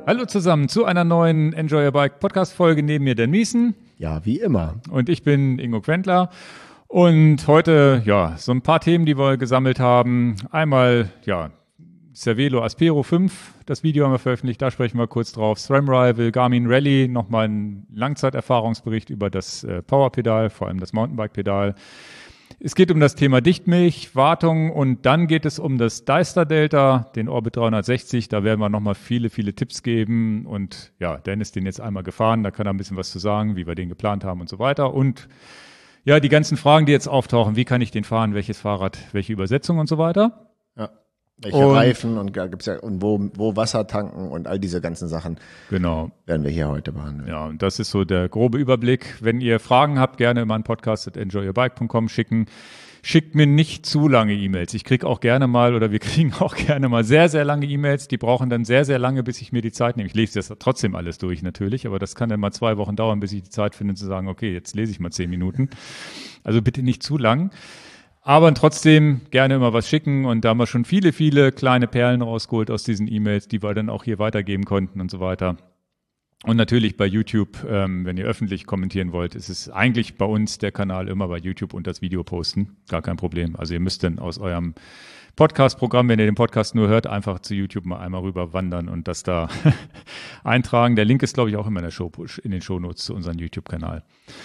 Hallo zusammen zu einer neuen Enjoy Your Bike Podcast Folge. Neben mir Dan Miesen. Ja, wie immer. Und ich bin Ingo Quentler. Und heute, so ein paar Themen, die wir gesammelt haben. Einmal, Cervelo Aspero 5. Das Video haben wir veröffentlicht, da sprechen wir kurz drauf. SRAM Rival, Garmin Rally, nochmal ein Langzeiterfahrungsbericht über das Powerpedal, vor allem das Mountainbike-Pedal. Es geht um das Thema Dichtmilch, Wartung und dann geht es um das Deister Delta, den Orbit 360. Da werden wir nochmal viele Tipps geben und Dan ist den jetzt einmal gefahren, da kann er ein bisschen was zu sagen, wie wir den geplant haben und so weiter. Und die ganzen Fragen, die jetzt auftauchen, wie kann ich den fahren, welches Fahrrad, welche Übersetzung und so weiter. Ja. Welche Reifen und da gibt's und wo Wasser tanken und all diese ganzen Sachen. Genau. Werden wir hier heute behandeln. Ja, und das ist so der grobe Überblick. Wenn ihr Fragen habt, gerne immer an podcast@enjoyyourbike.com schicken. Schickt mir nicht zu lange E-Mails. Ich kriege auch gerne mal oder wir kriegen auch gerne mal sehr, sehr lange E-Mails. Die brauchen dann sehr, sehr lange, bis ich mir die Zeit nehme. Ich lese das trotzdem alles durch natürlich, aber das kann dann mal 2 Wochen dauern, bis ich die Zeit finde zu sagen, okay, jetzt lese ich mal 10 Minuten. Also bitte nicht zu lang. Aber trotzdem gerne immer was schicken und da haben wir schon viele kleine Perlen rausgeholt aus diesen E-Mails, die wir dann auch hier weitergeben konnten und so weiter. Und natürlich bei YouTube, wenn ihr öffentlich kommentieren wollt, ist es eigentlich bei uns der Kanal immer bei YouTube und das Video posten. Gar kein Problem. Also ihr müsst dann aus eurem Podcast-Programm, wenn ihr den Podcast nur hört, einfach zu YouTube mal einmal rüber wandern und das da eintragen. Der Link ist, glaube ich, auch immer in den Shownotes zu unserem YouTube-Kanal.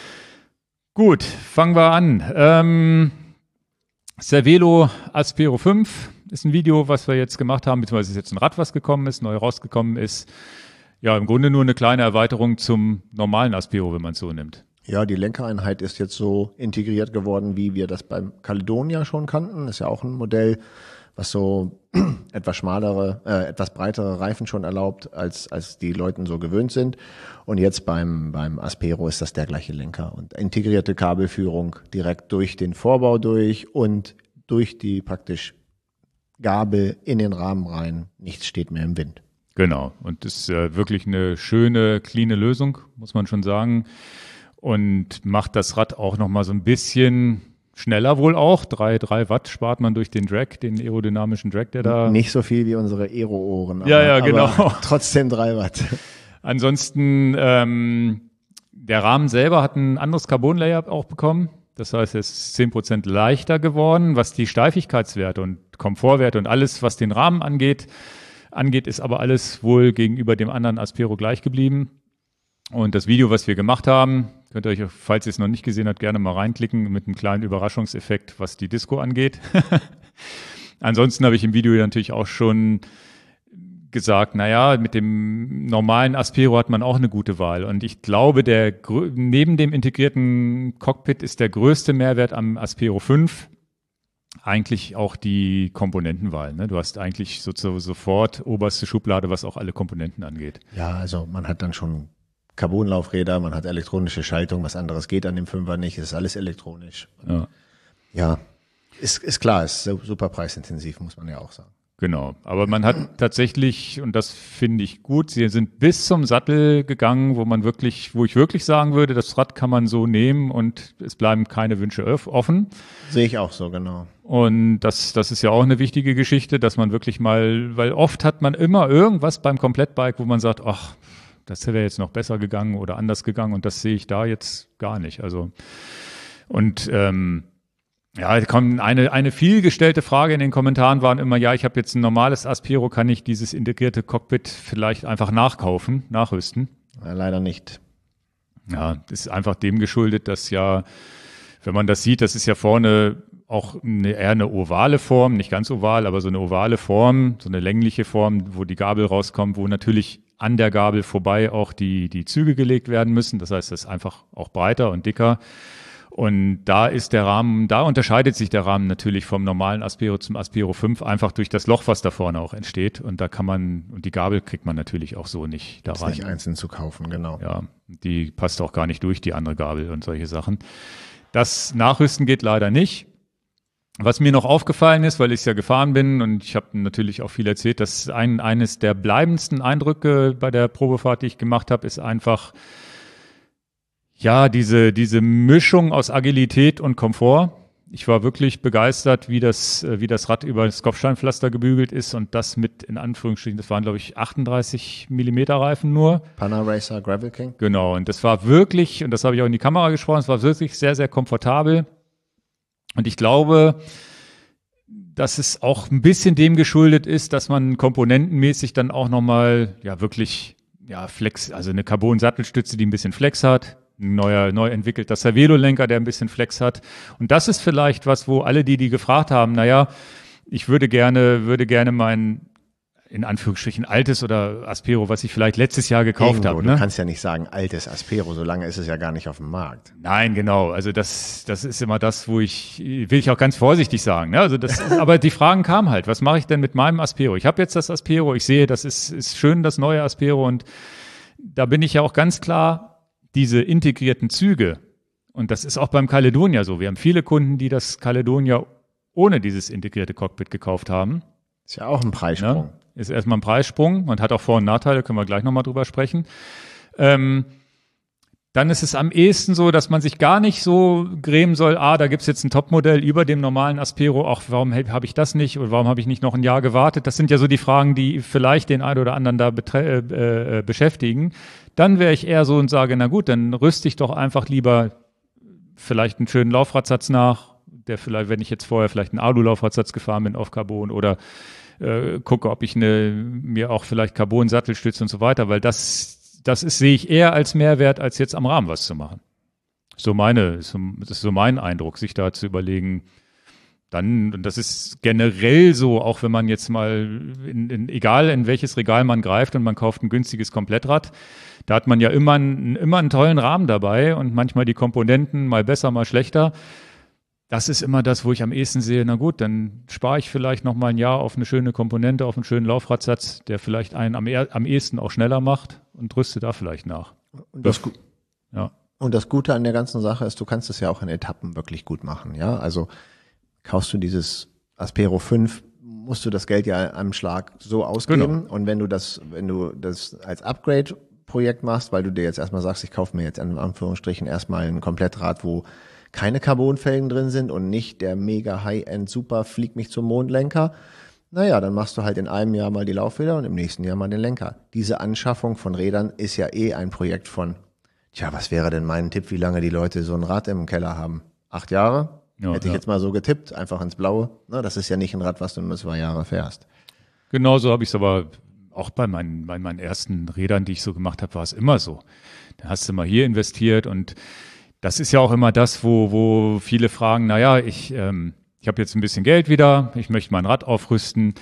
Gut, fangen wir an. Cervelo Aspero 5 ist ein Video, was wir jetzt gemacht haben, beziehungsweise ist jetzt ein Rad, was neu rausgekommen ist. Ja, im Grunde nur eine kleine Erweiterung zum normalen Aspero, wenn man es so nimmt. Ja, die Lenkereinheit ist jetzt so integriert geworden, wie wir das beim Caledonia schon kannten. Ist ja auch ein Modell, was so etwas breitere Reifen schon erlaubt, als die Leute so gewöhnt sind. Und jetzt beim Aspero ist das der gleiche Lenker und integrierte Kabelführung direkt durch den Vorbau durch und durch die praktisch Gabel in den Rahmen rein. Nichts steht mehr im Wind. Genau. Und das ist wirklich eine schöne, cleane Lösung, muss man schon sagen. Und macht das Rad auch nochmal so ein bisschen schneller wohl auch. 3 Watt spart man durch den Drag, den aerodynamischen Drag, der da... Nicht so viel wie unsere Aero-Ohren. Genau. Aber trotzdem 3 Watt. Ansonsten, der Rahmen selber hat ein anderes Carbon-Layer auch bekommen. Das heißt, es ist 10% leichter geworden, was die Steifigkeitswerte und Komfortwerte und alles, was den Rahmen angeht, ist aber alles wohl gegenüber dem anderen Aspero gleich geblieben. Und das Video, was wir gemacht haben, könnt ihr euch, falls ihr es noch nicht gesehen habt, gerne mal reinklicken mit einem kleinen Überraschungseffekt, was die Disco angeht. Ansonsten habe ich im Video natürlich auch schon gesagt, mit dem normalen Aspero hat man auch eine gute Wahl. Und ich glaube, neben dem integrierten Cockpit ist der größte Mehrwert am Aspero 5 eigentlich auch die Komponentenwahl. Ne? Du hast eigentlich sofort oberste Schublade, was auch alle Komponenten angeht. Ja, also man hat dann schon Carbonlaufräder, man hat elektronische Schaltung, was anderes geht an dem Fünfer nicht, es ist alles elektronisch. Ja, ist klar, ist super preisintensiv, muss man ja auch sagen. Genau, aber man hat tatsächlich, und das finde ich gut, sie sind bis zum Sattel gegangen, wo ich wirklich sagen würde, das Rad kann man so nehmen und es bleiben keine Wünsche offen. Sehe ich auch so, genau. Und das ist ja auch eine wichtige Geschichte, dass man wirklich mal, weil oft hat man immer irgendwas beim Komplettbike, wo man sagt, ach, das wäre jetzt noch besser gegangen oder anders gegangen und das sehe ich da jetzt gar nicht. Also, und eine vielgestellte Frage in den Kommentaren waren immer, ich habe jetzt ein normales Aspero, kann ich dieses integrierte Cockpit vielleicht einfach nachrüsten? Ja, leider nicht. Ja, das ist einfach dem geschuldet, dass wenn man das sieht, das ist ja vorne auch eher eine ovale Form, nicht ganz oval, aber so eine ovale Form, so eine längliche Form, wo die Gabel rauskommt, wo natürlich an der Gabel vorbei auch die Züge gelegt werden müssen. Das heißt, das ist einfach auch breiter und dicker. Und da unterscheidet sich der Rahmen natürlich vom normalen Aspero zum Aspero 5 einfach durch das Loch, was da vorne auch entsteht. Und und die Gabel kriegt man natürlich auch so nicht da rein. Nicht einzeln zu kaufen, genau. Ja, die passt auch gar nicht durch, die andere Gabel und solche Sachen. Das Nachrüsten geht leider nicht. Was mir noch aufgefallen ist, weil ich ja gefahren bin und ich habe natürlich auch viel erzählt, dass eines der bleibendsten Eindrücke bei der Probefahrt, die ich gemacht habe, ist einfach diese Mischung aus Agilität und Komfort. Ich war wirklich begeistert, wie das Rad über das Kopfsteinpflaster gebügelt ist und das mit, in Anführungsstrichen, das waren, glaube ich, 38 Millimeter Reifen nur. Panaracer Gravel King. Genau, und das war wirklich, und das habe ich auch in die Kamera gesprochen, es war wirklich sehr, sehr komfortabel. Und ich glaube, dass es auch ein bisschen dem geschuldet ist, dass man komponentenmäßig dann auch nochmal, ja, wirklich, ja, Flex, also eine Carbon-Sattelstütze, die ein bisschen Flex hat, ein neu entwickelter Cervelo-Lenker, der ein bisschen Flex hat. Und das ist vielleicht was, wo alle, die gefragt haben, naja, ich würde gerne mein, in Anführungsstrichen, altes oder Aspero, was ich vielleicht letztes Jahr gekauft habe. Du kannst ja nicht sagen, altes Aspero, so lange ist es ja gar nicht auf dem Markt. Nein, genau. Also das ist immer das, will ich auch ganz vorsichtig sagen. Ne? Also aber die Fragen kamen halt, was mache ich denn mit meinem Aspero? Ich habe jetzt das Aspero, ich sehe, das ist schön, das neue Aspero, und da bin ich ja auch ganz klar, diese integrierten Züge, und das ist auch beim Caledonia so. Wir haben viele Kunden, die das Caledonia ohne dieses integrierte Cockpit gekauft haben. Ist ja auch ein Preissprung. Ja, ist erstmal ein Preissprung und hat auch Vor- und Nachteile, können wir gleich nochmal drüber sprechen. Dann ist es am ehesten so, dass man sich gar nicht so grämen soll, da gibt's jetzt ein Topmodell über dem normalen Aspero, auch warum habe ich das nicht oder warum habe ich nicht noch ein Jahr gewartet? Das sind ja so die Fragen, die vielleicht den einen oder anderen da beschäftigen. Dann wäre ich eher so und sage, na gut, dann rüste ich doch einfach lieber vielleicht einen schönen Laufradsatz nach, der vielleicht, wenn ich jetzt vorher vielleicht einen Alu-Laufradsatz gefahren bin auf Carbon, oder gucke, ob ich mir auch vielleicht Carbon-Sattelstütze und so weiter, weil das sehe ich eher als Mehrwert, als jetzt am Rahmen was zu machen. Das ist so mein Eindruck, sich da zu überlegen. Dann, und das ist generell so, auch wenn man jetzt mal, egal in welches Regal man greift und man kauft ein günstiges Komplettrad, da hat man ja immer einen tollen Rahmen dabei und manchmal die Komponenten mal besser, mal schlechter. Das ist immer das, wo ich am ehesten sehe, na gut, dann spare ich vielleicht noch mal ein Jahr auf eine schöne Komponente, auf einen schönen Laufradsatz, der vielleicht einen am ehesten auch schneller macht, und rüste da vielleicht nach. Und das Gute an der ganzen Sache ist, du kannst es ja auch in Etappen wirklich gut machen. Ja, also kaufst du dieses Aspero 5, musst du das Geld ja am Schlag so ausgeben. Genau. Und wenn du das als Upgrade-Projekt machst, weil du dir jetzt erstmal sagst, ich kaufe mir jetzt in Anführungsstrichen erstmal ein Komplettrad, wo keine Carbonfelgen drin sind und nicht der mega High-End Super flieg mich zum Mondlenker, naja, dann machst du halt in einem Jahr mal die Laufräder und im nächsten Jahr mal den Lenker. Diese Anschaffung von Rädern ist ja ein Projekt von, was wäre denn mein Tipp, wie lange die Leute so ein Rad im Keller haben? 8 Jahre? Ja, hätte ich jetzt mal so getippt, einfach ins Blaue. Na, das ist ja nicht ein Rad, was du nur 2 Jahre fährst. Genau so habe ich es aber auch bei meinen ersten Rädern, die ich so gemacht habe, war es immer so. Da hast du mal hier investiert, und das ist ja auch immer das, wo viele fragen, naja, ich habe jetzt ein bisschen Geld wieder, ich möchte mein Rad aufrüsten,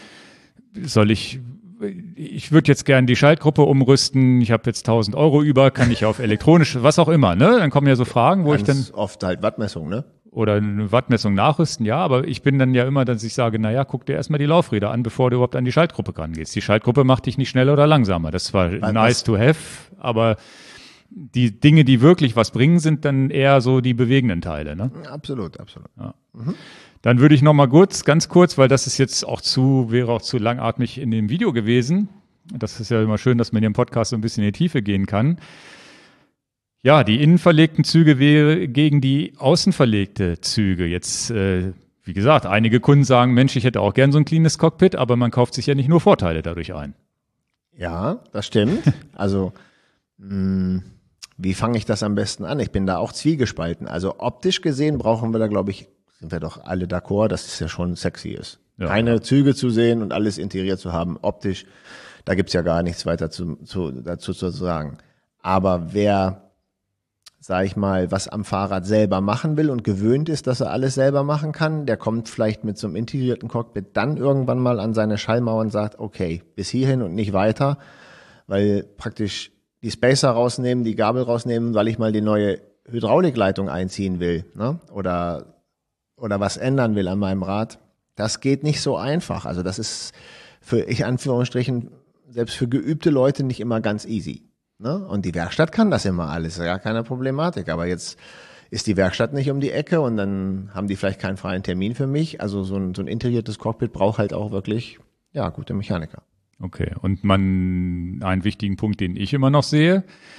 ich würde jetzt gerne die Schaltgruppe umrüsten, ich habe jetzt 1.000 Euro über, kann ich auf elektronisch, was auch immer, ne? Dann kommen ja so Fragen, wo ich dann... Oft halt Wattmessung, ne? Oder eine Wattmessung nachrüsten, ja, aber ich bin dann ja immer, dass ich sage, naja, guck dir erstmal die Laufräder an, bevor du überhaupt an die Schaltgruppe rangehst. Die Schaltgruppe macht dich nicht schneller oder langsamer. Das war nice to have, aber die Dinge, die wirklich was bringen, sind dann eher so die bewegenden Teile, ne? Absolut. Ja. Mhm. Dann würde ich noch mal ganz kurz, weil das ist jetzt wäre auch zu langatmig in dem Video gewesen. Das ist ja immer schön, dass man hier im Podcast so ein bisschen in die Tiefe gehen kann. Ja, die innen verlegten Züge gegen die außen verlegte Züge. Jetzt, wie gesagt, einige Kunden sagen, Mensch, ich hätte auch gern so ein cleanes Cockpit, aber man kauft sich ja nicht nur Vorteile dadurch ein. Ja, das stimmt. Also, wie fange ich das am besten an? Ich bin da auch zwiegespalten. Also optisch gesehen brauchen wir da, glaube ich, sind wir doch alle d'accord, dass es ja schon sexy ist. Ja. Keine Züge zu sehen und alles integriert zu haben, optisch, da gibt's ja gar nichts weiter dazu zu sagen. Aber wer, sag ich mal, was am Fahrrad selber machen will und gewöhnt ist, dass er alles selber machen kann, der kommt vielleicht mit so einem integrierten Cockpit dann irgendwann mal an seine Schallmauer und sagt, okay, bis hierhin und nicht weiter, weil praktisch die Spacer rausnehmen, die Gabel rausnehmen, weil ich mal die neue Hydraulikleitung einziehen will, ne? Oder was ändern will an meinem Rad. Das geht nicht so einfach. Also das ist Anführungsstrichen, selbst für geübte Leute nicht immer ganz easy. Ne? Und die Werkstatt kann das immer alles, ja, keine Problematik. Aber jetzt ist die Werkstatt nicht um die Ecke und dann haben die vielleicht keinen freien Termin für mich. Also so ein integriertes Cockpit braucht halt auch wirklich, ja, gute Mechaniker. Okay, und einen wichtigen Punkt, den ich immer noch sehe,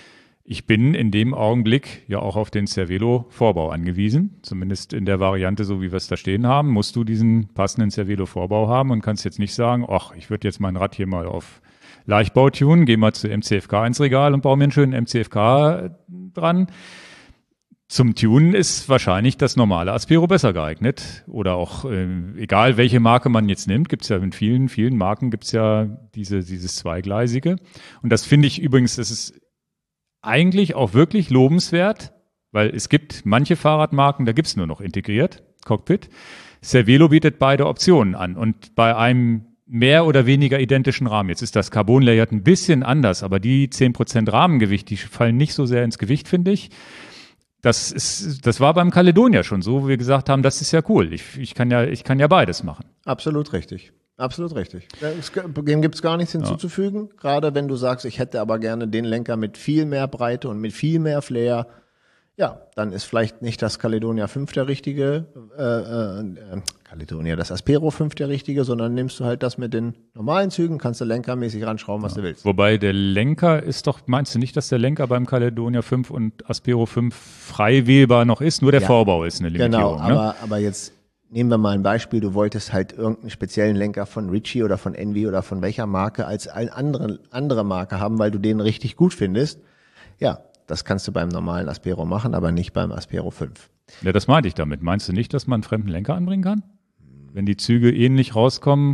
Ich bin in dem Augenblick ja auch auf den Cervelo-Vorbau angewiesen. Zumindest in der Variante, so wie wir es da stehen haben, musst du diesen passenden Cervelo-Vorbau haben und kannst jetzt nicht sagen, ach, ich würde jetzt mein Rad hier mal auf Leichtbau tunen, gehe mal zu MCFK ins Regal und baue mir einen schönen MCFK dran. Zum Tunen ist wahrscheinlich das normale Aspero besser geeignet. Oder auch, egal welche Marke man jetzt nimmt, gibt es ja in vielen, vielen Marken gibt es ja dieses Zweigleisige. Und das finde ich übrigens, das ist eigentlich auch wirklich lobenswert, weil es gibt manche Fahrradmarken, da gibt es nur noch integriert, Cockpit. Cervelo bietet beide Optionen an und bei einem mehr oder weniger identischen Rahmen. Jetzt ist das Carbon Layered ein bisschen anders, aber die 10% Rahmengewicht, die fallen nicht so sehr ins Gewicht, finde ich. Das war beim Caledonia schon so, wo wir gesagt haben, das ist ja cool. Ich kann ja beides machen. Absolut richtig. Absolut richtig. Dem gibt's gar nichts hinzuzufügen. Ja. Gerade wenn du sagst, ich hätte aber gerne den Lenker mit viel mehr Breite und mit viel mehr Flair. Ja, dann ist vielleicht nicht das Caledonia 5 der richtige, das Aspero 5 der richtige, sondern nimmst du halt das mit den normalen Zügen, kannst du lenkermäßig ranschrauben, was du willst. Wobei der Lenker ist doch, meinst du nicht, dass der Lenker beim Caledonia 5 und Aspero 5 frei wählbar noch ist? Nur der Vorbau ist eine Limitierung. Genau, aber jetzt nehmen wir mal ein Beispiel, du wolltest halt irgendeinen speziellen Lenker von Ritchie oder von Envy oder von welcher Marke als eine andere Marke haben, weil du den richtig gut findest. Ja, das kannst du beim normalen Aspero machen, aber nicht beim Aspero 5. Ja, das meinte ich damit. Meinst du nicht, dass man einen fremden Lenker anbringen kann? Wenn die Züge ähnlich rauskommen?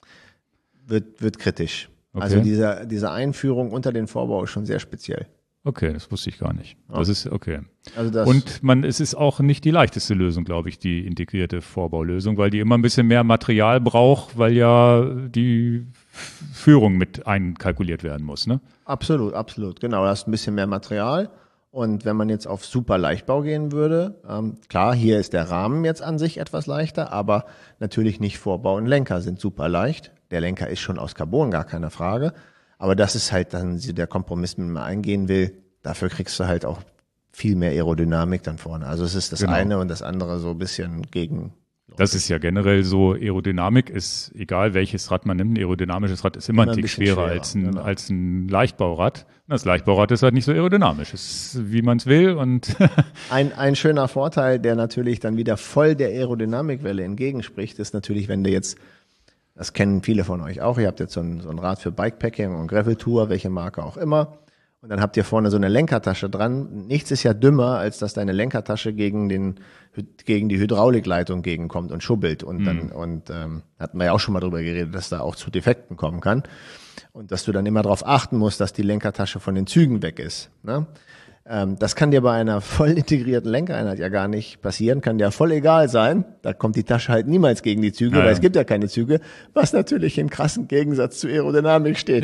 Wird kritisch. Okay. Also diese Einführung unter den Vorbau ist schon sehr speziell. Okay, das wusste ich gar nicht. Ja. Das ist okay. Also und es ist auch nicht die leichteste Lösung, glaube ich, die integrierte Vorbaulösung, weil die immer ein bisschen mehr Material braucht, weil ja die Führung mit einkalkuliert werden muss, ne? Absolut, absolut. Genau, da hast ein bisschen mehr Material. Und wenn man jetzt auf super Leichtbau gehen würde, klar, hier ist der Rahmen jetzt an sich etwas leichter, aber natürlich nicht Vorbau und Lenker sind super leicht. Der Lenker ist schon aus Carbon, gar keine Frage. Aber das ist halt dann der Kompromiss, mit dem man eingehen will. Dafür kriegst du halt auch viel mehr Aerodynamik dann vorne. Also es ist das eine und das andere so ein bisschen gegen. Das ist ja generell so, Aerodynamik ist, egal welches Rad man nimmt, ein aerodynamisches Rad ist immer ein Tick schwerer als ein Leichtbaurad. Das Leichtbaurad ist halt nicht so aerodynamisch. Es ist, wie man es will. Und ein schöner Vorteil, der natürlich dann wieder voll der Aerodynamikwelle entgegenspricht, ist natürlich, wenn du jetzt, das kennen viele von euch auch, ihr habt jetzt so ein Rad für Bikepacking und Gravel-Tour, welche Marke auch immer. Und dann habt ihr vorne so eine Lenkertasche dran. Nichts ist ja dümmer, als dass deine Lenkertasche gegen die Hydraulikleitung gegenkommt und schubbelt. Und dann hatten wir ja auch schon mal drüber geredet, dass da auch zu Defekten kommen kann. Und dass du dann immer darauf achten musst, dass die Lenkertasche von den Zügen weg ist. Ne? Das kann dir bei einer voll integrierten Lenkereinheit ja gar nicht passieren, kann dir voll egal sein. Da kommt die Tasche halt niemals gegen die Züge, weil es gibt ja keine Züge, was natürlich in krassen Gegensatz zu Aerodynamik steht.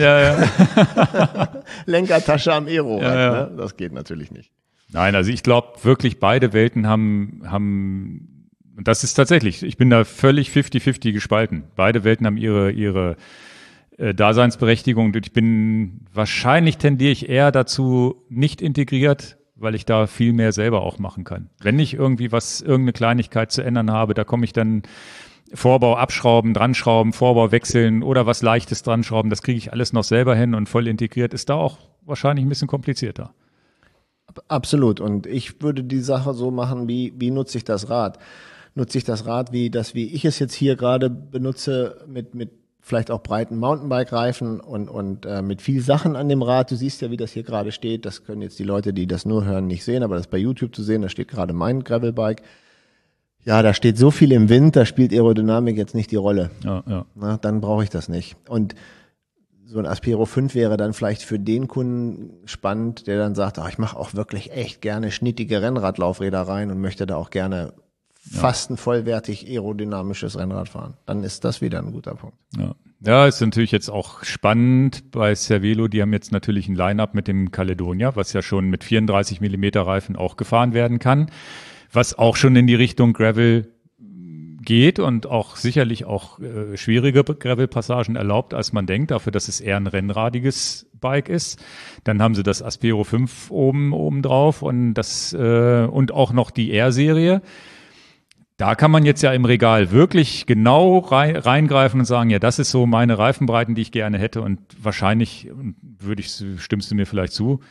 Lenkertasche am Aero, ne? Das geht natürlich nicht. Nein, also ich glaube wirklich, beide Welten haben, das ist tatsächlich, ich bin da völlig 50-50 gespalten. Beide Welten haben ihre Daseinsberechtigung. Und wahrscheinlich tendiere ich eher dazu, nicht integriert, weil ich da viel mehr selber auch machen kann. Wenn ich irgendeine Kleinigkeit zu ändern habe, da komme ich dann Vorbau abschrauben, dranschrauben, Vorbau wechseln oder was Leichtes dranschrauben, das kriege ich alles noch selber hin und voll integriert ist da auch wahrscheinlich ein bisschen komplizierter. Absolut. Und ich würde die Sache so machen, wie nutze ich das Rad? Nutze ich das Rad wie ich es jetzt hier gerade benutze, mit vielleicht auch breiten Mountainbike-Reifen und mit viel Sachen an dem Rad. Du siehst ja, wie das hier gerade steht. Das können jetzt die Leute, die das nur hören, nicht sehen, aber das ist bei YouTube zu sehen. Da steht gerade mein Gravelbike. Ja, da steht so viel im Wind, da spielt Aerodynamik jetzt nicht die Rolle. Ja. Na, dann brauche ich das nicht. Und so ein Aspero 5 wäre dann vielleicht für den Kunden spannend, der dann sagt, ich mache auch wirklich echt gerne schnittige Rennradlaufräder rein und möchte da auch gerne fast ein vollwertig aerodynamisches Rennrad fahren. Dann ist das wieder ein guter Punkt. Ja, ist natürlich jetzt auch spannend bei Cervelo. Die haben jetzt natürlich ein Line-Up mit dem Caledonia, was ja schon mit 34 mm Reifen auch gefahren werden kann, was auch schon in die Richtung Gravel geht und auch sicherlich auch schwierige Gravel-Passagen erlaubt, als man denkt, dafür, dass es eher ein rennradiges Bike ist. Dann haben sie das Aspero 5 oben drauf und und auch noch die R-Serie. Da kann man jetzt ja im Regal wirklich genau reingreifen und sagen, ja, das ist so meine Reifenbreiten, die ich gerne hätte. Und wahrscheinlich, stimmst du mir vielleicht zu,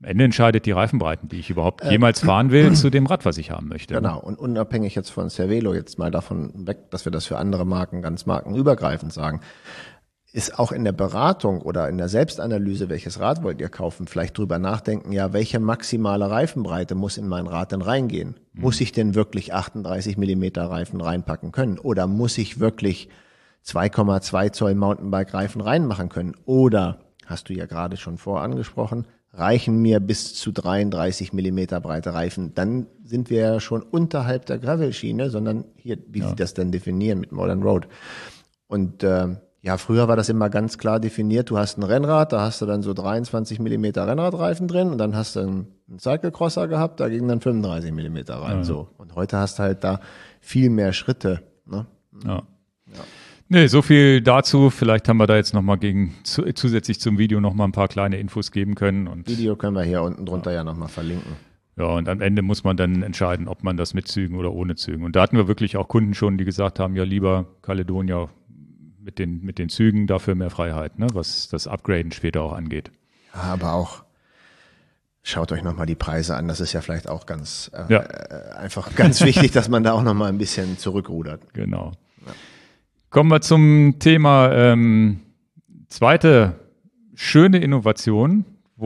Am Ende entscheidet die Reifenbreiten, die ich überhaupt jemals fahren will, zu dem Rad, was ich haben möchte. Genau, und unabhängig jetzt von Cervelo, jetzt mal davon weg, dass wir das für andere Marken ganz markenübergreifend sagen, ist auch in der Beratung oder in der Selbstanalyse, welches Rad wollt ihr kaufen, vielleicht drüber nachdenken, ja, welche maximale Reifenbreite muss in mein Rad denn reingehen? Muss ich denn wirklich 38 Millimeter Reifen reinpacken können? Oder muss ich wirklich 2,2 Zoll Mountainbike-Reifen reinmachen können? Oder, hast du ja gerade schon angesprochen, reichen mir bis zu 33 Millimeter breite Reifen? Dann sind wir ja schon unterhalb der Gravel-Schiene, sondern hier, wie sie das denn definieren mit Modern Road. Und ja, früher war das immer ganz klar definiert. Du hast ein Rennrad, da hast du dann so 23 Millimeter Rennradreifen drin und dann hast du einen Cyclecrosser gehabt, da gingen dann 35 Millimeter rein. Ja. So. Und heute hast du halt da viel mehr Schritte. Ne? Ja. Nee, so viel dazu. Vielleicht haben wir da jetzt nochmal zusätzlich zum Video nochmal ein paar kleine Infos geben können. Und Video können wir hier unten drunter ja nochmal verlinken. ja, und am Ende muss man dann entscheiden, ob man das mit Zügen oder ohne Zügen. Und da hatten wir wirklich auch Kunden schon, die gesagt haben, ja, lieber Caledonia mit den Zügen, dafür mehr Freiheit, ne, was das Upgraden später auch angeht. Ja, aber auch, schaut euch nochmal die Preise an. Das ist ja vielleicht auch ganz einfach ganz wichtig, dass man da auch nochmal ein bisschen zurückrudert. Genau. Ja. Kommen wir zum Thema zweite schöne Innovation,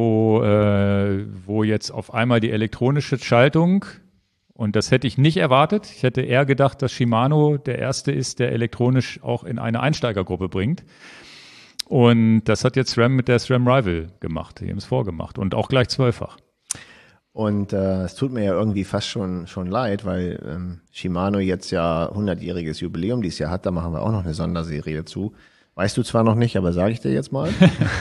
wo jetzt auf einmal die elektronische Schaltung, und das hätte ich nicht erwartet. Ich hätte eher gedacht, dass Shimano der erste ist, der elektronisch auch in eine Einsteigergruppe bringt. Und das hat jetzt SRAM mit der SRAM Rival gemacht. Die haben es vorgemacht und auch gleich 12-fach. Und es tut mir ja irgendwie fast schon leid, weil Shimano jetzt ja 100-jähriges Jubiläum dieses Jahr hat. Da machen wir auch noch eine Sonderserie zu. Weißt du zwar noch nicht, aber sage ich dir jetzt mal.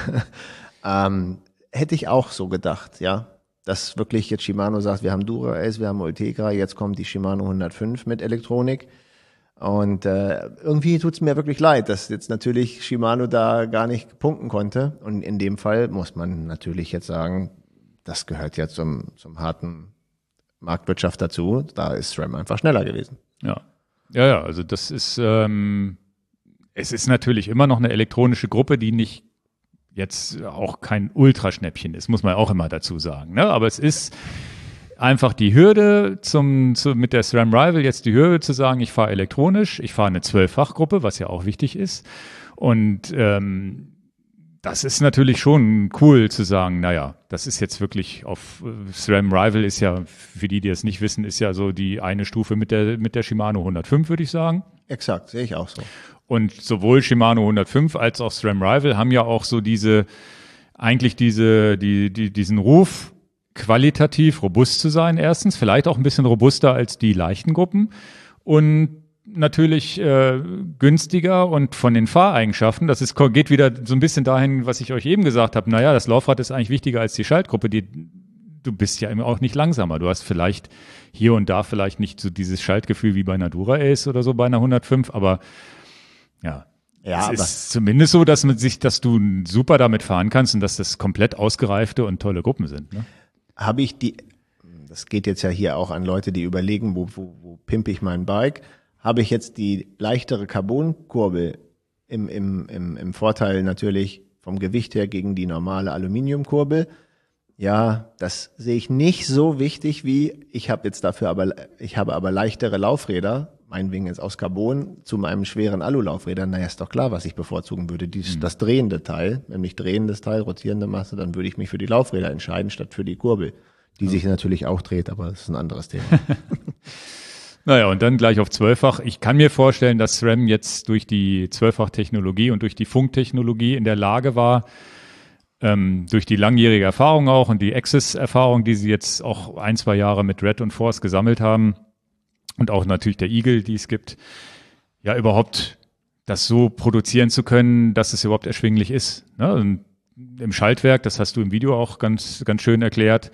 Hätte ich auch so gedacht, ja. Dass wirklich jetzt Shimano sagt, wir haben Dura-Ace, wir haben Ultegra, jetzt kommt die Shimano 105 mit Elektronik. Und irgendwie tut's mir wirklich leid, dass jetzt natürlich Shimano da gar nicht punkten konnte. Und in dem Fall muss man natürlich jetzt sagen, das gehört ja zum harten Marktwirtschaft dazu. Da ist SRAM einfach schneller gewesen. Ja, also das ist, es ist natürlich immer noch eine elektronische Gruppe, die nicht jetzt auch kein Ultraschnäppchen ist, muss man auch immer dazu sagen. Ne? Aber es ist einfach die Hürde mit der SRAM Rival jetzt die Hürde zu sagen, ich fahre elektronisch, ich fahre eine 12-fach-Gruppe, was ja auch wichtig ist. Und das ist natürlich schon cool zu sagen, naja, das ist jetzt wirklich auf SRAM Rival ist ja, für die es nicht wissen, ist ja so die eine Stufe mit der Shimano 105, würde ich sagen. Exakt, sehe ich auch so. Und sowohl Shimano 105 als auch SRAM Rival haben ja auch so diesen Ruf, qualitativ robust zu sein, erstens, vielleicht auch ein bisschen robuster als die leichten Gruppen und natürlich günstiger und von den Fahreigenschaften, geht wieder so ein bisschen dahin, was ich euch eben gesagt habe, naja, das Laufrad ist eigentlich wichtiger als die Schaltgruppe, du bist ja immer auch nicht langsamer, du hast vielleicht hier und da vielleicht nicht so dieses Schaltgefühl wie bei einer Dura-Ace oder so bei einer 105, aber es ist zumindest so, dass du super damit fahren kannst und dass das komplett ausgereifte und tolle Gruppen sind. Ne? Das geht jetzt ja hier auch an Leute, die überlegen, wo pimpe ich mein Bike, habe ich jetzt die leichtere Carbonkurbel im Vorteil natürlich vom Gewicht her gegen die normale Aluminiumkurbel. Ja, das sehe ich nicht so wichtig wie, ich habe aber leichtere Laufräder, meinetwegen jetzt aus Carbon, zu meinem schweren Alulaufrädern. Naja, ist doch klar, was ich bevorzugen würde. Das drehende Teil, nämlich drehendes Teil, rotierende Masse, dann würde ich mich für die Laufräder entscheiden, statt für die Kurbel, die sich natürlich auch dreht, aber das ist ein anderes Thema. Naja, und dann gleich auf 12-fach. Ich kann mir vorstellen, dass SRAM jetzt durch die 12-fach-Technologie und durch die Funktechnologie in der Lage war, durch die langjährige Erfahrung auch und die Access-Erfahrung, die sie jetzt auch 1-2 Jahre mit Red und Force gesammelt haben und auch natürlich der Eagle, die es gibt, ja überhaupt das so produzieren zu können, dass es überhaupt erschwinglich ist. Ne? Und im Schaltwerk, das hast du im Video auch ganz, ganz schön erklärt,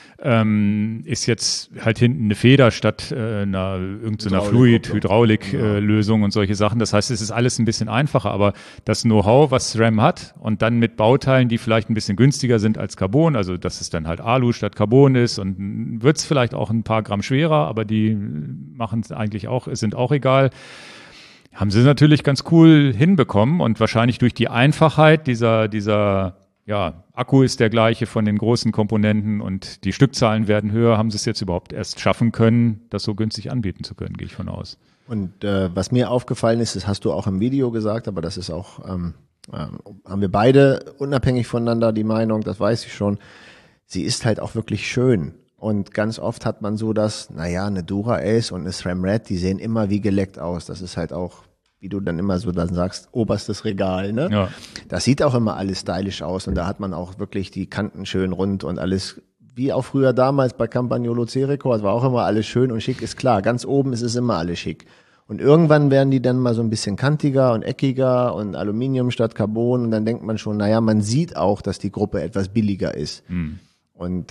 ist jetzt halt hinten eine Feder statt irgendeiner Fluid-Hydraulik-Lösung und solche Sachen. Das heißt, es ist alles ein bisschen einfacher, aber das Know-how, was SRAM hat und dann mit Bauteilen, die vielleicht ein bisschen günstiger sind als Carbon, also dass es dann halt Alu statt Carbon ist und wird es vielleicht auch ein paar Gramm schwerer, aber die machen es eigentlich auch, sind auch egal. Haben sie natürlich ganz cool hinbekommen und wahrscheinlich durch die Einfachheit dieser Akku ist der gleiche von den großen Komponenten und die Stückzahlen werden höher. Haben sie es jetzt überhaupt erst schaffen können, das so günstig anbieten zu können, gehe ich von aus. Und was mir aufgefallen ist, das hast du auch im Video gesagt, aber das ist auch, haben wir beide unabhängig voneinander die Meinung, das weiß ich schon, sie ist halt auch wirklich schön. Und ganz oft hat man so eine Dura Ace und eine SRAM Red, die sehen immer wie geleckt aus. Das ist halt auch, wie du dann immer so dann sagst, oberstes Regal, ne? Ja. Das sieht auch immer alles stylisch aus und da hat man auch wirklich die Kanten schön rund und alles, wie auch früher damals bei Campagnolo C-Record, war auch immer alles schön und schick, ist klar. Ganz oben ist es immer alles schick. Und irgendwann werden die dann mal so ein bisschen kantiger und eckiger und Aluminium statt Carbon und dann denkt man schon, man sieht auch, dass die Gruppe etwas billiger ist. Und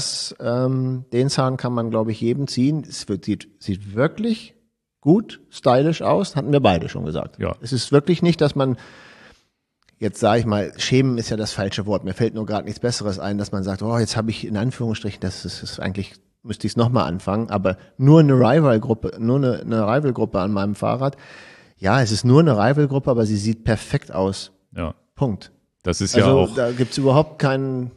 den Zahn kann man, glaube ich, jedem ziehen. Sieht wirklich gut, stylisch aus, hatten wir beide schon gesagt. Ja. Es ist wirklich nicht, dass man, jetzt sage ich mal, schämen ist ja das falsche Wort, mir fällt nur gerade nichts Besseres ein, dass man sagt, jetzt habe ich in Anführungsstrichen, das ist eigentlich, müsste ich es nochmal anfangen, aber nur eine Rival-Gruppe, eine Rival-Gruppe an meinem Fahrrad. Ja, es ist nur eine Rival-Gruppe, aber sie sieht perfekt aus. Ja. Punkt. Das ist ja auch. Da gibt's überhaupt keinen,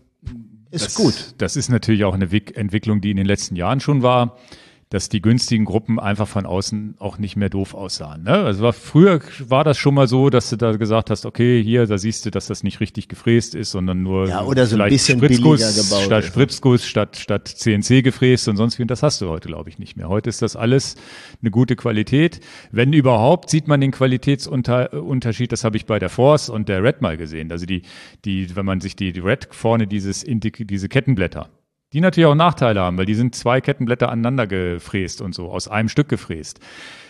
gut. Das ist natürlich auch eine Entwicklung, die in den letzten Jahren schon war, dass die günstigen Gruppen einfach von außen auch nicht mehr doof aussahen. Ne? Also früher war das schon mal so, dass du da gesagt hast, okay, hier, da siehst du, dass das nicht richtig gefräst ist, sondern nur oder so ein bisschen Spritzguss billiger gebaut statt ist. Spritzguss, statt CNC gefräst und sonst wie. Und das hast du heute, glaube ich, nicht mehr. Heute ist das alles eine gute Qualität. Wenn überhaupt, sieht man den Qualitätsunterschied. Das habe ich bei der Force und der Red mal gesehen. Also wenn man sich die Red vorne diese Kettenblätter, die natürlich auch Nachteile haben, weil die sind 2 Kettenblätter aneinander gefräst und so, aus einem Stück gefräst.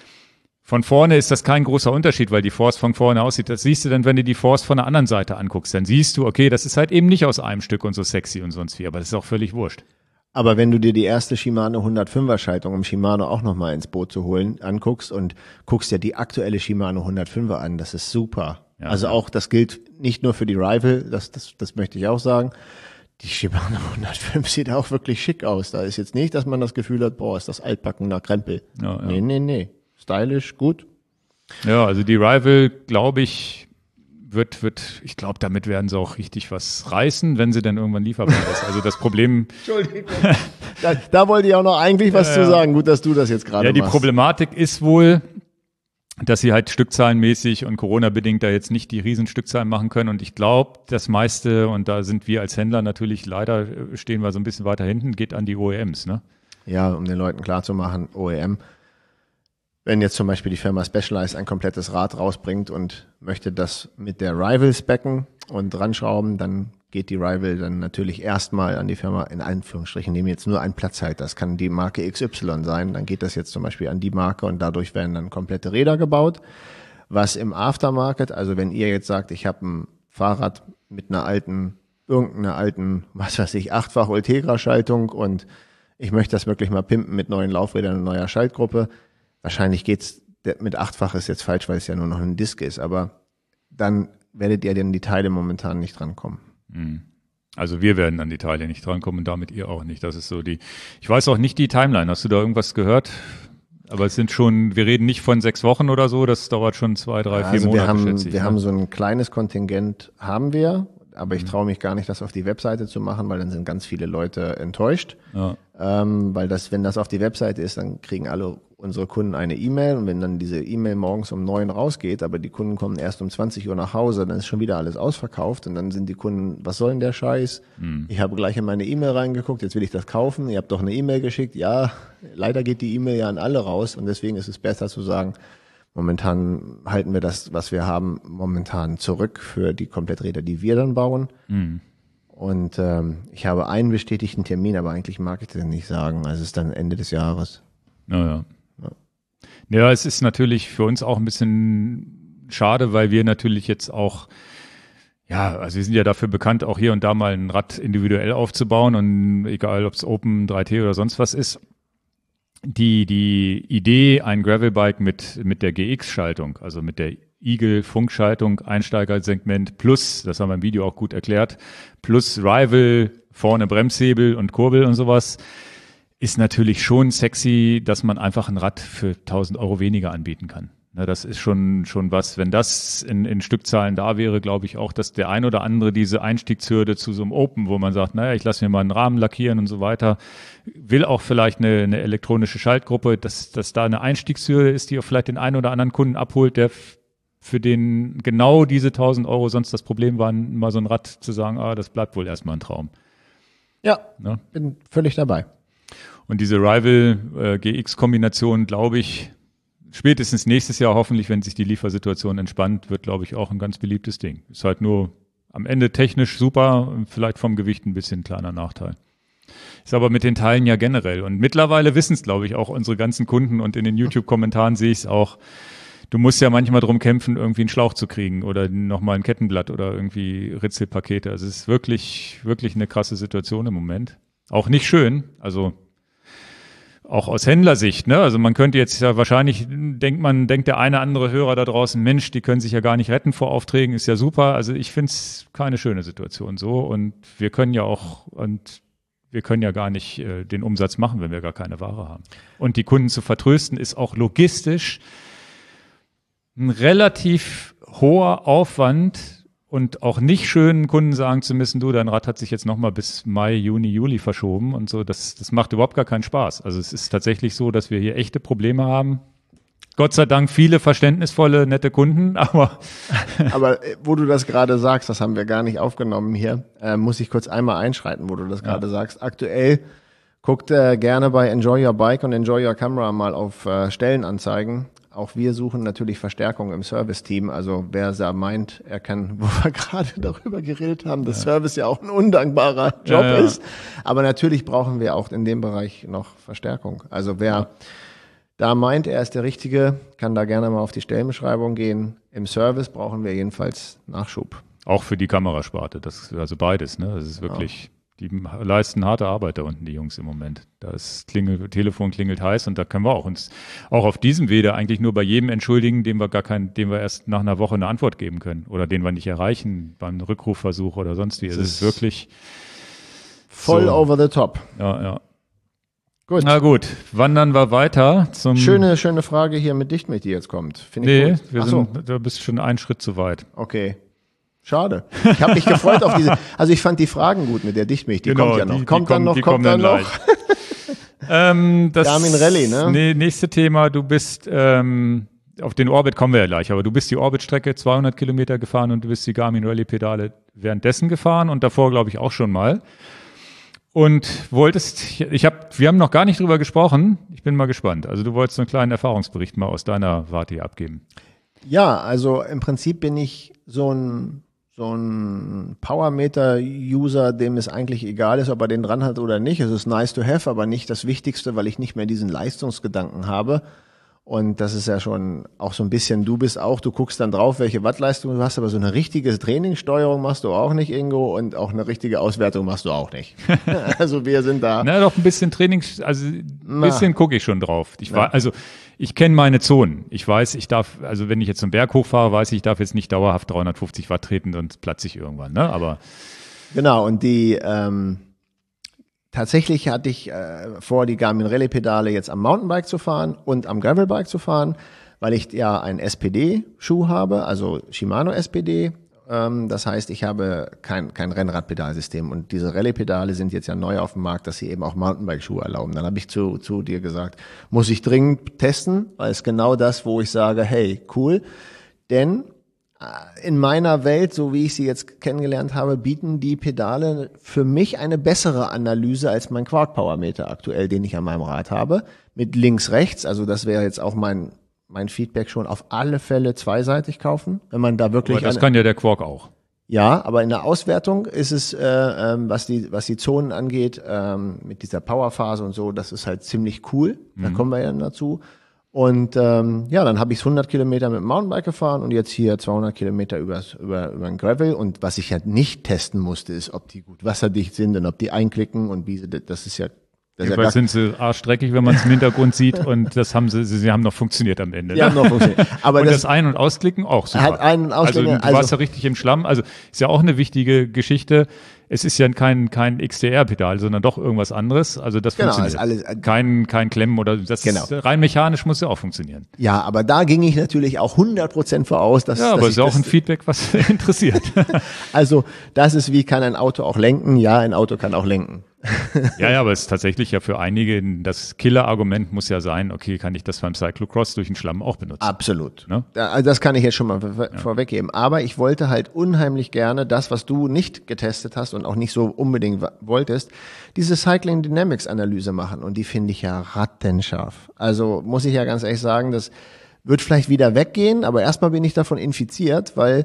Von vorne ist das kein großer Unterschied, weil die Force von vorne aussieht. Das siehst du dann, wenn du die Force von der anderen Seite anguckst. Dann siehst du, okay, das ist halt eben nicht aus einem Stück und so sexy und sonst wie, aber das ist auch völlig wurscht. Aber wenn du dir die erste Shimano 105er Schaltung, um Shimano auch nochmal ins Boot zu holen, anguckst und guckst dir die aktuelle Shimano 105er an, das ist super. Ja, also auch, das gilt nicht nur für die Rival, das möchte ich auch sagen. Die Shimano 105 sieht auch wirklich schick aus. Da ist jetzt nicht, dass man das Gefühl hat, ist das altbackener Krempel. Ja. Nee. Stylisch, gut. Ja, also die Rival, glaube ich, ich glaube, damit werden sie auch richtig was reißen, wenn sie dann irgendwann lieferbar ist. Also das Problem. Entschuldigung. Da wollte ich auch noch eigentlich was zu sagen. Gut, dass du das jetzt gerade machst. Ja, die Problematik ist wohl, dass sie halt stückzahlenmäßig und Corona-bedingt da jetzt nicht die Riesenstückzahlen machen können. Und ich glaube, das meiste, und da sind wir als Händler natürlich leider, stehen wir so ein bisschen weiter hinten, geht an die OEMs, ne? Ja, um den Leuten klarzumachen, OEM. Wenn jetzt zum Beispiel die Firma Specialized ein komplettes Rad rausbringt und möchte das mit der Rival specken und dran schrauben, dann geht die Rival dann natürlich erstmal an die Firma, in Anführungsstrichen, nehmen jetzt nur einen Platzhalter. Das kann die Marke XY sein. Dann geht das jetzt zum Beispiel an die Marke und dadurch werden dann komplette Räder gebaut. Was im Aftermarket, also wenn ihr jetzt sagt, ich habe ein Fahrrad mit irgendeiner alten, was weiß ich, 8-fach Ultegra-Schaltung und ich möchte das wirklich mal pimpen mit neuen Laufrädern und neuer Schaltgruppe. Wahrscheinlich geht's mit 8-fach ist jetzt falsch, weil es ja nur noch ein Disk ist, aber dann werdet ihr denn die Teile momentan nicht drankommen. Also wir werden an die Teile nicht drankommen und damit ihr auch nicht. Das ist so ich weiß auch nicht die Timeline. Hast du da irgendwas gehört? Aber es sind wir reden nicht von 6 Wochen oder so, das dauert schon 2, 3, 4 Monate, schätze ich. Wir haben so ein kleines Kontingent, aber ich traue mich gar nicht, das auf die Webseite zu machen, weil dann sind ganz viele Leute enttäuscht. Ja. Weil wenn das auf die Webseite ist, dann kriegen alle unsere Kunden eine E-Mail und wenn dann diese E-Mail morgens um 9 rausgeht, aber die Kunden kommen erst um 20 Uhr nach Hause, dann ist schon wieder alles ausverkauft und dann sind die Kunden, was soll denn der Scheiß? Ich habe gleich in meine E-Mail reingeguckt, jetzt will ich das kaufen, ihr habt doch eine E-Mail geschickt. Ja, leider geht die E-Mail ja an alle raus und deswegen ist es besser zu sagen, momentan halten wir das, was wir haben, momentan zurück für die Kompletträder, die wir dann bauen. Und ich habe einen bestätigten Termin, aber eigentlich mag ich den nicht sagen. Also es ist dann Ende des Jahres. Ja, es ist natürlich für uns auch ein bisschen schade, weil wir natürlich jetzt auch, also wir sind ja dafür bekannt, auch hier und da mal ein Rad individuell aufzubauen und egal, ob es Open, 3T oder sonst was ist. Die Idee, ein Gravelbike mit der GX-Schaltung, also mit der Eagle-Funkschaltung, Einsteigersegment plus, das haben wir im Video auch gut erklärt, plus Rival, vorne Bremshebel und Kurbel und sowas, ist natürlich schon sexy, dass man einfach ein Rad für 1.000 Euro weniger anbieten kann. Ja, das ist schon was, wenn das in Stückzahlen da wäre, glaube ich auch, dass der ein oder andere diese Einstiegshürde zu so einem Open, wo man sagt, naja, ich lasse mir mal einen Rahmen lackieren und so weiter, will auch vielleicht eine elektronische Schaltgruppe, dass da eine Einstiegshürde ist, die auch vielleicht den einen oder anderen Kunden abholt, der für den genau diese 1.000 Euro sonst das Problem waren, mal so ein Rad zu sagen, das bleibt wohl erstmal ein Traum. Ja, Ne? Bin völlig dabei. Und diese Rival GX-Kombination, glaube ich, spätestens nächstes Jahr hoffentlich, wenn sich die Liefersituation entspannt, wird, glaube ich, auch ein ganz beliebtes Ding. Ist halt nur am Ende technisch super, vielleicht vom Gewicht ein bisschen kleiner Nachteil. Ist aber mit den Teilen ja generell. Und mittlerweile wissen es, glaube ich, auch unsere ganzen Kunden und in den YouTube-Kommentaren sehe ich es auch. Du musst ja manchmal drum kämpfen, irgendwie einen Schlauch zu kriegen oder nochmal ein Kettenblatt oder irgendwie Ritzelpakete. Also es ist wirklich, wirklich eine krasse Situation im Moment. Auch nicht schön, also auch aus Händlersicht, ne? Also man könnte jetzt ja wahrscheinlich, denkt der eine andere Hörer da draußen, Mensch, die können sich ja gar nicht retten vor Aufträgen, ist ja super. Also ich finde es keine schöne Situation so und wir können ja gar nicht den Umsatz machen, wenn wir gar keine Ware haben. Und die Kunden zu vertrösten ist auch logistisch ein relativ hoher Aufwand und auch nicht schön, Kunden sagen zu müssen, du, dein Rad hat sich jetzt nochmal bis Mai, Juni, Juli verschoben und so. Das macht überhaupt gar keinen Spaß. Also es ist tatsächlich so, dass wir hier echte Probleme haben. Gott sei Dank viele verständnisvolle, nette Kunden, aber wo du das gerade sagst, das haben wir gar nicht aufgenommen hier, muss ich kurz einmal einschreiten, wo du das gerade sagst. Aktuell guckt gerne bei Enjoy Your Bike und Enjoy Your Camera mal auf Stellenanzeigen. Auch wir suchen natürlich Verstärkung im Service-Team. Also wer da meint, er kann, wo wir gerade darüber geredet haben, dass Service ja auch ein undankbarer Job ist. Aber natürlich brauchen wir auch in dem Bereich noch Verstärkung. Also wer da meint, er ist der Richtige, kann da gerne mal auf die Stellenbeschreibung gehen. Im Service brauchen wir jedenfalls Nachschub. Auch für die Kamerasparte, also beides, ne? Das ist wirklich, die leisten harte Arbeit da unten, die Jungs im Moment. Das Telefon klingelt heiß und da können wir uns auch auf diesem Wege eigentlich nur bei jedem entschuldigen, dem wir erst nach einer Woche eine Antwort geben können oder den wir nicht erreichen beim Rückrufversuch oder sonst wie. Es ist wirklich voll so over the top. Ja. Gut. Na gut, wandern wir weiter zum... Schöne Frage hier mit Dichtmilch, die jetzt kommt. Finde ich gut. Du bist schon einen Schritt zu weit. Okay. Schade. Ich habe mich gefreut auf diese. Also ich fand die Fragen gut mit der Dichtmilch. Die kommt ja noch. Kommt dann noch. Garmin Rallye, ne? Nee, nächste Thema. Du bist auf den Orbit kommen wir ja gleich, aber du bist die Orbit-Strecke 200 Kilometer gefahren und du bist die Garmin Rallye-Pedale währenddessen gefahren und davor, glaube ich, auch schon mal. Und wir haben noch gar nicht drüber gesprochen. Ich bin mal gespannt. Also du wolltest einen kleinen Erfahrungsbericht mal aus deiner Warte hier abgeben. Ja, also im Prinzip bin ich so ein Powermeter-User, dem es eigentlich egal ist, ob er den dran hat oder nicht. Es ist nice to have, aber nicht das Wichtigste, weil ich nicht mehr diesen Leistungsgedanken habe. Und das ist ja schon auch so ein bisschen, du guckst dann drauf, welche Wattleistung du hast, aber so eine richtige Trainingssteuerung machst du auch nicht, Ingo, und auch eine richtige Auswertung machst du auch nicht. Also wir sind da. Na, doch ein bisschen ein bisschen gucke ich schon drauf. Ich kenne meine Zonen. Ich weiß, wenn ich jetzt zum Berg hochfahre, weiß ich darf jetzt nicht dauerhaft 350 Watt treten, sonst platze ich irgendwann, ne? Aber. Genau, und tatsächlich hatte ich vor, die Garmin Rallye-Pedale jetzt am Mountainbike zu fahren und am Gravelbike zu fahren, weil ich ja einen SPD-Schuh habe, also Shimano SPD. Das heißt, ich habe kein Rennradpedalsystem und diese Rallye-Pedale sind jetzt ja neu auf dem Markt, dass sie eben auch Mountainbike-Schuhe erlauben. Dann habe ich zu dir gesagt, muss ich dringend testen, weil es genau das, wo ich sage, hey, cool, denn in meiner Welt, so wie ich sie jetzt kennengelernt habe, bieten die Pedale für mich eine bessere Analyse als mein Quark-Power-Meter aktuell, den ich an meinem Rad habe, mit links-rechts. Also das wäre jetzt auch mein Feedback schon, auf alle Fälle zweiseitig kaufen, wenn man da wirklich. Aber das kann ja der Quark auch. Ja, aber in der Auswertung ist es, was die Zonen angeht, mit dieser Powerphase und so, das ist halt ziemlich cool. Da kommen wir ja dann dazu. Und dann habe ich 100 Kilometer mit dem Mountainbike gefahren und jetzt hier 200 Kilometer über ein Gravel. Und was ich halt nicht testen musste, ist, ob die gut wasserdicht sind und ob die einklicken und das ist ja Jedenfalls sind sie arschstreckig, wenn man es im Hintergrund sieht und sie haben noch funktioniert am Ende. Die haben noch funktioniert. Aber und das Ein- und Ausklicken auch super. Hat Ein- und Ausklicken, also du warst ja richtig im Schlamm. Also ist ja auch eine wichtige Geschichte. Es ist ja kein XDR-Pedal, sondern doch irgendwas anderes. Also das funktioniert. Ist alles, kein Klemmen oder das ist, rein mechanisch muss ja auch funktionieren. Ja, aber da ging ich natürlich auch 100% voraus. Aber es ist auch ein Feedback, was interessiert. Also das ist wie, kann ein Auto auch lenken? Ja, ein Auto kann auch lenken. Ja, aber es ist tatsächlich ja für einige, das Killer-Argument muss ja sein, okay, kann ich das beim Cyclocross durch den Schlamm auch benutzen? Absolut. Ne? Also das kann ich jetzt schon mal vorweggeben. Aber ich wollte halt unheimlich gerne das, was du nicht getestet hast und auch nicht so unbedingt wolltest, diese Cycling Dynamics Analyse machen. Und die finde ich ja rattenscharf. Also muss ich ja ganz ehrlich sagen, das wird vielleicht wieder weggehen, aber erstmal bin ich davon infiziert, weil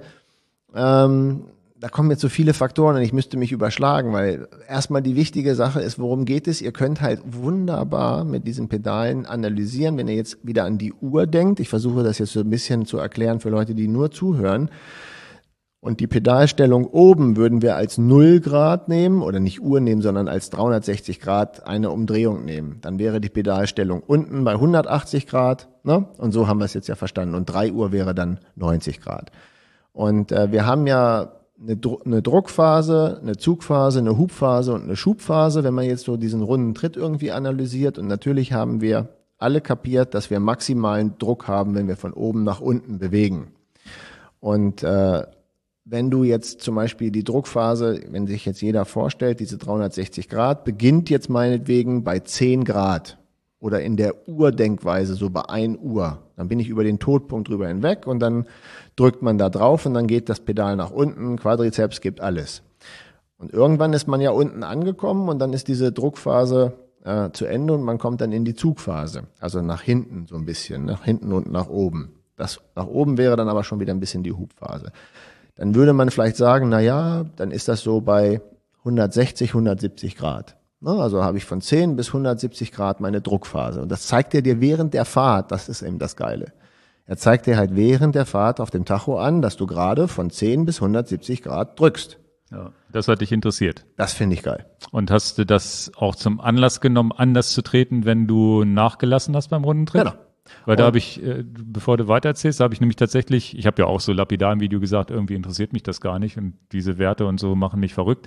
da kommen jetzt so viele Faktoren und ich müsste mich überschlagen, weil erstmal die wichtige Sache ist, worum geht es? Ihr könnt halt wunderbar mit diesen Pedalen analysieren, wenn ihr jetzt wieder an die Uhr denkt. Ich versuche das jetzt so ein bisschen zu erklären für Leute, die nur zuhören. Und die Pedalstellung oben würden wir als 0 Grad nehmen oder nicht Uhr nehmen, sondern als 360 Grad eine Umdrehung nehmen. Dann wäre die Pedalstellung unten bei 180 Grad, ne? Und so haben wir es jetzt ja verstanden. Und 3 Uhr wäre dann 90 Grad. Und wir haben ja eine Druckphase, eine Zugphase, eine Hubphase und eine Schubphase, wenn man jetzt so diesen runden Tritt irgendwie analysiert. Und natürlich haben wir alle kapiert, dass wir maximalen Druck haben, wenn wir von oben nach unten bewegen. Und wenn du jetzt zum Beispiel die Druckphase, wenn sich jetzt jeder vorstellt, diese 360 Grad, beginnt jetzt meinetwegen bei 10 Grad oder in der Uhrdenkweise so bei 1 Uhr. Dann bin ich über den Todpunkt drüber hinweg und dann drückt man da drauf und dann geht das Pedal nach unten, Quadrizeps gibt alles. Und irgendwann ist man ja unten angekommen und dann ist diese Druckphase zu Ende und man kommt dann in die Zugphase. Also nach hinten so ein bisschen, nach hinten und nach oben. Das nach oben wäre dann aber schon wieder ein bisschen die Hubphase. Dann würde man vielleicht sagen, na ja, dann ist das so bei 160, 170 Grad. Also habe ich von 10 bis 170 Grad meine Druckphase. Und das zeigt er dir während der Fahrt, das ist eben das Geile. Er zeigt dir halt während der Fahrt auf dem Tacho an, dass du gerade von 10 bis 170 Grad drückst. Ja, das hat dich interessiert. Das finde ich geil. Und hast du das auch zum Anlass genommen, anders zu treten, wenn du nachgelassen hast beim Rundentritt? Genau. Weil da habe ich, bevor du weitererzählst, habe ich nämlich tatsächlich, ich habe ja auch so lapidar im Video gesagt, irgendwie interessiert mich das gar nicht und diese Werte und so machen mich verrückt.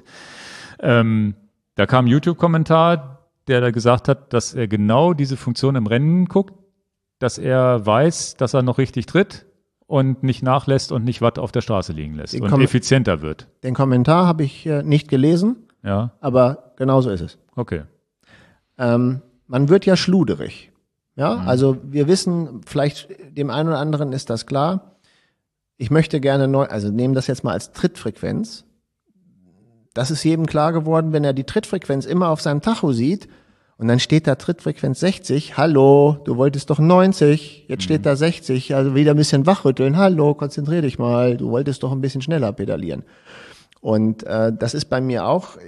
Da kam ein YouTube-Kommentar, der da gesagt hat, dass er genau diese Funktion im Rennen guckt, dass er weiß, dass er noch richtig tritt und nicht nachlässt und nicht Watt auf der Straße liegen lässt und effizienter wird. Den Kommentar habe ich nicht gelesen, ja, aber genauso ist es. Okay. Man wird ja schluderig. Ja, also wir wissen, vielleicht dem einen oder anderen ist das klar. Ich möchte gerne also nehmen das jetzt mal als Trittfrequenz. Das ist jedem klar geworden, wenn er die Trittfrequenz immer auf seinem Tacho sieht und dann steht da Trittfrequenz 60. Hallo, du wolltest doch 90, jetzt steht da 60. Also wieder ein bisschen wachrütteln. Hallo, konzentrier dich mal, du wolltest doch ein bisschen schneller pedalieren. Und das ist bei mir auch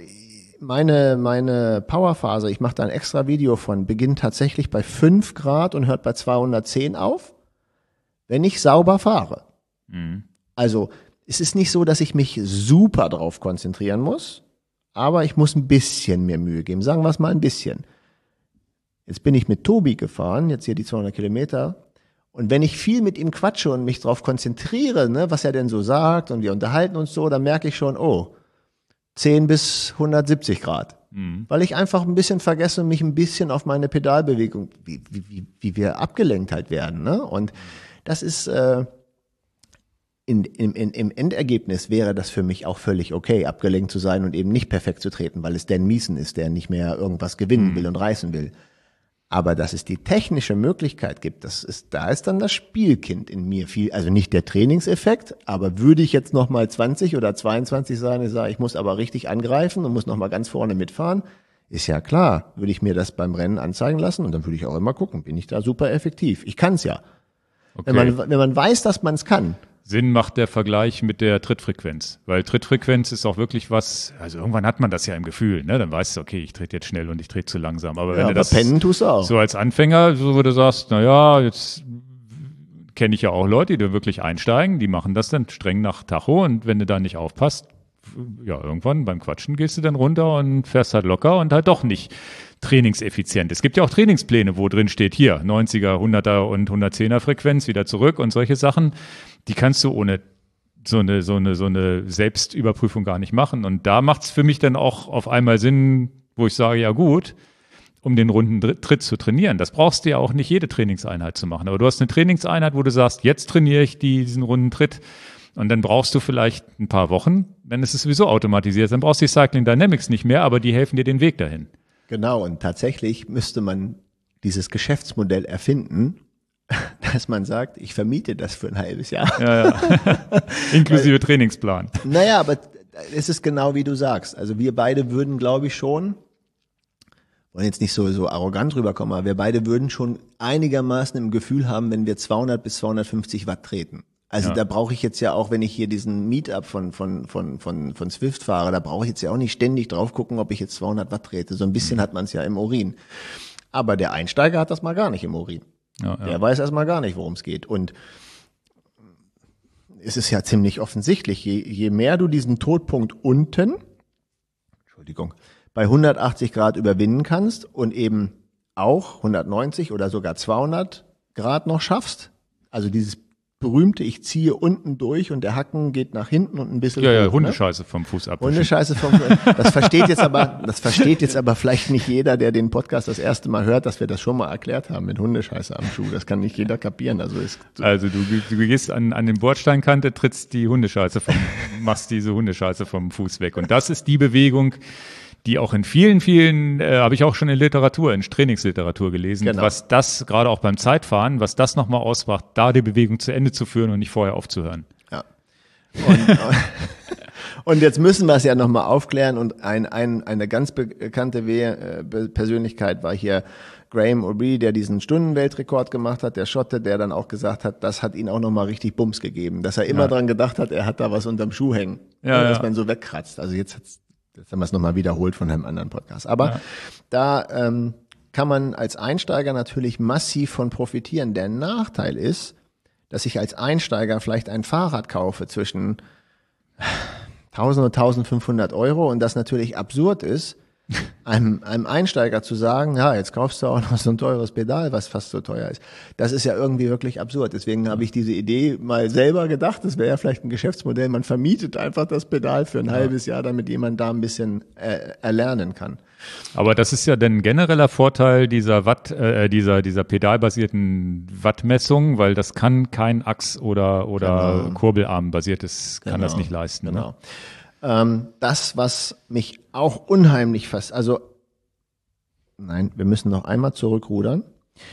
meine Powerphase. Ich mache da ein extra Video von, beginnt tatsächlich bei 5 Grad und hört bei 210 auf, wenn ich sauber fahre. Also es ist nicht so, dass ich mich super drauf konzentrieren muss, aber ich muss ein bisschen mehr Mühe geben. Sagen wir es mal ein bisschen. Jetzt bin ich mit Tobi gefahren, jetzt hier die 200 Kilometer. Und wenn ich viel mit ihm quatsche und mich drauf konzentriere, ne, was er denn so sagt und wir unterhalten uns so, dann merke ich schon, 10 bis 170 Grad. Weil ich einfach ein bisschen vergesse und mich ein bisschen auf meine Pedalbewegung, wie wir abgelenkt halt werden. Ne? Und das ist im Endergebnis wäre das für mich auch völlig okay, abgelenkt zu sein und eben nicht perfekt zu treten, weil es Dan Miesen ist, der nicht mehr irgendwas gewinnen will und reißen will. Aber dass es die technische Möglichkeit gibt, da ist dann das Spielkind in mir viel, also nicht der Trainingseffekt, aber würde ich jetzt nochmal 20 oder 22 sein, ich muss aber richtig angreifen und muss nochmal ganz vorne mitfahren, ist ja klar, würde ich mir das beim Rennen anzeigen lassen und dann würde ich auch immer gucken, bin ich da super effektiv. Ich kann's ja. Okay. Wenn man weiß, dass man es kann. Sinn macht der Vergleich mit der Trittfrequenz, weil Trittfrequenz ist auch wirklich was, also irgendwann hat man das ja im Gefühl, ne? Dann weißt du, okay, ich trete jetzt schnell und ich trete zu langsam. Aber wenn du das pennen tust du auch. So als Anfänger, so wo du sagst, naja, jetzt kenne ich ja auch Leute, die da wirklich einsteigen, die machen das dann streng nach Tacho und wenn du da nicht aufpasst, ja, irgendwann beim Quatschen gehst du dann runter und fährst halt locker und halt doch nicht trainingseffizient. Es gibt ja auch Trainingspläne, wo drin steht, hier 90er, 100er und 110er Frequenz wieder zurück und solche Sachen, die kannst du ohne so eine Selbstüberprüfung gar nicht machen. Und da macht es für mich dann auch auf einmal Sinn, wo ich sage, ja gut, um den runden Tritt zu trainieren. Das brauchst du ja auch nicht jede Trainingseinheit zu machen. Aber du hast eine Trainingseinheit, wo du sagst, jetzt trainiere ich diesen runden Tritt. Und dann brauchst du vielleicht ein paar Wochen, dann ist es sowieso automatisiert. Dann brauchst du die Cycling Dynamics nicht mehr, aber die helfen dir den Weg dahin. Genau, und tatsächlich müsste man dieses Geschäftsmodell erfinden, dass man sagt, ich vermiete das für ein halbes Jahr. Ja. Inklusive Trainingsplan. Naja, aber es ist genau wie du sagst. Also wir beide würden, glaube ich, schon, wollen jetzt nicht so arrogant rüberkommen, aber wir beide würden schon einigermaßen im Gefühl haben, wenn wir 200 bis 250 Watt treten. Also da brauche ich jetzt ja auch, wenn ich hier diesen Meetup von Zwift fahre, da brauche ich jetzt ja auch nicht ständig drauf gucken, ob ich jetzt 200 Watt trete. So ein bisschen hat man es ja im Urin. Aber der Einsteiger hat das mal gar nicht im Urin. Ja. Der weiß erstmal gar nicht, worum es geht. Und es ist ja ziemlich offensichtlich, je mehr du diesen Todpunkt unten, bei 180 Grad überwinden kannst und eben auch 190 oder sogar 200 Grad noch schaffst, also dieses berühmte, ich ziehe unten durch und der Hacken geht nach hinten und ein bisschen hoch, Hundescheiße vom Fuß ab. Hundescheiße vom Fuß. Das versteht jetzt aber vielleicht nicht jeder, der den Podcast das erste Mal hört, dass wir das schon mal erklärt haben mit Hundescheiße am Schuh. Das kann nicht jeder kapieren. Also du gehst an den Bordsteinkante, trittst die Hundescheiße machst diese Hundescheiße vom Fuß weg. Und das ist die Bewegung, die auch in vielen, habe ich auch schon in Trainingsliteratur gelesen, genau. Was das, gerade auch beim Zeitfahren, was das nochmal ausmacht, da die Bewegung zu Ende zu führen und nicht vorher aufzuhören. Ja. Und jetzt müssen wir es ja nochmal aufklären und eine ganz bekannte Persönlichkeit war hier Graham O'Brien, der diesen Stundenweltrekord gemacht hat, der Schotte, der dann auch gesagt hat, das hat ihn auch nochmal richtig Bums gegeben, dass er immer dran gedacht hat, er hat da was unterm Schuh hängen, dass man so wegkratzt. Also jetzt haben wir es nochmal wiederholt von einem anderen Podcast. Aber da kann man als Einsteiger natürlich massiv von profitieren. Der Nachteil ist, dass ich als Einsteiger vielleicht ein Fahrrad kaufe zwischen 1000 und 1500 Euro und das natürlich absurd ist, einem Einsteiger zu sagen, ja, jetzt kaufst du auch noch so ein teures Pedal, was fast so teuer ist. Das ist ja irgendwie wirklich absurd. Deswegen habe ich diese Idee mal selber gedacht, das wäre ja vielleicht ein Geschäftsmodell, man vermietet einfach das Pedal für ein halbes Jahr, damit jemand da ein bisschen erlernen kann. Aber das ist ja dann genereller Vorteil dieser dieser pedalbasierten Wattmessung, weil das kann kein Achs- oder Kurbelarm basiertes kann das nicht leisten. Genau. Ne? Das, was mich auch unheimlich wir müssen noch einmal zurückrudern.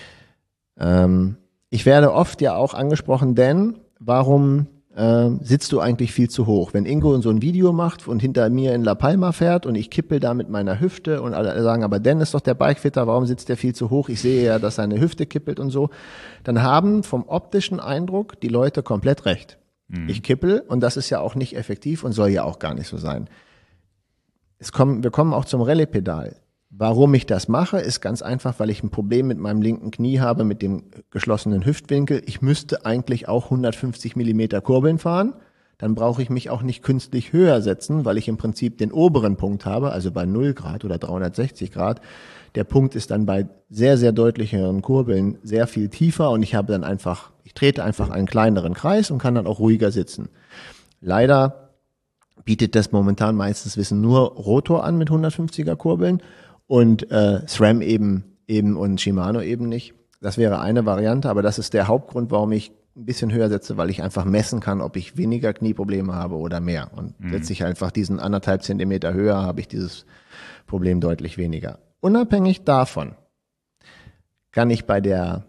Ich werde oft ja auch angesprochen, denn warum sitzt du eigentlich viel zu hoch? Wenn Ingo so ein Video macht und hinter mir in La Palma fährt und ich kippel da mit meiner Hüfte und alle sagen, aber Dan ist doch der Bikefitter, warum sitzt der viel zu hoch? Ich sehe ja, dass seine Hüfte kippelt und so. Dann haben vom optischen Eindruck die Leute komplett recht. Ich kippel und das ist ja auch nicht effektiv und soll ja auch gar nicht so sein. Wir kommen auch zum Rallye-Pedal. Warum ich das mache, ist ganz einfach, weil ich ein Problem mit meinem linken Knie habe, mit dem geschlossenen Hüftwinkel. Ich müsste eigentlich auch 150 Millimeter Kurbeln fahren. Dann brauche ich mich auch nicht künstlich höher setzen, weil ich im Prinzip den oberen Punkt habe, also bei 0 Grad oder 360 Grad. Der Punkt ist dann bei sehr, sehr deutlicheren Kurbeln sehr viel tiefer und ich trete einfach einen kleineren Kreis und kann dann auch ruhiger sitzen. Leider bietet das momentan meistens Wissen nur Rotor an mit 150er Kurbeln und SRAM eben und Shimano eben nicht. Das wäre eine Variante, aber das ist der Hauptgrund, warum ich ein bisschen höher setze, weil ich einfach messen kann, ob ich weniger Knieprobleme habe oder mehr. Und setze ich einfach diesen 1,5 Zentimeter höher, habe ich dieses Problem deutlich weniger. Unabhängig davon kann ich bei der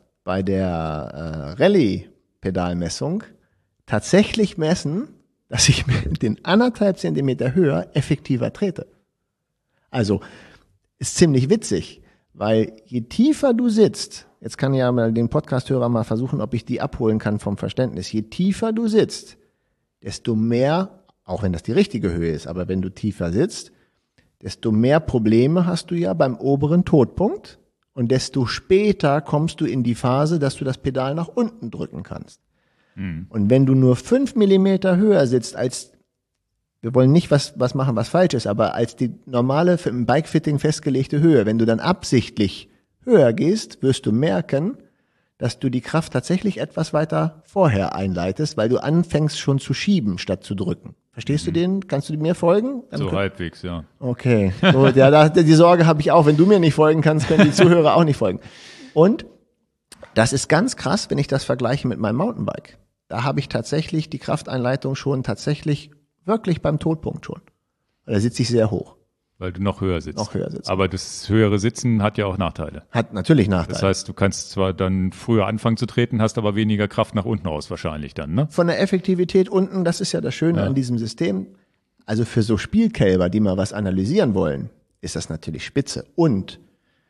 Rallye-Pedalmessung tatsächlich messen, dass ich mit den 1,5 Zentimeter höher effektiver trete. Also ist ziemlich witzig, weil je tiefer du sitzt, jetzt kann ja mal den Podcast-Hörer mal versuchen, ob ich die abholen kann vom Verständnis, je tiefer du sitzt, desto mehr, auch wenn das die richtige Höhe ist, aber wenn du tiefer sitzt, desto mehr Probleme hast du ja beim oberen Todpunkt und desto später kommst du in die Phase, dass du das Pedal nach unten drücken kannst. Und wenn du nur 5 Millimeter höher sitzt als wir wollen nicht was machen, was falsch ist, aber als die normale im Bikefitting festgelegte Höhe, wenn du dann absichtlich höher gehst, wirst du merken, dass du die Kraft tatsächlich etwas weiter vorher einleitest, weil du anfängst schon zu schieben, statt zu drücken. Verstehst du den? Kannst du mir folgen? So halbwegs, ja. Okay, gut, ja, die Sorge habe ich auch. Wenn du mir nicht folgen kannst, können die Zuhörer auch nicht folgen. Und das ist ganz krass, wenn ich das vergleiche mit meinem Mountainbike. Da habe ich tatsächlich die Krafteinleitung schon tatsächlich wirklich beim Todpunkt schon. Da sitze ich sehr hoch. Weil du noch höher sitzt. Noch höher sitzt. Aber das höhere Sitzen hat ja auch Nachteile. Hat natürlich Nachteile. Das heißt, du kannst zwar dann früher anfangen zu treten, hast aber weniger Kraft nach unten raus wahrscheinlich dann, ne? Von der Effektivität unten, das ist ja das Schöne an diesem System. Also für so Spielkälber, die mal was analysieren wollen, ist das natürlich spitze. Und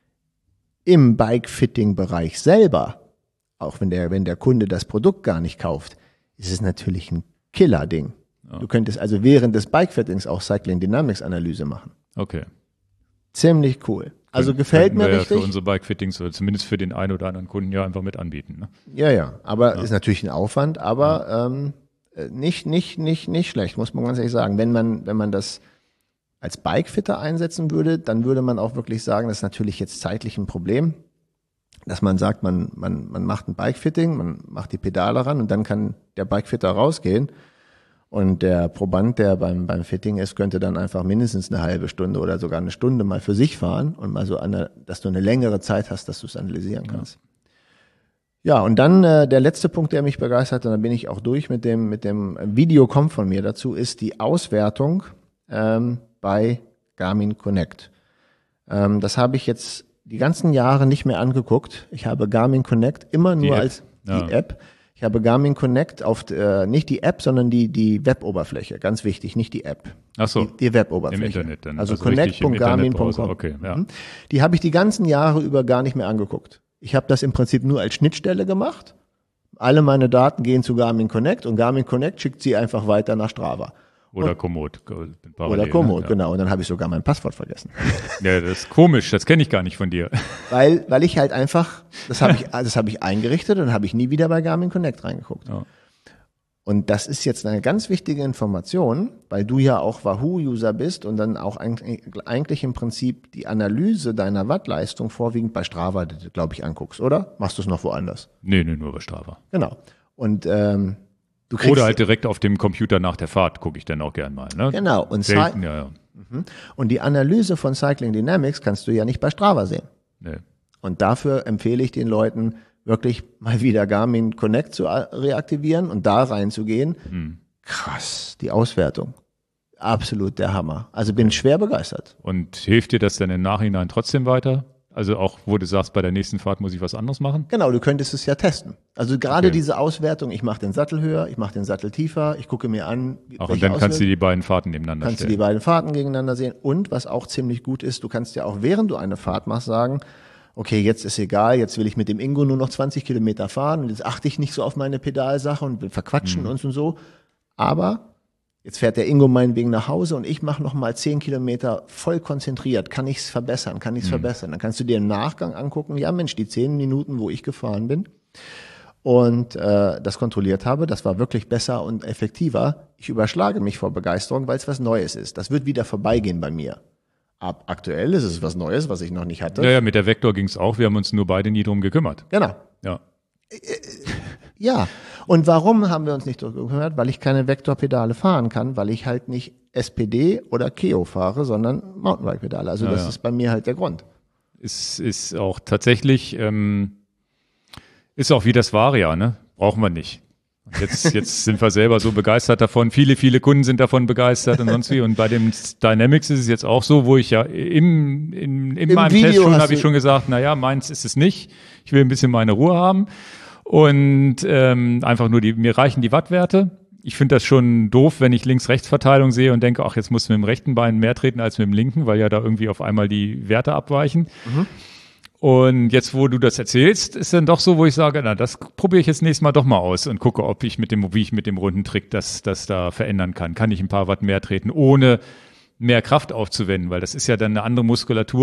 im Bike-Fitting-Bereich selber, auch wenn der Kunde das Produkt gar nicht kauft, ist es natürlich ein Killer-Ding. Ja. Du könntest also während des Bike-Fittings auch Cycling Dynamics Analyse machen. Okay. Ziemlich cool. Also gefällt mir richtig. Für unsere Bike-Fittings oder zumindest für den einen oder anderen Kunden ja einfach mit anbieten. Ne? Ja. Aber ist natürlich ein Aufwand, aber nicht schlecht, muss man ganz ehrlich sagen. Wenn man das als Bikefitter einsetzen würde, dann würde man auch wirklich sagen, das ist natürlich jetzt zeitlich ein Problem, dass man sagt, man macht ein Bikefitting, man macht die Pedale ran und dann kann der Bikefitter rausgehen. Und der Proband, der beim Fitting ist, könnte dann einfach mindestens eine halbe Stunde oder sogar eine Stunde mal für sich fahren und mal so dass du eine längere Zeit hast, dass du es analysieren kannst. Ja, und dann der letzte Punkt, der mich begeistert, und dann bin ich auch durch mit dem Video kommt von mir dazu, ist die Auswertung bei Garmin Connect. Das habe ich jetzt die ganzen Jahre nicht mehr angeguckt. Ich habe Garmin Connect immer nur als die App. Ich habe Garmin Connect auf nicht die App, sondern die Web-Oberfläche. Ganz wichtig, nicht die App. Ach so. Die Web-Oberfläche. Im Internet dann. Also connect.garmin.com. Okay, ja. Die habe ich die ganzen Jahre über gar nicht mehr angeguckt. Ich habe das im Prinzip nur als Schnittstelle gemacht. Alle meine Daten gehen zu Garmin Connect und Garmin Connect schickt sie einfach weiter nach Strava. Oder Komoot. Oder Komoot, genau. Und dann habe ich sogar mein Passwort vergessen. Ja, das ist komisch. Das kenne ich gar nicht von dir. Weil ich halt einfach, das habe ich eingerichtet und habe ich nie wieder bei Garmin Connect reingeguckt. Ja. Und das ist jetzt eine ganz wichtige Information, weil du ja auch Wahoo-User bist und dann auch eigentlich im Prinzip die Analyse deiner Wattleistung vorwiegend bei Strava, glaube ich, anguckst, oder? Machst du es noch woanders? Nee, nur bei Strava. Genau. Und du kriegst oder halt direkt auf dem Computer nach der Fahrt gucke ich dann auch gern mal. Ne? Genau. Und selten, ja. Und die Analyse von Cycling Dynamics kannst du ja nicht bei Strava sehen. Nee. Und dafür empfehle ich den Leuten, wirklich mal wieder Garmin Connect zu reaktivieren und da reinzugehen. Krass, die Auswertung. Absolut der Hammer. Also bin schwer begeistert. Und hilft dir das dann im Nachhinein trotzdem weiter? Also auch, wo du sagst, bei der nächsten Fahrt muss ich was anderes machen? Genau, du könntest es ja testen. Also gerade diese Auswertung, ich mache den Sattel höher, ich mache den Sattel tiefer, ich gucke mir an. Ach, und dann kannst du die beiden Fahrten nebeneinander stellen. Kannst du die beiden Fahrten gegeneinander sehen. Und was auch ziemlich gut ist, du kannst ja auch, während du eine Fahrt machst, sagen, okay, jetzt ist egal, jetzt will ich mit dem Ingo nur noch 20 Kilometer fahren und jetzt achte ich nicht so auf meine Pedalsache und will verquatschen und so. Aber jetzt fährt der Ingo meinetwegen nach Hause und ich mache noch mal 10 Kilometer voll konzentriert. Kann ich es verbessern? Dann kannst du dir im Nachgang angucken, ja Mensch, die 10 Minuten, wo ich gefahren bin und das kontrolliert habe, das war wirklich besser und effektiver. Ich überschlage mich vor Begeisterung, weil es was Neues ist. Das wird wieder vorbeigehen bei mir. Aktuell ist es was Neues, was ich noch nicht hatte. Ja, mit der Vector ging es auch. Wir haben uns nur beide nie drum gekümmert. Genau. Ja. Ja. Und warum haben wir uns nicht drum gekümmert? Weil ich keine Vektorpedale fahren kann, weil ich halt nicht SPD oder Keo fahre, sondern Mountainbike-Pedale. Also das ist bei mir halt der Grund. Ist auch tatsächlich, ist auch wie das Varia, ne? Braucht man nicht. Jetzt sind wir selber so begeistert davon. Viele Kunden sind davon begeistert und sonst wie. Und bei dem Dynamics ist es jetzt auch so, wo ich ja in meinem Video Test schon habe ich schon gesagt, naja, meins ist es nicht. Ich will ein bisschen meine Ruhe haben. Und einfach nur mir reichen die Wattwerte. Ich finde das schon doof, wenn ich Links-Rechts-Verteilung sehe und denke, ach, jetzt muss mit dem rechten Bein mehr treten als mit dem linken, weil ja da irgendwie auf einmal die Werte abweichen. Und jetzt, wo du das erzählst, ist dann doch so, wo ich sage, na, das probiere ich jetzt nächstes Mal doch mal aus und gucke, wie ich mit dem runden Trick das da verändern kann. Kann ich ein paar Watt mehr treten, ohne mehr Kraft aufzuwenden, weil das ist ja dann eine andere Muskulatur,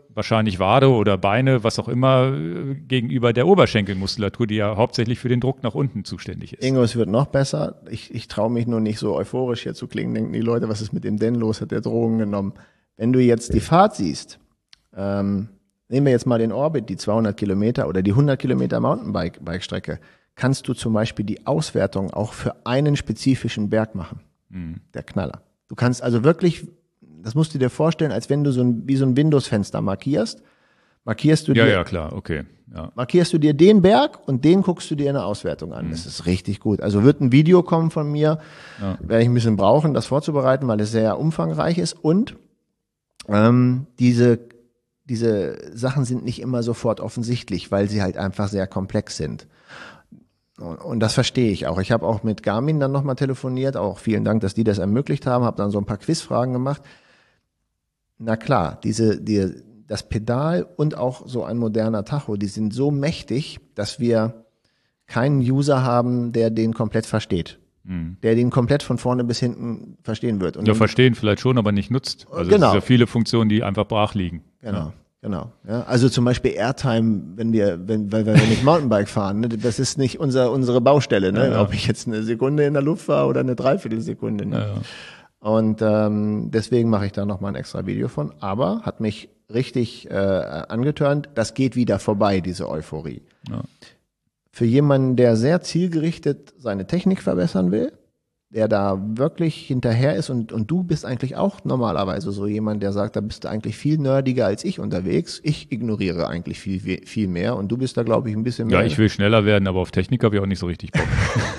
wahrscheinlich Wade oder Beine, was auch immer, gegenüber der Oberschenkelmuskulatur, die ja hauptsächlich für den Druck nach unten zuständig ist. Ingo, es wird noch besser. Ich traue mich nur nicht so euphorisch hier zu klingen. Denken die Leute, was ist mit dem denn los? Hat der Drogen genommen? Wenn du jetzt die Fahrt siehst, nehmen wir jetzt mal den Orbit, die 200 Kilometer oder die 100 Kilometer Mountainbike-Strecke, kannst du zum Beispiel die Auswertung auch für einen spezifischen Berg machen. Der Knaller. Du kannst also wirklich, das musst du dir vorstellen, als wenn du wie so ein Windows-Fenster markierst du dir. Ja, klar, okay. Ja. Markierst du dir den Berg und den guckst du dir in der Auswertung an. Das ist richtig gut. Also wird ein Video kommen von mir, werde ich ein bisschen brauchen, das vorzubereiten, weil es sehr umfangreich ist. Und diese Sachen sind nicht immer sofort offensichtlich, weil sie halt einfach sehr komplex sind. Und das verstehe ich auch. Ich habe auch mit Garmin dann nochmal telefoniert, auch vielen Dank, dass die das ermöglicht haben, habe dann so ein paar Quizfragen gemacht. Na klar, das Pedal und auch so ein moderner Tacho, die sind so mächtig, dass wir keinen User haben, der den komplett versteht. Der den komplett von vorne bis hinten verstehen wird. Und ja, verstehen vielleicht schon, aber nicht nutzt. Also genau. Es sind ja viele Funktionen, die einfach brach liegen. Genau. Ja, also zum Beispiel Airtime, weil wir nicht Mountainbike fahren, ne, das ist nicht unsere Baustelle, ne? Ob ich jetzt eine Sekunde in der Luft war oder eine Dreiviertelsekunde. Ne? Ja. Und deswegen mache ich da nochmal ein extra Video von. Aber hat mich richtig angetörnt. Das geht wieder vorbei, diese Euphorie. Ja. Für jemanden, der sehr zielgerichtet seine Technik verbessern will, der da wirklich hinterher ist und du bist eigentlich auch normalerweise so jemand, der sagt, da bist du eigentlich viel nerdiger als ich unterwegs. Ich ignoriere eigentlich viel mehr und du bist da, glaube ich, ein bisschen mehr. Ja, ich will schneller werden, aber auf Technik habe ich auch nicht so richtig Bock.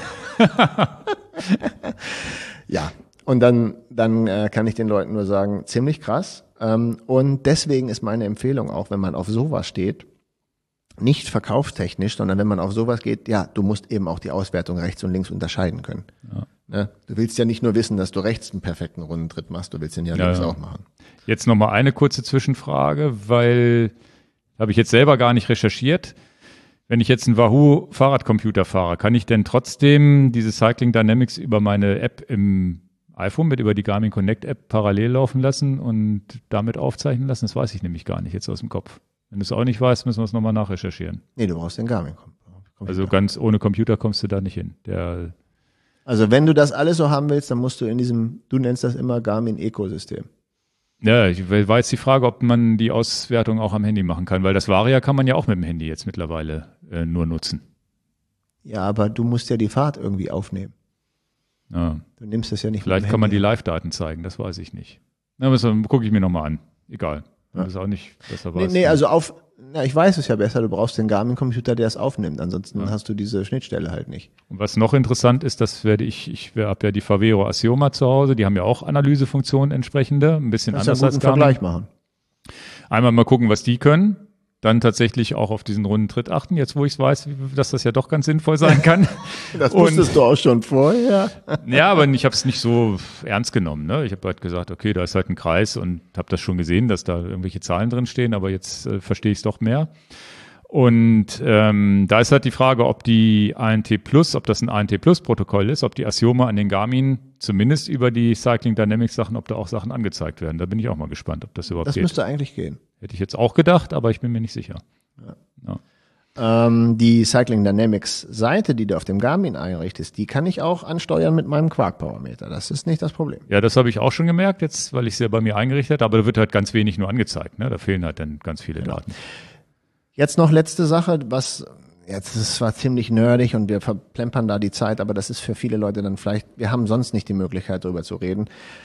Ja, und dann kann ich den Leuten nur sagen, ziemlich krass. Und deswegen ist meine Empfehlung auch, wenn man auf sowas steht, nicht verkaufstechnisch, sondern wenn man auf sowas geht, ja, du musst eben auch die Auswertung rechts und links unterscheiden können. Ja. Ne? Du willst ja nicht nur wissen, dass du rechts einen perfekten Rundentritt machst, du willst den ja links auch machen. Jetzt nochmal eine kurze Zwischenfrage, weil habe ich jetzt selber gar nicht recherchiert. Wenn ich jetzt einen Wahoo Fahrradcomputer fahre, kann ich denn trotzdem diese Cycling Dynamics über meine App im iPhone über die Garmin Connect App parallel laufen lassen und damit aufzeichnen lassen? Das weiß ich nämlich gar nicht jetzt aus dem Kopf. Wenn du es auch nicht weißt, müssen wir es nochmal nachrecherchieren. Nee, du brauchst den Garmin-Computer. Also ganz ohne Computer kommst du da nicht hin. Also wenn du das alles so haben willst, dann musst du in diesem, du nennst das immer Garmin-Ökosystem. Ja, war jetzt die Frage, ob man die Auswertung auch am Handy machen kann, weil das Varia kann man ja auch mit dem Handy jetzt mittlerweile nur nutzen. Ja, aber du musst ja die Fahrt irgendwie aufnehmen. Ja. Du nimmst das ja nicht Vielleicht mit dem kann man Handy. die Live-Daten zeigen, das weiß ich nicht. Na, gucke ich mir nochmal an. Egal. Das ist auch nicht besser weiß. Nee, also ich weiß es ja besser, du brauchst den Garmin-Computer, der es aufnimmt, ansonsten hast du diese Schnittstelle halt nicht. Und was noch interessant ist, das werde ich habe ja die Favero Assioma zu Hause, die haben ja auch Analysefunktionen entsprechende, ein bisschen anders als Garmin. Vergleich machen. Einmal mal gucken, was die können. Dann tatsächlich auch auf diesen Rundentritt achten, jetzt wo ich es weiß, dass das ja doch ganz sinnvoll sein kann. Das wusstest du auch schon vorher. Ja, aber ich habe es nicht so ernst genommen. Ne? Ich habe halt gesagt, okay, da ist halt ein Kreis und habe das schon gesehen, dass da irgendwelche Zahlen drin stehen, aber jetzt verstehe ich es doch mehr. Und da ist halt die Frage, ob die ANT Plus, ob das ein ANT Plus Protokoll ist, ob die Assioma an den Garmin zumindest über die Cycling Dynamics Sachen, ob da auch Sachen angezeigt werden. Da bin ich auch mal gespannt, ob das überhaupt geht. Das müsste eigentlich gehen. Hätte ich jetzt auch gedacht, aber ich bin mir nicht sicher. Ja. Die Cycling Dynamics Seite, die du auf dem Garmin einrichtest, die kann ich auch ansteuern mit meinem Quark Power Meter. Das ist nicht das Problem. Ja, das habe ich auch schon gemerkt jetzt, weil ich es ja bei mir eingerichtet habe, aber da wird halt ganz wenig nur angezeigt. Ne? Da fehlen halt dann ganz viele Daten. Jetzt noch letzte Sache, das war ziemlich nerdig und wir verplempern da die Zeit, aber das ist für viele Leute dann vielleicht, wir haben sonst nicht die Möglichkeit, darüber zu reden.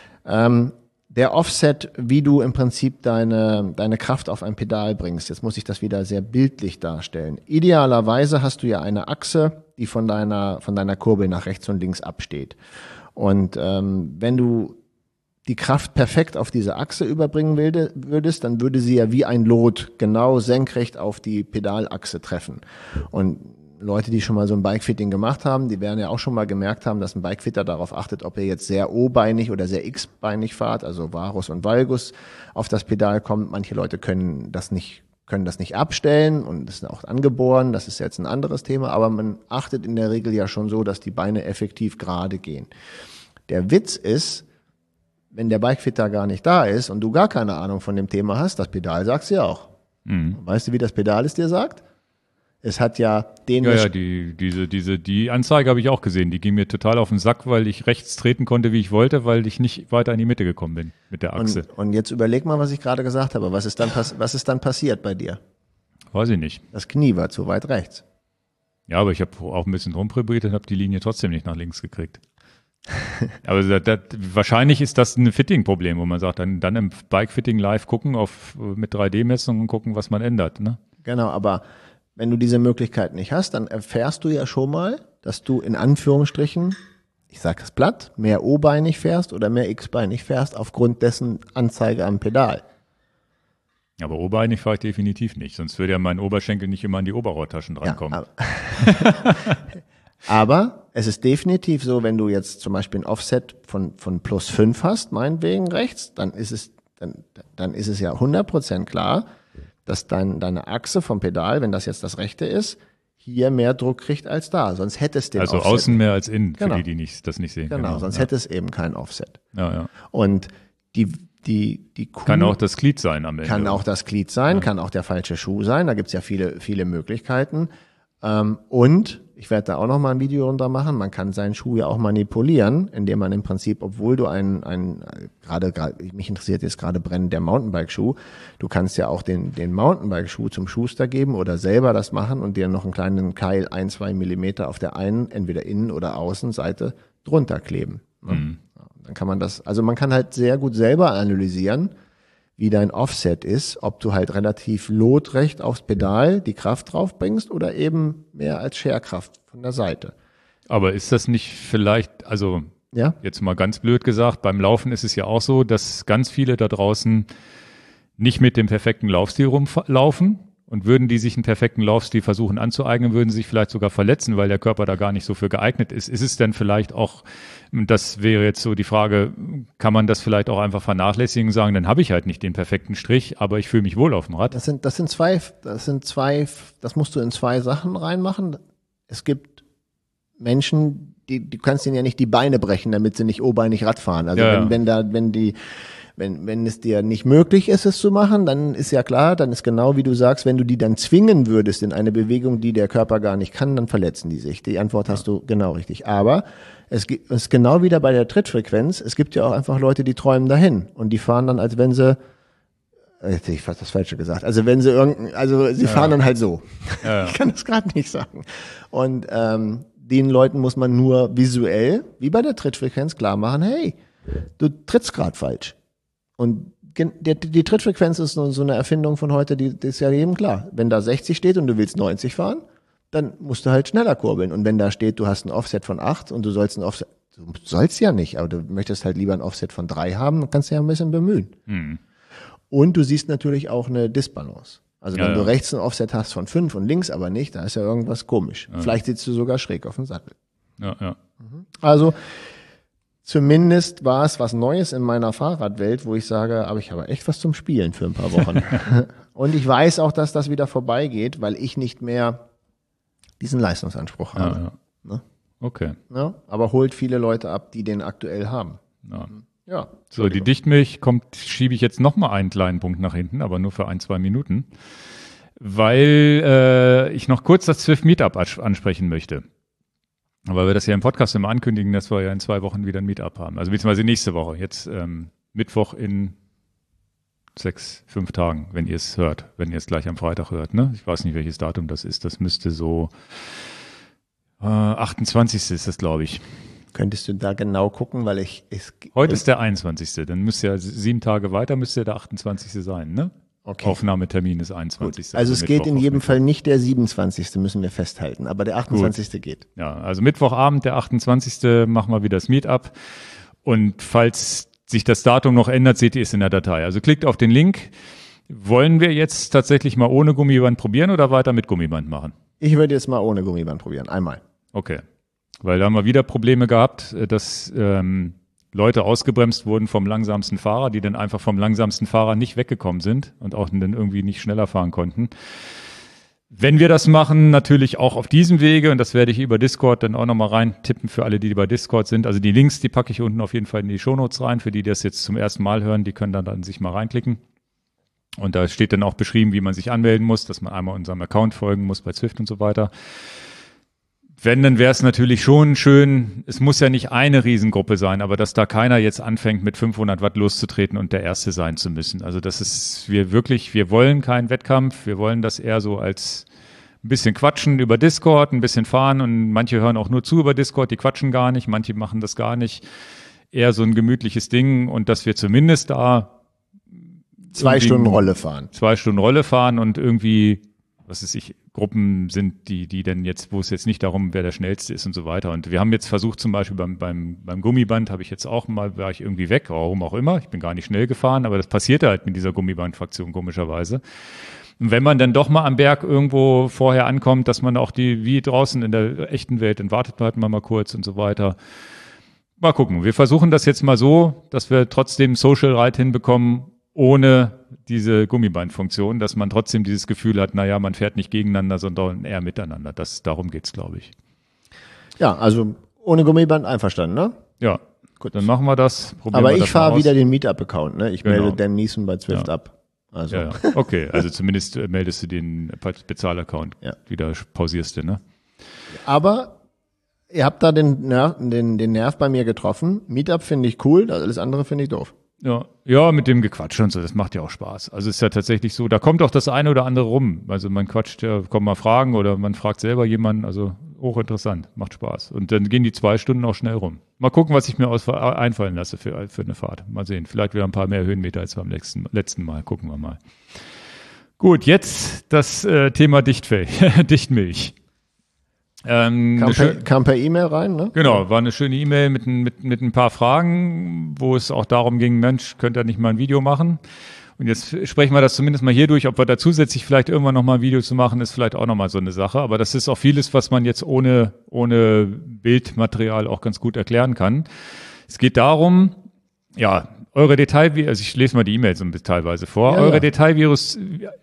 Der Offset, wie du im Prinzip deine Kraft auf ein Pedal bringst. Jetzt muss ich das wieder sehr bildlich darstellen. Idealerweise hast du ja eine Achse, die von deiner Kurbel nach rechts und links absteht. Und wenn du die Kraft perfekt auf diese Achse überbringen würdest, dann würde sie ja wie ein Lot genau senkrecht auf die Pedalachse treffen. Und Leute, die schon mal so ein Bikefitting gemacht haben, die werden ja auch schon mal gemerkt haben, dass ein Bikefitter darauf achtet, ob ihr jetzt sehr O-beinig oder sehr X-beinig fahrt, also Varus und Valgus auf das Pedal kommt. Manche Leute können das nicht abstellen und das ist auch angeboren, das ist jetzt ein anderes Thema, aber man achtet in der Regel ja schon so, dass die Beine effektiv gerade gehen. Der Witz ist, wenn der Bikefitter gar nicht da ist und du gar keine Ahnung von dem Thema hast, das Pedal sagst du ja auch. Weißt du, wie das Pedal es dir sagt? Es hat ja den... Ja, die Anzeige habe ich auch gesehen. Die ging mir total auf den Sack, weil ich rechts treten konnte, wie ich wollte, weil ich nicht weiter in die Mitte gekommen bin mit der Achse. Und jetzt überleg mal, was ich gerade gesagt habe. Was ist dann passiert bei dir? Weiß ich nicht. Das Knie war zu weit rechts. Ja, aber ich habe auch ein bisschen rumprobiert und habe die Linie trotzdem nicht nach links gekriegt. Aber wahrscheinlich ist das ein Fitting-Problem, wo man sagt, dann im Bike-Fitting live gucken mit 3D-Messungen und gucken, was man ändert. Ne? Genau, aber wenn du diese Möglichkeit nicht hast, dann erfährst du ja schon mal, dass du in Anführungsstrichen, ich sage es platt, mehr O-beinig fährst oder mehr X-beinig fährst aufgrund dessen Anzeige am Pedal. Aber O-beinig fahre ich definitiv nicht, sonst würde ja mein Oberschenkel nicht immer an die Oberrohrtaschen drankommen. Ja, aber es ist definitiv so, wenn du jetzt zum Beispiel ein Offset von +5 hast, meinetwegen rechts, dann ist es ja 100% klar, dass deine Achse vom Pedal, wenn das jetzt das rechte ist, hier mehr Druck kriegt als da. Sonst hätte es den also Offset. Außen mehr als innen, Genau. für die das nicht sehen. Genau, sonst hätte es eben kein Offset. Ja. Und die Kuh Kann auch das Glied sein am Ende. kann auch das Glied sein, kann auch der falsche Schuh sein. Da gibt's ja viele, viele Möglichkeiten. Und ich werde da auch noch mal ein Video drunter machen. Man kann seinen Schuh ja auch manipulieren, indem man im Prinzip, obwohl du gerade mich interessiert jetzt gerade brennend der Mountainbike-Schuh, du kannst ja auch den Mountainbike-Schuh zum Schuster geben oder selber das machen und dir noch einen kleinen Keil 1-2 Millimeter auf der einen, entweder Innen- oder Außenseite drunter kleben. Ne? Dann kann man man kann halt sehr gut selber analysieren, wie dein Offset ist, ob du halt relativ lotrecht aufs Pedal die Kraft drauf bringst oder eben mehr als Scherkraft von der Seite. Aber ist das nicht vielleicht, also Ja? jetzt mal ganz blöd gesagt, beim Laufen ist es ja auch so, dass ganz viele da draußen nicht mit dem perfekten Laufstil rumlaufen. Und würden die sich einen perfekten Laufstil versuchen anzueignen, würden sie sich vielleicht sogar verletzen, weil der Körper da gar nicht so für geeignet ist. Ist es denn vielleicht auch, das wäre jetzt so die Frage, kann man das vielleicht auch einfach vernachlässigen und sagen, dann habe ich halt nicht den perfekten Strich, aber ich fühle mich wohl auf dem Rad? Das musst du in zwei Sachen reinmachen. Es gibt Menschen, du kannst ihnen ja nicht die Beine brechen, damit sie nicht obeinig Rad fahren. Also wenn es dir nicht möglich ist, es zu machen, dann ist ja klar, dann ist genau wie du sagst, wenn du die dann zwingen würdest in eine Bewegung, die der Körper gar nicht kann, dann verletzen die sich. Die Antwort hast du genau richtig. Aber es ist genau wieder bei der Trittfrequenz. Es gibt ja auch einfach Leute, die träumen dahin und die fahren dann, als wenn sie, jetzt hätte ich fast das Falsche gesagt, also wenn sie sie fahren dann halt so. Ja. Ich kann das gerade nicht sagen. Und den Leuten muss man nur visuell, wie bei der Trittfrequenz, klar machen, hey, du trittst gerade falsch. Und die Trittfrequenz ist so eine Erfindung von heute, die ist ja jedem klar. Wenn da 60 steht und du willst 90 fahren, dann musst du halt schneller kurbeln. Und wenn da steht, du hast ein Offset von 8 und du sollst du sollst ja nicht, aber du möchtest halt lieber ein Offset von 3 haben, dann kannst du ja ein bisschen bemühen. Und du siehst natürlich auch eine Disbalance. Also wenn du rechts ein Offset hast von 5 und links aber nicht, da ist ja irgendwas komisch. Vielleicht sitzt du sogar schräg auf dem Sattel. Ja. Also zumindest war es was Neues in meiner Fahrradwelt, wo ich sage, aber ich habe echt was zum Spielen für ein paar Wochen. Und ich weiß auch, dass das wieder vorbeigeht, weil ich nicht mehr diesen Leistungsanspruch habe. Ja. Ne? Okay. Ja, aber holt viele Leute ab, die den aktuell haben. Ja. So, die Dichtmilch schiebe ich jetzt nochmal einen kleinen Punkt nach hinten, aber nur für 1-2 Minuten, weil ich noch kurz das Zwift Meetup ansprechen möchte. Weil wir das ja im Podcast immer ankündigen, dass wir ja in 2 Wochen wieder ein Meetup haben. Also beziehungsweise nächste Woche. Jetzt Mittwoch in 6-5 Tagen, wenn ihr es hört. Wenn ihr es gleich am Freitag hört. Ne? Ich weiß nicht, welches Datum das ist. Das müsste so 28. ist das, glaube ich. Könntest du da genau gucken, weil Heute ist der 21. Dann müsste ja 7 Tage weiter, müsste ja der 28. sein, ne? Okay. Aufnahmetermin ist 21. Also es geht in jedem Fall nicht der 27. müssen wir festhalten, aber der 28. geht. Ja, also Mittwochabend, der 28. machen wir wieder das Meetup. Und falls sich das Datum noch ändert, seht ihr es in der Datei. Also klickt auf den Link. Wollen wir jetzt tatsächlich mal ohne Gummiband probieren oder weiter mit Gummiband machen? Ich würde jetzt mal ohne Gummiband probieren, einmal. Okay. Weil da haben wir wieder Probleme gehabt, dass Leute ausgebremst wurden vom langsamsten Fahrer, die dann einfach vom langsamsten Fahrer nicht weggekommen sind und auch dann irgendwie nicht schneller fahren konnten. Wenn wir das machen, natürlich auch auf diesem Wege, und das werde ich über Discord dann auch nochmal reintippen für alle, die bei Discord sind. Also die Links, die packe ich unten auf jeden Fall in die Shownotes rein. Für die, die das jetzt zum ersten Mal hören, die können dann sich mal reinklicken. Und da steht dann auch beschrieben, wie man sich anmelden muss, dass man einmal unserem Account folgen muss bei Zwift und so weiter. Wenn, dann wäre es natürlich schon schön, es muss ja nicht eine Riesengruppe sein, aber dass da keiner jetzt anfängt, mit 500 Watt loszutreten und der Erste sein zu müssen. Also das ist, wir wollen keinen Wettkampf, wir wollen das eher so als ein bisschen quatschen über Discord, ein bisschen fahren, und manche hören auch nur zu über Discord, die quatschen gar nicht, manche machen das gar nicht. Eher so ein gemütliches Ding, und dass wir zumindest da 2 Stunden Rolle fahren. 2 Stunden Rolle fahren und irgendwie, was weiß ich, Gruppen sind, die denn jetzt, wo es jetzt nicht darum, wer der Schnellste ist und so weiter. Und wir haben jetzt versucht, zum Beispiel beim Gummiband habe ich jetzt auch mal, war ich irgendwie weg, warum auch immer. Ich bin gar nicht schnell gefahren, aber das passierte halt mit dieser Gummiband-Fraktion komischerweise. Und wenn man dann doch mal am Berg irgendwo vorher ankommt, dass man auch wie draußen in der echten Welt, dann wartet man halt mal kurz und so weiter. Mal gucken. Wir versuchen das jetzt mal so, dass wir trotzdem Social Ride hinbekommen, ohne diese Gummibandfunktion, dass man trotzdem dieses Gefühl hat, naja, man fährt nicht gegeneinander, sondern eher miteinander. Darum geht's, glaube ich. Ja, also ohne Gummiband einverstanden, ne? Ja, gut, dann machen wir das. Aber ich fahre wieder den Meetup-Account, ne? Ich melde Dan Neeson bei Zwift ab. Also. Ja. Okay, also zumindest meldest du den Bezahl-Account wieder, pausierst du, ne? Aber ihr habt da den Nerv bei mir getroffen. Meetup finde ich cool, alles andere finde ich doof. Ja, mit dem Gequatsche und so, das macht ja auch Spaß. Also ist ja tatsächlich so, da kommt auch das eine oder andere rum. Also man quatscht, kommen mal Fragen oder man fragt selber jemanden, also hochinteressant, macht Spaß. Und dann gehen die 2 Stunden auch schnell rum. Mal gucken, was ich mir einfallen lasse für eine Fahrt. Mal sehen, vielleicht wieder ein paar mehr Höhenmeter als beim letzten Mal. Gucken wir mal. Gut, jetzt das Thema Dichtmilch. Kam per E-Mail rein, ne? Genau, war eine schöne E-Mail mit ein paar Fragen, wo es auch darum ging, Mensch, könnt ihr nicht mal ein Video machen? Und jetzt sprechen wir das zumindest mal hier durch, ob wir da zusätzlich vielleicht irgendwann nochmal ein Video zu machen, ist vielleicht auch nochmal so eine Sache. Aber das ist auch vieles, was man jetzt ohne Bildmaterial auch ganz gut erklären kann. Es geht darum, ja, eure also ich lese mal die E-Mails so teilweise vor. Ja, eure Detailvirus.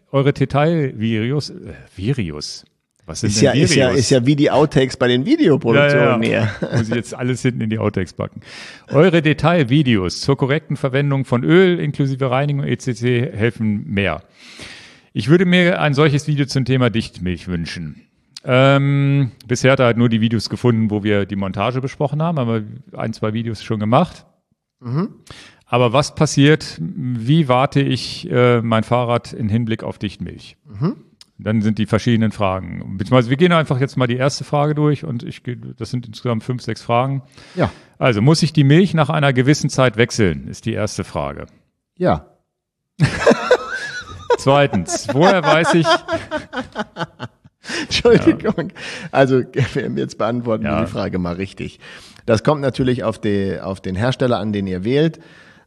Was ist denn Virius? Ist ja wie die Outtakes bei den Videoproduktionen hier. Muss ich jetzt alles hinten in die Outtakes packen. Eure Detailvideos zur korrekten Verwendung von Öl inklusive Reinigung etc. helfen mehr. Ich würde mir ein solches Video zum Thema Dichtmilch wünschen. Bisher hat er halt nur die Videos gefunden, wo wir die Montage besprochen haben, aber 1, 2 Videos schon gemacht. Mhm. Aber was passiert? Wie warte ich mein Fahrrad in Hinblick auf Dichtmilch? Mhm. Dann sind die verschiedenen Fragen. Beziehungsweise wir gehen einfach jetzt mal die erste Frage durch und das sind insgesamt 5, 6 Fragen. Ja. Also, muss ich die Milch nach einer gewissen Zeit wechseln, ist die erste Frage. Ja. Zweitens, woher weiß ich... Entschuldigung. Ja. Also, jetzt beantworten wir die Frage mal richtig. Das kommt natürlich auf den Hersteller an, den ihr wählt.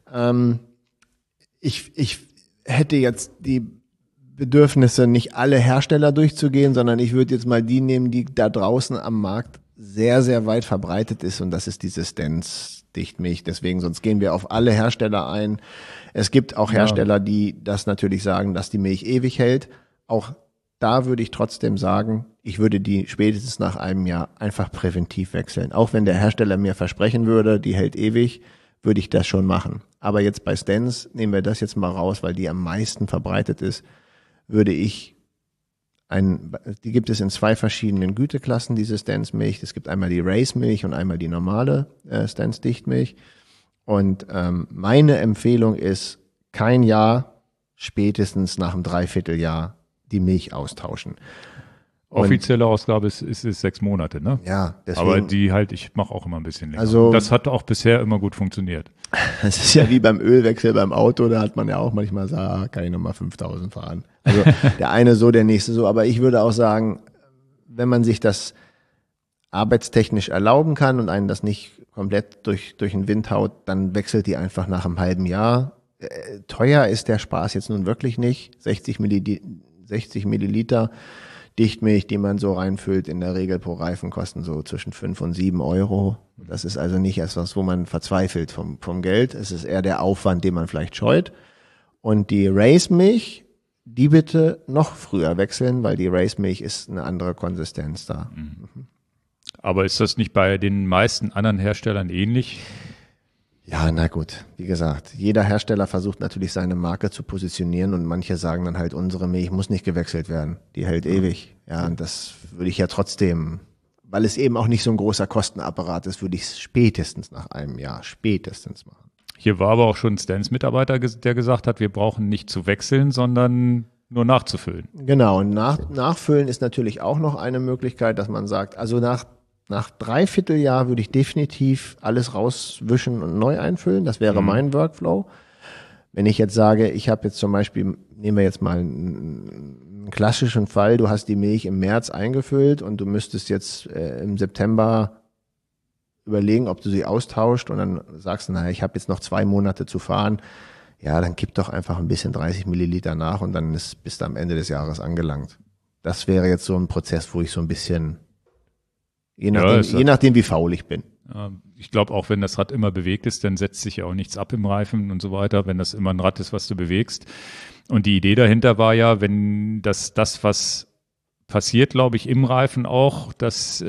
Ich hätte jetzt die Bedürfnisse, nicht alle Hersteller durchzugehen, sondern ich würde jetzt mal die nehmen, die da draußen am Markt sehr, sehr weit verbreitet ist, und das ist diese Stens-Dichtmilch. Deswegen, sonst gehen wir auf alle Hersteller ein. Es gibt auch Hersteller, die das natürlich sagen, dass die Milch ewig hält. Auch da würde ich trotzdem sagen, ich würde die spätestens nach einem Jahr einfach präventiv wechseln. Auch wenn der Hersteller mir versprechen würde, die hält ewig, würde ich das schon machen. Aber jetzt bei Stens, nehmen wir das jetzt mal raus, weil die am meisten verbreitet ist, würde ich die gibt es in 2 verschiedenen Güteklassen, diese Stens-Milch. Es gibt einmal die Race-Milch und einmal die normale Stens-Dichtmilch. Und meine Empfehlung ist, kein Jahr, spätestens nach einem Dreivierteljahr die Milch austauschen. Offizielle Ausgabe ist 6 Monate, ne? Ja, deswegen. Aber ich mache auch immer ein bisschen länger. Also, das hat auch bisher immer gut funktioniert. Das ist ja wie beim Ölwechsel beim Auto, da hat man ja auch manchmal gesagt, kann ich nochmal 5.000 fahren. Also der eine so, der nächste so. Aber ich würde auch sagen, wenn man sich das arbeitstechnisch erlauben kann und einen das nicht komplett durch den Wind haut, dann wechselt die einfach nach einem halben Jahr. Teuer ist der Spaß jetzt nun wirklich nicht. 60 Milliliter Dichtmilch, die man so reinfüllt, in der Regel pro Reifen kosten so zwischen 5 und 7 Euro. Das ist also nicht etwas, wo man verzweifelt vom Geld. Es ist eher der Aufwand, den man vielleicht scheut. Und die Race-Milch, die bitte noch früher wechseln, weil die Race-Milch ist eine andere Konsistenz da. Aber ist das nicht bei den meisten anderen Herstellern ähnlich? Ja, na gut, wie gesagt, jeder Hersteller versucht natürlich seine Marke zu positionieren und manche sagen dann halt, unsere Milch muss nicht gewechselt werden, die hält ewig. Ja, und das würde ich ja trotzdem, weil es eben auch nicht so ein großer Kostenapparat ist, würde ich es spätestens nach einem Jahr, spätestens machen. Hier war aber auch schon ein Stans-Mitarbeiter, der gesagt hat, wir brauchen nicht zu wechseln, sondern nur nachzufüllen. Genau, und nachfüllen ist natürlich auch noch eine Möglichkeit, dass man sagt, also nach 3/4 Jahr würde ich definitiv alles rauswischen und neu einfüllen. Das wäre mein Workflow. Wenn ich jetzt sage, ich habe jetzt zum Beispiel, nehmen wir jetzt mal einen klassischen Fall, du hast die Milch im März eingefüllt und du müsstest jetzt im September überlegen, ob du sie austauscht und dann sagst du, naja, ich habe jetzt noch 2 Monate zu fahren. Ja, dann gib doch einfach ein bisschen 30 Milliliter nach und dann bist du am Ende des Jahres angelangt. Das wäre jetzt so ein Prozess, wo ich so ein bisschen je nachdem, wie faul ich bin. Ich glaube, auch wenn das Rad immer bewegt ist, dann setzt sich ja auch nichts ab im Reifen und so weiter, wenn das immer ein Rad ist, was du bewegst. Und die Idee dahinter war ja, wenn das was passiert, glaube ich, im Reifen auch, dass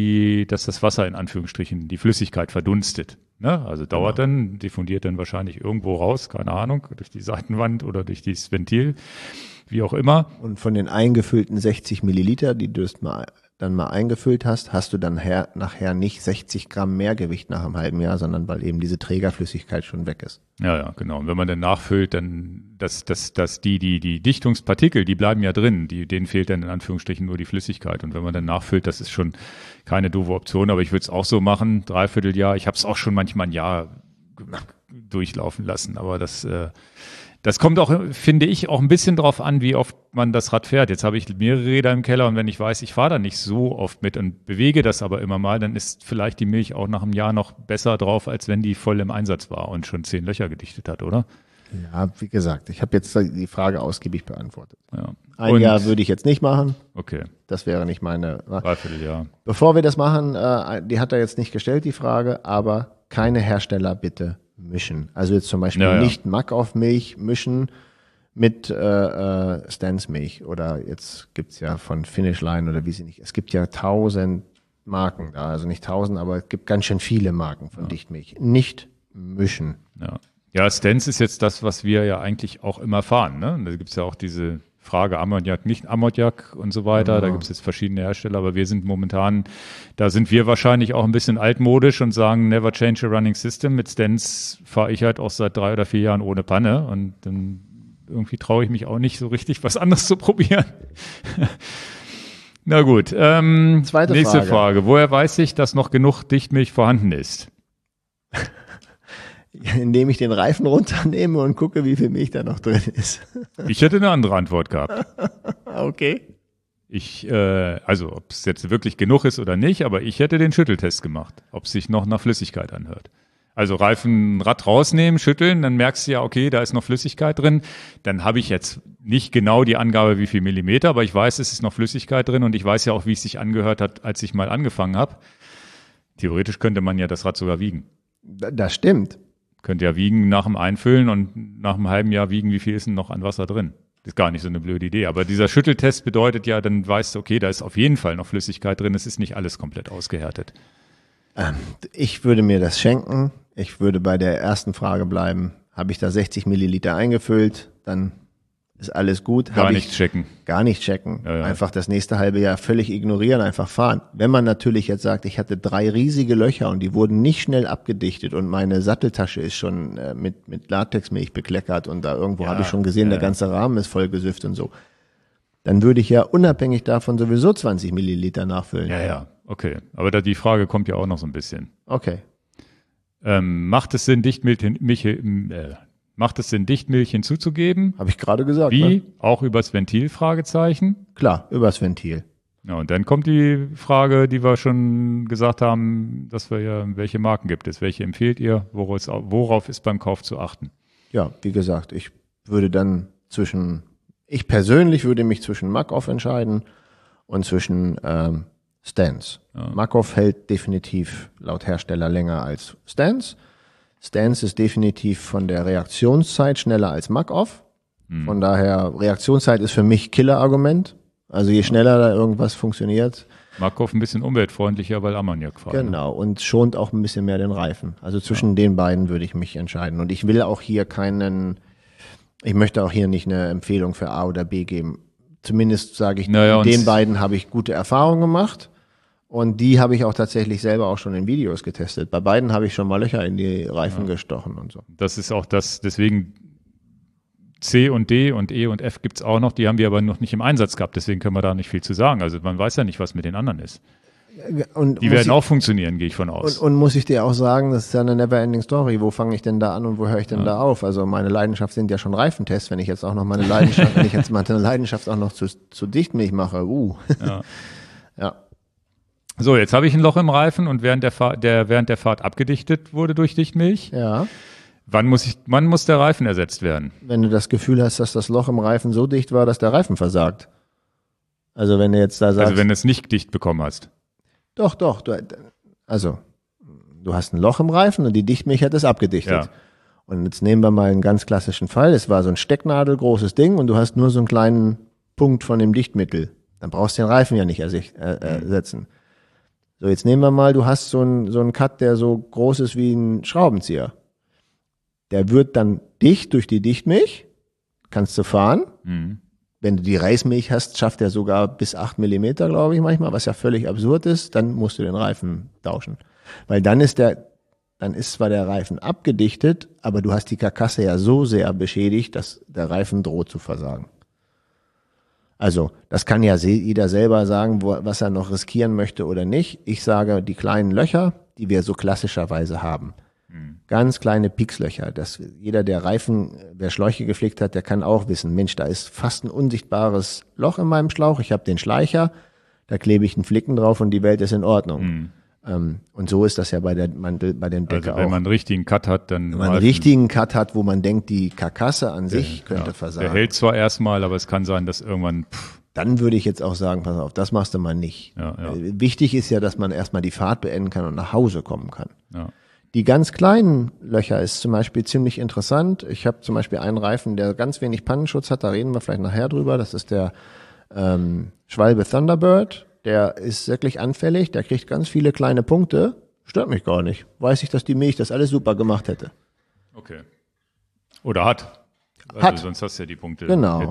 das Wasser in Anführungsstrichen, die Flüssigkeit verdunstet. Ne? Also dauert dann, diffundiert dann wahrscheinlich irgendwo raus, keine Ahnung, durch die Seitenwand oder durch dieses Ventil, wie auch immer. Und von den eingefüllten 60 Milliliter, die du dann mal eingefüllt hast du dann nachher nicht 60 Gramm mehr Gewicht nach einem halben Jahr, sondern weil eben diese Trägerflüssigkeit schon weg ist. Ja, genau. Und wenn man dann nachfüllt, dann, dass die Dichtungspartikel, die bleiben ja drin, denen fehlt dann in Anführungsstrichen nur die Flüssigkeit. Und wenn man dann nachfüllt, das ist schon keine doofe Option, aber ich würde es auch so machen, 3/4 Jahr. Ich habe es auch schon manchmal ein Jahr durchlaufen lassen, aber das kommt auch, finde ich, auch ein bisschen drauf an, wie oft man das Rad fährt. Jetzt habe ich mehrere Räder im Keller und wenn ich weiß, ich fahre da nicht so oft mit und bewege das aber immer mal, dann ist vielleicht die Milch auch nach einem Jahr noch besser drauf, als wenn die voll im Einsatz war und schon 10 Löcher gedichtet hat, oder? Ja, wie gesagt, ich habe jetzt die Frage ausgiebig beantwortet. Ja. Ein Jahr würde ich jetzt nicht machen. Okay. Das wäre nicht meine. 3/4 Jahr. Bevor wir das machen, die hat er jetzt nicht gestellt, die Frage, aber keine Hersteller bitte mischen. Also jetzt zum Beispiel nicht Mack-Off-Milch mischen mit Stans-Milch oder jetzt gibt's ja von Finish Line oder wie sie nicht. Es gibt ja 1000 Marken da, also nicht 1000, aber es gibt ganz schön viele Marken von Dichtmilch. Nicht mischen. Ja, Stans ist jetzt das, was wir ja eigentlich auch immer fahren. Ne? Da gibt's ja auch diese Frage Ammoniak, nicht Ammoniak und so weiter. Da gibt es jetzt verschiedene Hersteller, aber wir sind momentan, da sind wir wahrscheinlich auch ein bisschen altmodisch und sagen, never change a running system. Mit Stans fahre ich halt auch seit 3 oder 4 Jahren ohne Panne und dann irgendwie traue ich mich auch nicht so richtig, was anderes zu probieren. Na gut, nächste Frage. Woher weiß ich, dass noch genug Dichtmilch vorhanden ist? Indem ich den Reifen runternehme und gucke, wie viel Milch da noch drin ist. Ich hätte eine andere Antwort gehabt. Okay. Also ob es jetzt wirklich genug ist oder nicht, aber ich hätte den Schütteltest gemacht, ob es sich noch nach Flüssigkeit anhört. Also Reifenrad rausnehmen, schütteln, dann merkst du ja, okay, da ist noch Flüssigkeit drin. Dann habe ich jetzt nicht genau die Angabe, wie viel Millimeter, aber ich weiß, es ist noch Flüssigkeit drin und ich weiß ja auch, wie es sich angehört hat, als ich mal angefangen habe. Theoretisch könnte man ja das Rad sogar wiegen. Das stimmt. Könnt ja wiegen nach dem Einfüllen und nach einem halben Jahr wiegen, wie viel ist denn noch an Wasser drin. Das ist gar nicht so eine blöde Idee. Aber dieser Schütteltest bedeutet ja, dann weißt du, okay, da ist auf jeden Fall noch Flüssigkeit drin. Es ist nicht alles komplett ausgehärtet. Ich würde mir das schenken. Ich würde bei der ersten Frage bleiben. Habe ich da 60 Milliliter eingefüllt, dann ist alles gut. Gar nicht checken. Gar nicht checken. Ja. Einfach das nächste halbe Jahr völlig ignorieren, einfach fahren. Wenn man natürlich jetzt sagt, ich hatte 3 riesige Löcher und die wurden nicht schnell abgedichtet und meine Satteltasche ist schon mit Latexmilch bekleckert und da irgendwo habe ich schon gesehen, der ganze Rahmen ist voll gesüfft und so. Dann würde ich ja unabhängig davon sowieso 20 Milliliter nachfüllen. Ja, okay. Aber die Frage kommt ja auch noch so ein bisschen. Okay. Macht es Sinn, Dichtmilch hinzuzugeben? Habe ich gerade gesagt. Wie? Ne? Auch übers Ventil? Fragezeichen. Klar, übers Ventil. Ja, und dann kommt die Frage, die wir schon gesagt haben, dass wir ja, welche Marken gibt es? Welche empfehlt ihr? Worauf ist beim Kauf zu achten? Ja, wie gesagt, ich persönlich würde mich zwischen Mack-Off entscheiden und zwischen Stans. Ja. Mack-Off hält definitiv laut Hersteller länger als Stans. Stans ist definitiv von der Reaktionszeit schneller als Mack-Off. Von daher, Reaktionszeit ist für mich Killer-Argument. Also je schneller da irgendwas funktioniert. Markov ein bisschen umweltfreundlicher, weil Ammoniak fahren. Genau, und schont auch ein bisschen mehr den Reifen. Also zwischen den beiden würde ich mich entscheiden. Und ich will auch hier ich möchte auch hier nicht eine Empfehlung für A oder B geben. Zumindest sage ich, mit den beiden habe ich gute Erfahrungen gemacht. Und die habe ich auch tatsächlich selber auch schon in Videos getestet. Bei beiden habe ich schon mal Löcher in die Reifen gestochen und so. Das ist auch deswegen C und D und E und F gibt's auch noch, die haben wir aber noch nicht im Einsatz gehabt, deswegen können wir da nicht viel zu sagen. Also man weiß ja nicht, was mit den anderen ist. Und die werden auch funktionieren, gehe ich von aus. Und muss ich dir auch sagen, das ist ja eine never-ending Story. Wo fange ich denn da an und wo höre ich denn da auf? Also meine Leidenschaft sind ja schon Reifentests, wenn ich jetzt auch noch meine Leidenschaft auch noch zu Dichtmilch mache. Ja. So, jetzt habe ich ein Loch im Reifen und während der Fahrt abgedichtet wurde durch Dichtmilch. Ja. Wann muss der Reifen ersetzt werden? Wenn du das Gefühl hast, dass das Loch im Reifen so dicht war, dass der Reifen versagt. Also wenn du jetzt da sagst... Also wenn du es nicht dicht bekommen hast. Doch. Du hast ein Loch im Reifen und die Dichtmilch hat es abgedichtet. Ja. Und jetzt nehmen wir mal einen ganz klassischen Fall. Es war so ein stecknadelgroßes Ding und du hast nur so einen kleinen Punkt von dem Dichtmittel. Dann brauchst du den Reifen ja nicht ersetzen. So, jetzt nehmen wir mal, du hast so einen Cut, der so groß ist wie ein Schraubenzieher. Der wird dann dicht durch die Dichtmilch, kannst du fahren. Mhm. Wenn du die Reismilch hast, schafft er sogar bis 8 Millimeter, glaube ich manchmal, was ja völlig absurd ist. Dann musst du den Reifen tauschen. Weil dann ist zwar der Reifen abgedichtet, aber du hast die Karkasse ja so sehr beschädigt, dass der Reifen droht zu versagen. Also, das kann ja jeder selber sagen, was er noch riskieren möchte oder nicht. Ich sage, die kleinen Löcher, die wir so klassischerweise haben, ganz kleine Piekslöcher. Jeder, wer Schläuche gepflegt hat, der kann auch wissen, Mensch, da ist fast ein unsichtbares Loch in meinem Schlauch. Ich habe den Schleicher, da klebe ich einen Flicken drauf und die Welt ist in Ordnung. Und so ist das ja bei dem Decke auch. Wenn man einen richtigen Cut hat, dann... Wenn man einen richtigen Cut hat, wo man denkt, die Karkasse an sich könnte versagen. Der hält zwar erstmal, aber es kann sein, dass irgendwann... Dann würde ich jetzt auch sagen, pass auf, das machst du mal nicht. Ja. Wichtig ist ja, dass man erstmal die Fahrt beenden kann und nach Hause kommen kann. Ja. Die ganz kleinen Löcher ist zum Beispiel ziemlich interessant. Ich habe zum Beispiel einen Reifen, der ganz wenig Pannenschutz hat, da reden wir vielleicht nachher drüber. Das ist der Schwalbe Thunderbird. Der ist wirklich anfällig, der kriegt ganz viele kleine Punkte. Stört mich gar nicht. Weiß ich, dass die Milch das alles super gemacht hätte. Okay. Oder hat. Sonst hast du ja die Punkte. Genau.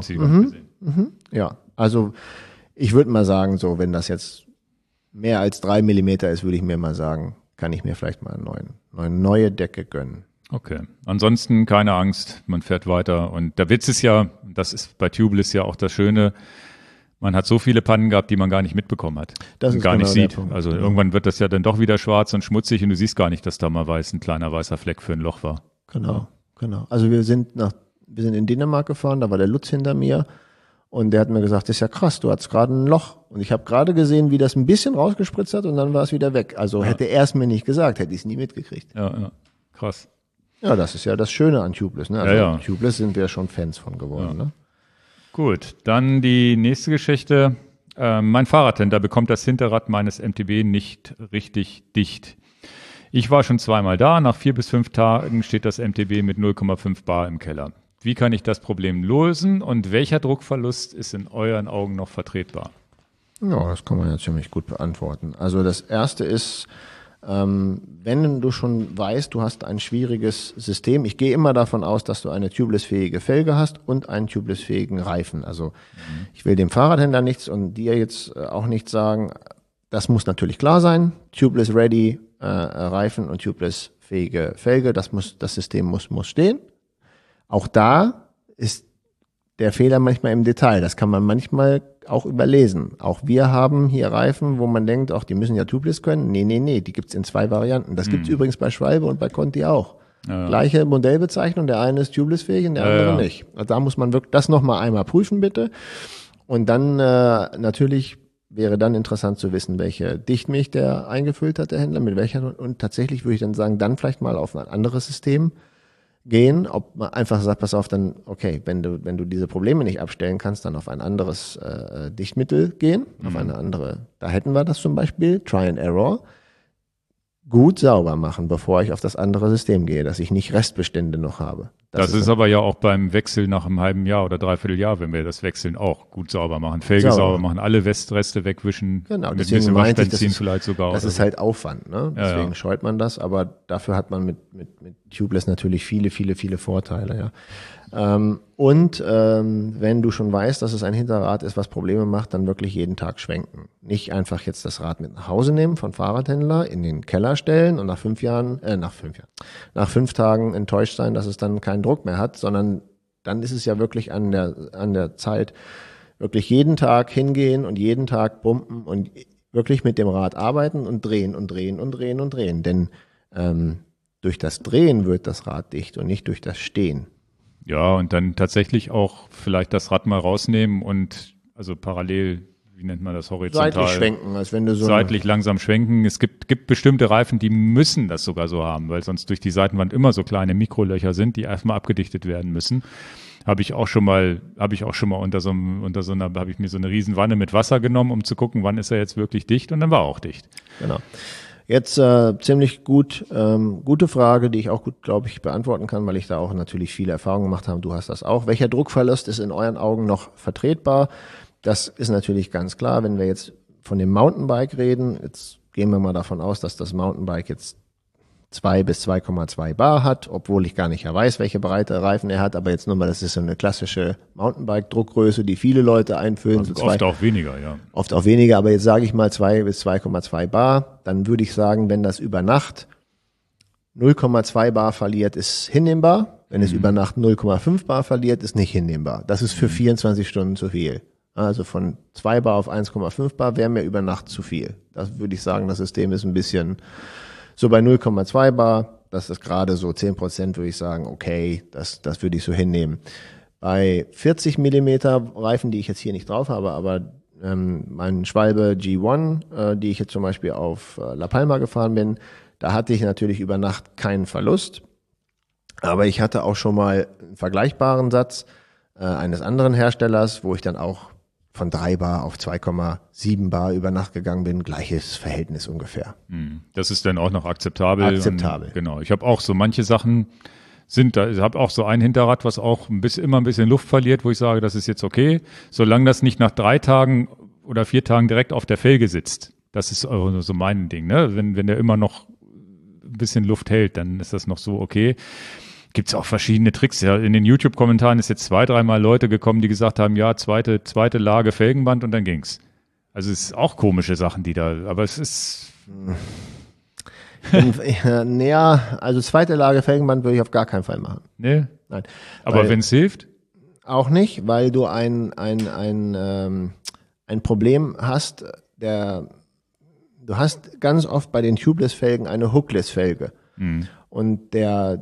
Ja, also ich würde mal sagen, so wenn das jetzt mehr als 3 Millimeter ist, würde ich mir mal sagen, kann ich mir vielleicht mal eine neue Decke gönnen. Okay. Ansonsten keine Angst, man fährt weiter. Und der Witz ist ja, das ist bei Tubeless ja auch das Schöne, man hat so viele Pannen gehabt, die man gar nicht mitbekommen hat. Das und gar nicht sieht. Punkt. Also irgendwann wird das ja dann doch wieder schwarz und schmutzig und du siehst gar nicht, dass da mal ein kleiner weißer Fleck für ein Loch war. Genau. Also wir sind in Dänemark gefahren, da war der Lutz hinter mir und der hat mir gesagt, das ist ja krass, du hattest gerade ein Loch. Und ich habe gerade gesehen, wie das ein bisschen rausgespritzt hat und dann war es wieder weg. Also hätte er es mir nicht gesagt, hätte ich es nie mitgekriegt. Ja, krass. Ja, das ist ja das Schöne an Tubeless. Ne? Also Tubeless sind wir schon Fans von geworden. Ja. Ne? Gut, dann die nächste Geschichte. Mein Fahrradhändler bekommt das Hinterrad meines MTB nicht richtig dicht. Ich war schon zweimal da. Nach 4 bis 5 Tagen steht das MTB mit 0,5 Bar im Keller. Wie kann ich das Problem lösen und welcher Druckverlust ist in euren Augen noch vertretbar? Ja, das kann man ja ziemlich gut beantworten. Also das Erste ist, wenn du schon weißt, du hast ein schwieriges System, ich gehe immer davon aus, dass du eine tubeless-fähige Felge hast und einen tubeless-fähigen Reifen. Also ich will dem Fahrradhändler nichts und dir jetzt auch nichts sagen. Das muss natürlich klar sein. Tubeless-ready Reifen und tubeless-fähige Felge, das System muss stehen. Auch da ist der Fehler manchmal im Detail. Das kann man manchmal auch überlesen. Auch wir haben hier Reifen, wo man denkt, ach, die müssen ja tubeless können. Nee, die gibt's in 2 Varianten. Das gibt's übrigens bei Schwalbe und bei Conti auch. Ja. Gleiche Modellbezeichnung, der eine ist tubeless-fähig und der andere nicht. Also da muss man wirklich das nochmal einmal prüfen, bitte. Und dann natürlich wäre dann interessant zu wissen, welche Dichtmilch der eingefüllt hat, der Händler, mit welcher. Und tatsächlich würde ich dann sagen, dann vielleicht mal auf ein anderes System gehen, ob man einfach sagt, pass auf, dann, okay, wenn du diese Probleme nicht abstellen kannst, dann auf ein anderes Dichtmittel gehen, auf eine andere, da hätten wir das zum Beispiel, Try and Error, gut sauber machen, bevor ich auf das andere System gehe, dass ich nicht Restbestände noch habe. Das ist aber ja auch beim Wechsel nach einem halben Jahr oder Dreivierteljahr, wenn wir das wechseln, auch gut sauber machen. Felge sauber machen, alle Westreste wegwischen. Genau, mit deswegen meinte ich, vielleicht sogar. Das ist halt Aufwand, ne? Deswegen scheut man das, aber dafür hat man mit Tubeless natürlich viele Vorteile, ja. Wenn du schon weißt, dass es ein Hinterrad ist, was Probleme macht, dann wirklich jeden Tag schwenken. Nicht einfach jetzt das Rad mit nach Hause nehmen von Fahrradhändler, in den Keller stellen und nach 5 Tagen enttäuscht sein, dass es dann keinen Druck mehr hat, sondern dann ist es ja wirklich an der Zeit, wirklich jeden Tag hingehen und jeden Tag pumpen und wirklich mit dem Rad arbeiten und drehen und drehen und drehen und drehen. Denn durch das Drehen wird das Rad dicht und nicht durch das Stehen. Ja, und dann tatsächlich auch vielleicht das Rad mal rausnehmen und also parallel, wie nennt man das, horizontal? Seitlich schwenken, als wenn du so seitlich langsam schwenken. Es gibt bestimmte Reifen, die müssen das sogar so haben, weil sonst durch die Seitenwand immer so kleine Mikrolöcher sind, die erstmal abgedichtet werden müssen. Habe ich mir so eine Riesenwanne mit Wasser genommen, um zu gucken, wann ist er jetzt wirklich dicht, und dann war er auch dicht. Genau. Jetzt ziemlich gute Frage, die ich auch gut, glaube ich, beantworten kann, weil ich da auch natürlich viele Erfahrungen gemacht habe. Du hast das auch. Welcher Druckverlust ist in euren Augen noch vertretbar? Das ist natürlich ganz klar, wenn wir jetzt von dem Mountainbike reden. Jetzt gehen wir mal davon aus, dass das Mountainbike jetzt 2 bis 2,2 Bar hat, obwohl ich gar nicht weiß, welche Breite Reifen er hat. Aber jetzt nur mal, das ist so eine klassische Mountainbike-Druckgröße, die viele Leute einfüllen. Also oft auch weniger, ja. Oft auch weniger, aber jetzt sage ich mal 2 bis 2,2 Bar. Dann würde ich sagen, wenn das über Nacht 0,2 Bar verliert, ist hinnehmbar. Wenn es über Nacht 0,5 Bar verliert, ist nicht hinnehmbar. Das ist für 24 Stunden zu viel. Also von 2 Bar auf 1,5 Bar wäre mir über Nacht zu viel. Das würde ich sagen, das System ist ein bisschen so bei 0,2 Bar. Das ist gerade so 10%, würde ich sagen, okay, das würde ich so hinnehmen. Bei 40 Millimeter Reifen, die ich jetzt hier nicht drauf habe, aber mein Schwalbe G1, die ich jetzt zum Beispiel auf La Palma gefahren bin, da hatte ich natürlich über Nacht keinen Verlust. Aber ich hatte auch schon mal einen vergleichbaren Satz eines anderen Herstellers, wo ich dann auch von 3 Bar auf 2,7 Bar über Nacht gegangen bin. Gleiches Verhältnis ungefähr. Das ist dann auch noch akzeptabel. Akzeptabel. Und, genau. Ich habe auch so manche Sachen ich habe auch so ein Hinterrad, was auch immer ein bisschen Luft verliert, wo ich sage, das ist jetzt okay, solange das nicht nach 3 Tagen oder 4 Tagen direkt auf der Felge sitzt. Das ist so mein Ding, ne? Wenn der immer noch ein bisschen Luft hält, dann ist das noch so okay. Gibt's auch verschiedene Tricks. Ja, in den YouTube-Kommentaren ist jetzt 2-3 Mal Leute gekommen, die gesagt haben, ja, zweite Lage Felgenband und dann ging's. Also es ist auch komische Sachen, aber es ist... Also zweite Lage Felgenband würde ich auf gar keinen Fall machen. Nee? Nein. Aber wenn es hilft? Auch nicht, weil du ein Problem hast, du hast ganz oft bei den Tubeless-Felgen eine Hookless-Felge. Und der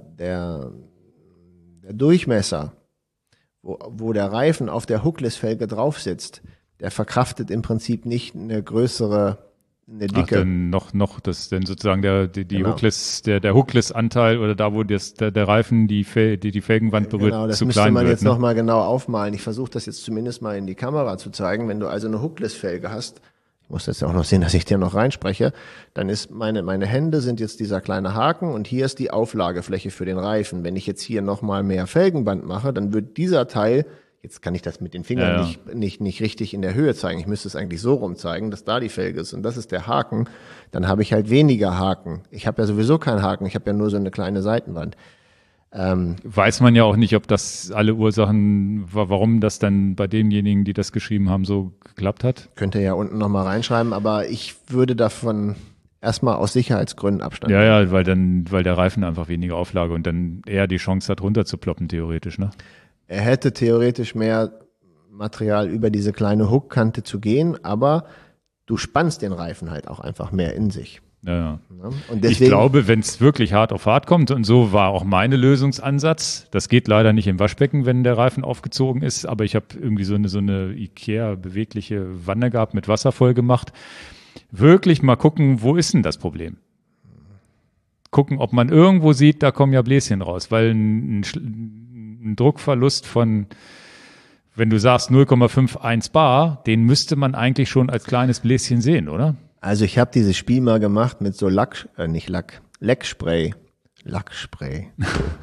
Durchmesser, wo der Reifen auf der Hookless-Felge drauf sitzt, der verkraftet im Prinzip nicht eine Dicke. Ach, dann denn sozusagen Genau. der Hookless-Anteil oder da, wo der Reifen die Felgenwand berührt, genau, das zu müsste klein man wird. jetzt nochmal genau aufmalen. Ich versuche das jetzt zumindest mal in die Kamera zu zeigen. Wenn du also eine Hookless-Felge hast, ich muss jetzt auch noch sehen, dass ich dir noch reinspreche, dann ist meine Hände sind jetzt dieser kleine Haken und hier ist die Auflagefläche für den Reifen. Wenn ich jetzt hier nochmal mehr Felgenband mache, dann wird dieser Teil, jetzt kann ich das mit den Fingern nicht richtig in der Höhe zeigen. Ich müsste es eigentlich so rum zeigen, dass da die Felge ist und das ist der Haken. Dann habe ich halt weniger Haken. Ich habe ja sowieso keinen Haken, ich habe ja nur so eine kleine Seitenwand. Weiß man ja auch nicht, ob das alle Ursachen, warum das dann bei denjenigen, die das geschrieben haben, so geklappt hat. Könnt ihr ja unten nochmal reinschreiben, aber ich würde davon erstmal aus Sicherheitsgründen Abstand nehmen. Ja, weil der Reifen einfach weniger Auflage und dann eher die Chance hat, runterzuploppen, theoretisch, ne? Er hätte theoretisch mehr Material über diese kleine Hookkante zu gehen, aber du spannst den Reifen halt auch einfach mehr in sich. Ja. Und deswegen, ich glaube, wenn es wirklich hart auf hart kommt, und so war auch mein Lösungsansatz, das geht leider nicht im Waschbecken, wenn der Reifen aufgezogen ist, aber ich habe irgendwie so eine Ikea-bewegliche Wanne gehabt, mit Wasser voll gemacht. Wirklich mal gucken, wo ist denn das Problem? Gucken, ob man irgendwo sieht, da kommen ja Bläschen raus, weil ein Druckverlust von, wenn du sagst 0,51 Bar, den müsste man eigentlich schon als kleines Bläschen sehen, oder? Also ich habe dieses Spiel mal gemacht mit so Leckspray.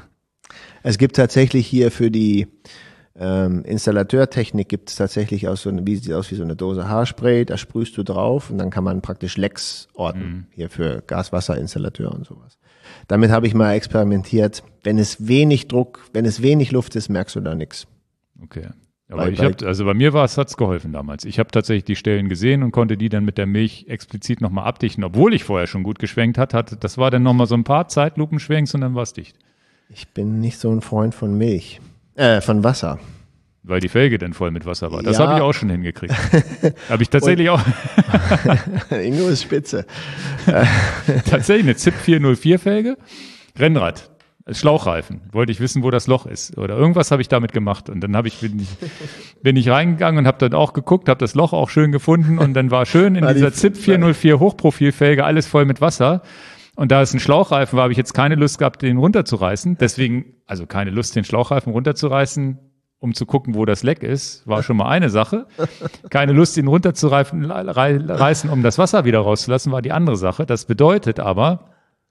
Es gibt tatsächlich hier für die Installateurtechnik gibt es tatsächlich auch sieht aus wie so eine Dose Haarspray, da sprühst du drauf und dann kann man praktisch Lecks orten, hier für Gaswasserinstallateur und sowas. Damit habe ich mal experimentiert. Wenn es wenig Luft ist, merkst du da nichts. Okay. Aber bei mir hat's geholfen damals. Ich habe tatsächlich die Stellen gesehen und konnte die dann mit der Milch explizit nochmal abdichten, obwohl ich vorher schon gut geschwenkt hatte. Das war dann nochmal so ein paar Zeitlupenschwenks und dann war es dicht. Ich bin nicht so ein Freund von von Wasser. Weil die Felge dann voll mit Wasser war. Das Ja. habe ich auch schon hingekriegt. Habe ich tatsächlich auch. Ingo ist spitze. Tatsächlich eine ZIP 404 Felge. Rennrad. Schlauchreifen. Wollte ich wissen, wo das Loch ist. Oder irgendwas habe ich damit gemacht. Und dann bin ich reingegangen und habe dann auch geguckt, habe das Loch auch schön gefunden. Und dann war schön in dieser ZIP 404 Hochprofilfelge alles voll mit Wasser. Und da es ein Schlauchreifen war, habe ich jetzt keine Lust gehabt, den runterzureißen. Deswegen, also keine Lust, den Schlauchreifen runterzureißen, um zu gucken, wo das Leck ist, war schon mal eine Sache. Keine Lust, ihn runterzureißen, um das Wasser wieder rauszulassen, war die andere Sache. Das bedeutet aber,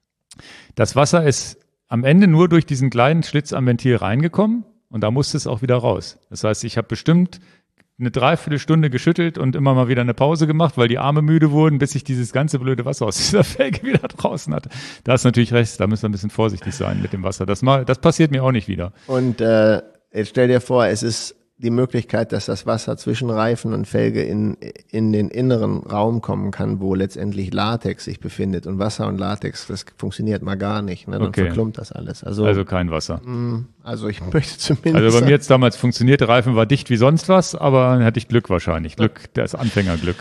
das Wasser ist am Ende nur durch diesen kleinen Schlitz am Ventil reingekommen und da musste es auch wieder raus. Das heißt, ich habe bestimmt eine Dreiviertelstunde geschüttelt und immer mal wieder eine Pause gemacht, weil die Arme müde wurden, bis ich dieses ganze blöde Wasser aus dieser Felge wieder draußen hatte. Da hast du natürlich recht, da müssen wir ein bisschen vorsichtig sein mit dem Wasser. Das passiert mir auch nicht wieder. Und jetzt stell dir vor, es ist die Möglichkeit, dass das Wasser zwischen Reifen und Felge in den inneren Raum kommen kann, wo letztendlich Latex sich befindet. Und Wasser und Latex, das funktioniert mal gar nicht. Ne? Dann verklumpt das alles. Also kein Wasser. Also ich möchte zumindest... Also bei mir jetzt damals funktionierte, Reifen war dicht wie sonst was, aber dann hatte ich Glück wahrscheinlich. Das Anfängerglück.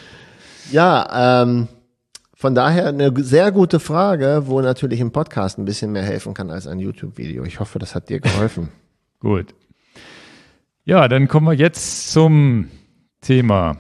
Ja, von daher eine sehr gute Frage, wo natürlich ein Podcast ein bisschen mehr helfen kann als ein YouTube-Video. Ich hoffe, das hat dir geholfen. Gut. Ja, dann kommen wir jetzt zum Thema,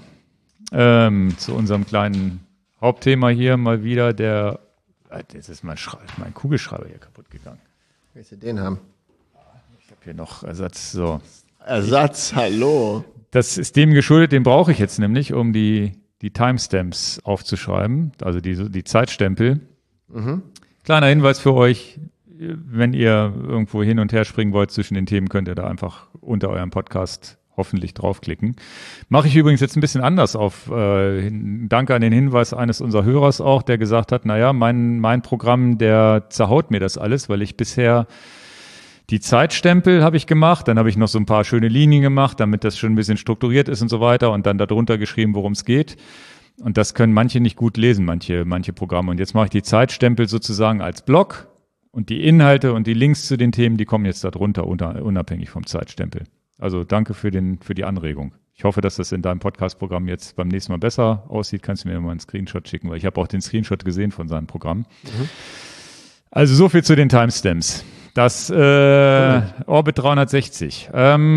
zu unserem kleinen Hauptthema hier mal wieder. Jetzt ist mein Kugelschreiber hier kaputt gegangen. Willst du den haben? Ich habe hier noch Ersatz. So. Ersatz, hallo. Das ist dem geschuldet, den brauche ich jetzt nämlich, um die Timestamps aufzuschreiben, also die Zeitstempel. Kleiner Hinweis für euch. Wenn ihr irgendwo hin und her springen wollt zwischen den Themen, könnt ihr da einfach unter eurem Podcast hoffentlich draufklicken. Mache ich übrigens jetzt ein bisschen anders danke an den Hinweis eines unserer Hörers auch, der gesagt hat, naja, mein Programm, der zerhaut mir das alles, weil ich bisher die Zeitstempel habe ich gemacht, dann habe ich noch so ein paar schöne Linien gemacht, damit das schon ein bisschen strukturiert ist und so weiter und dann darunter geschrieben, worum es geht. Und das können manche nicht gut lesen, manche Programme. Und jetzt mache ich die Zeitstempel sozusagen als Block. Und die Inhalte und die Links zu den Themen, die kommen jetzt da drunter, unabhängig vom Zeitstempel. Also danke für die Anregung. Ich hoffe, dass das in deinem Podcast-Programm jetzt beim nächsten Mal besser aussieht. Kannst du mir mal einen Screenshot schicken, weil ich habe auch den Screenshot gesehen von seinem Programm. Also so viel zu den Timestamps. Das Orbit 360.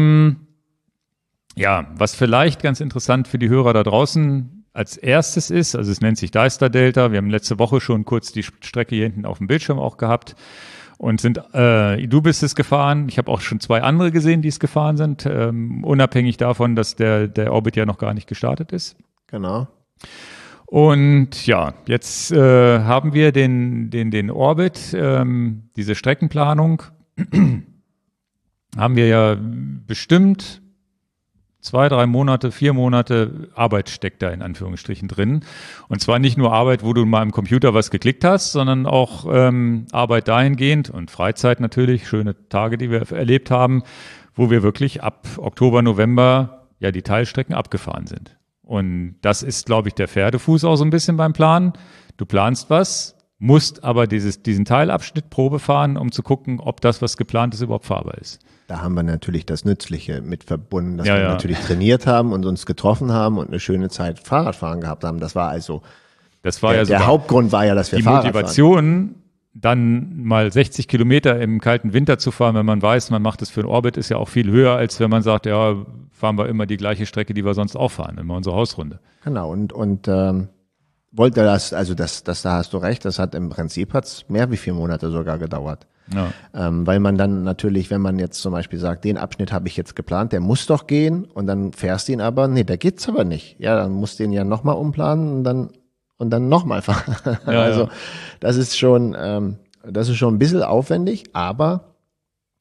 Was vielleicht ganz interessant für die Hörer da draußen als erstes ist, also es nennt sich Deister Delta. Wir haben letzte Woche schon kurz die Strecke hier hinten auf dem Bildschirm auch gehabt und du bist es gefahren. Ich habe auch schon 2 andere gesehen, die es gefahren sind, unabhängig davon, dass der Orbit ja noch gar nicht gestartet ist. Genau. Und ja, jetzt haben wir den Orbit, diese Streckenplanung, haben wir ja bestimmt 2, 3 Monate, 4 Monate Arbeit steckt da in Anführungsstrichen drin. Und zwar nicht nur Arbeit, wo du mal im Computer was geklickt hast, sondern auch Arbeit dahingehend und Freizeit natürlich, schöne Tage, die wir erlebt haben, wo wir wirklich ab Oktober, November ja die Teilstrecken abgefahren sind. Und das ist, glaube ich, der Pferdefuß auch so ein bisschen beim Planen. Du planst was, musst aber diesen Teilabschnitt Probe fahren, um zu gucken, ob das, was geplant ist, überhaupt fahrbar ist. Da haben wir natürlich das Nützliche mit verbunden, dass wir natürlich trainiert haben und uns getroffen haben und eine schöne Zeit Fahrradfahren gehabt haben. Das war also, der Hauptgrund war ja, dass wir Fahrrad fahren. Die Motivation, dann mal 60 Kilometer im kalten Winter zu fahren, wenn man weiß, man macht es für einen Orbit, ist ja auch viel höher, als wenn man sagt, ja, fahren wir immer die gleiche Strecke, die wir sonst auch fahren, immer unsere Hausrunde. Genau, und wollte das, also da hast du recht, das hat im Prinzip mehr wie 4 Monate sogar gedauert. Ja. Weil man dann natürlich, wenn man jetzt zum Beispiel sagt, den Abschnitt habe ich jetzt geplant, der muss doch gehen und dann fährst du ihn aber, nee, der geht's aber nicht. Ja, dann musst du ihn ja nochmal umplanen und dann nochmal fahren. Ja, also das ist schon ein bisschen aufwendig, aber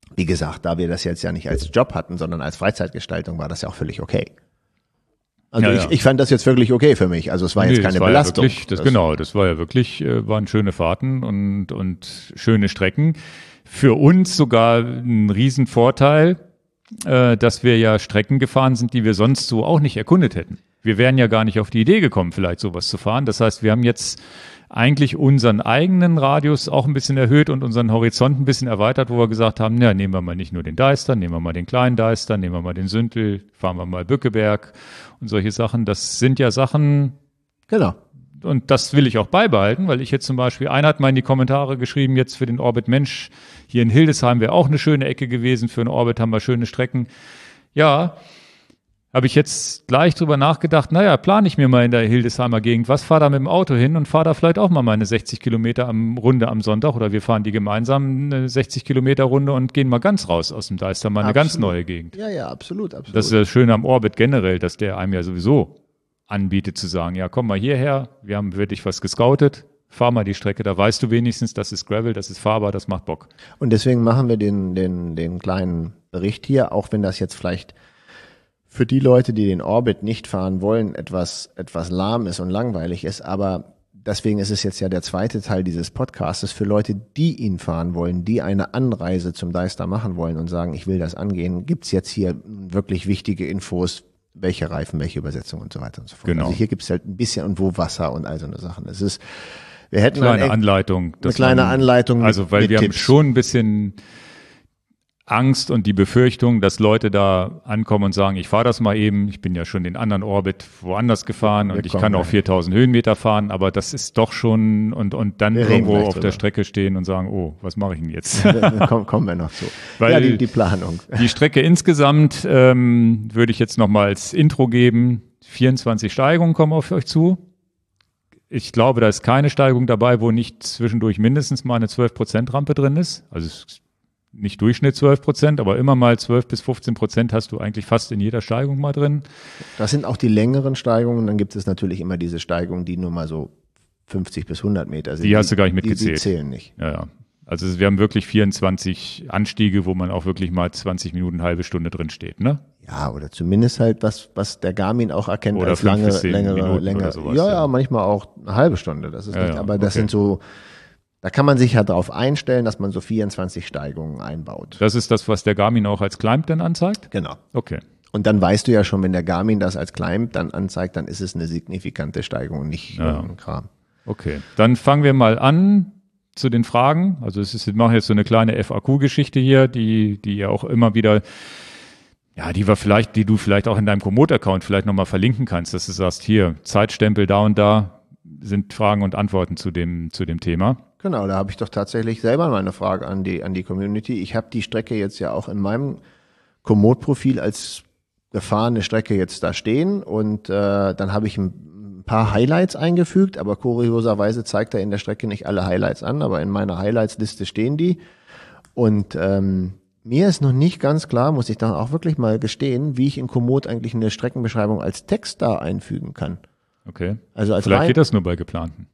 Wie gesagt, da wir das jetzt ja nicht als Job hatten, sondern als Freizeitgestaltung, war das ja auch völlig okay. Also ich fand das jetzt wirklich okay für mich. Also es war jetzt keine Belastung. Ja wirklich, das war ja wirklich, waren schöne Fahrten und schöne Strecken. Für uns sogar ein Riesenvorteil, dass wir ja Strecken gefahren sind, die wir sonst so auch nicht erkundet hätten. Wir wären ja gar nicht auf die Idee gekommen, vielleicht sowas zu fahren. Das heißt, wir haben jetzt eigentlich unseren eigenen Radius auch ein bisschen erhöht und unseren Horizont ein bisschen erweitert, wo wir gesagt haben, ja, nehmen wir mal nicht nur den Deister, nehmen wir mal den kleinen Deister, nehmen wir mal den Süntel, fahren wir mal Bückeberg und solche Sachen. Das sind ja Sachen, genau. Und das will ich auch beibehalten, weil ich jetzt zum Beispiel, einer hat mal in die Kommentare geschrieben, jetzt für den Orbit Mensch, hier in Hildesheim wäre auch eine schöne Ecke gewesen, für einen Orbit haben wir schöne Strecken. Ja, habe ich jetzt gleich drüber nachgedacht, naja, plane ich mir mal in der Hildesheimer Gegend was, fahre da mit dem Auto hin und fahre da vielleicht auch mal meine 60 Kilometer Runde am Sonntag oder wir fahren die gemeinsam eine 60 Kilometer Runde und gehen mal ganz raus aus dem Deister, mal eine ganz neue Gegend. Ja, absolut. Das ist das Schöne am Orbit generell, dass der einem ja sowieso anbietet zu sagen, ja, komm mal hierher, wir haben wirklich was gescoutet, fahr mal die Strecke, da weißt du wenigstens, das ist Gravel, das ist fahrbar, das macht Bock. Und deswegen machen wir den kleinen Bericht hier, auch wenn das jetzt vielleicht für die Leute, die den Orbit nicht fahren wollen, etwas lahm ist und langweilig ist, aber deswegen ist es jetzt ja der zweite Teil dieses Podcastes für Leute, die ihn fahren wollen, die eine Anreise zum Deister machen wollen und sagen, ich will das angehen, gibt's jetzt hier wirklich wichtige Infos, welche Reifen, welche Übersetzung und so weiter und so fort. Genau. Also hier gibt's halt ein bisschen und wo Wasser und all so eine Sachen. Es ist, wir hätten eine Anleitung. Eine kleine Anleitung. Also, weil wir haben schon ein bisschen Angst und die Befürchtung, dass Leute da ankommen und sagen, ich fahre das mal eben, ich bin ja schon den anderen Orbit woanders gefahren und ich kann auch 4000 Höhenmeter fahren, aber das ist doch schon und dann irgendwo auf der Strecke stehen und sagen, oh, was mache ich denn jetzt? Kommen wir noch zu. Weil ja, die Planung. Die Strecke insgesamt würde ich jetzt noch mal als Intro geben, 24 Steigungen kommen auf euch zu. Ich glaube, da ist keine Steigung dabei, wo nicht zwischendurch mindestens mal eine 12% Rampe drin ist. Also es ist nicht Durchschnitt 12%, aber immer mal 12-15% hast du eigentlich fast in jeder Steigung mal drin. Das sind auch die längeren Steigungen. Dann gibt es natürlich immer diese Steigungen, die nur mal so 50 bis 100 Meter sind. Die hast du gar nicht mitgezählt. Die zählen nicht. Ja. Also wir haben wirklich 24 Anstiege, wo man auch wirklich mal 20 Minuten, halbe Stunde drin steht, ne? Ja, oder zumindest halt was der Garmin auch erkennt oder als längere. Oder sowas, ja, manchmal auch eine halbe Stunde. Das ist nicht, aber das sind so, da kann man sich ja darauf einstellen, dass man so 24 Steigungen einbaut. Das ist das, was der Garmin auch als Climb dann anzeigt? Genau. Okay. Und dann weißt du ja schon, wenn der Garmin das als Climb dann anzeigt, dann ist es eine signifikante Steigung und nicht ein Kram. Okay. Dann fangen wir mal an zu den Fragen. Also wir machen jetzt so eine kleine FAQ-Geschichte hier, die ja auch immer wieder, ja, die du vielleicht auch in deinem Komoot-Account vielleicht nochmal verlinken kannst, dass du sagst, hier, Zeitstempel da und da sind Fragen und Antworten zu dem Thema. Genau, da habe ich doch tatsächlich selber mal eine Frage an die Community. Ich habe die Strecke jetzt ja auch in meinem Komoot-Profil als gefahrene Strecke jetzt da stehen und dann habe ich ein paar Highlights eingefügt, aber kurioserweise zeigt er in der Strecke nicht alle Highlights an, aber in meiner Highlights-Liste stehen die und mir ist noch nicht ganz klar, muss ich dann auch wirklich mal gestehen, wie ich in Komoot eigentlich eine Streckenbeschreibung als Text da einfügen kann. Okay. Also vielleicht geht das nur bei geplanten.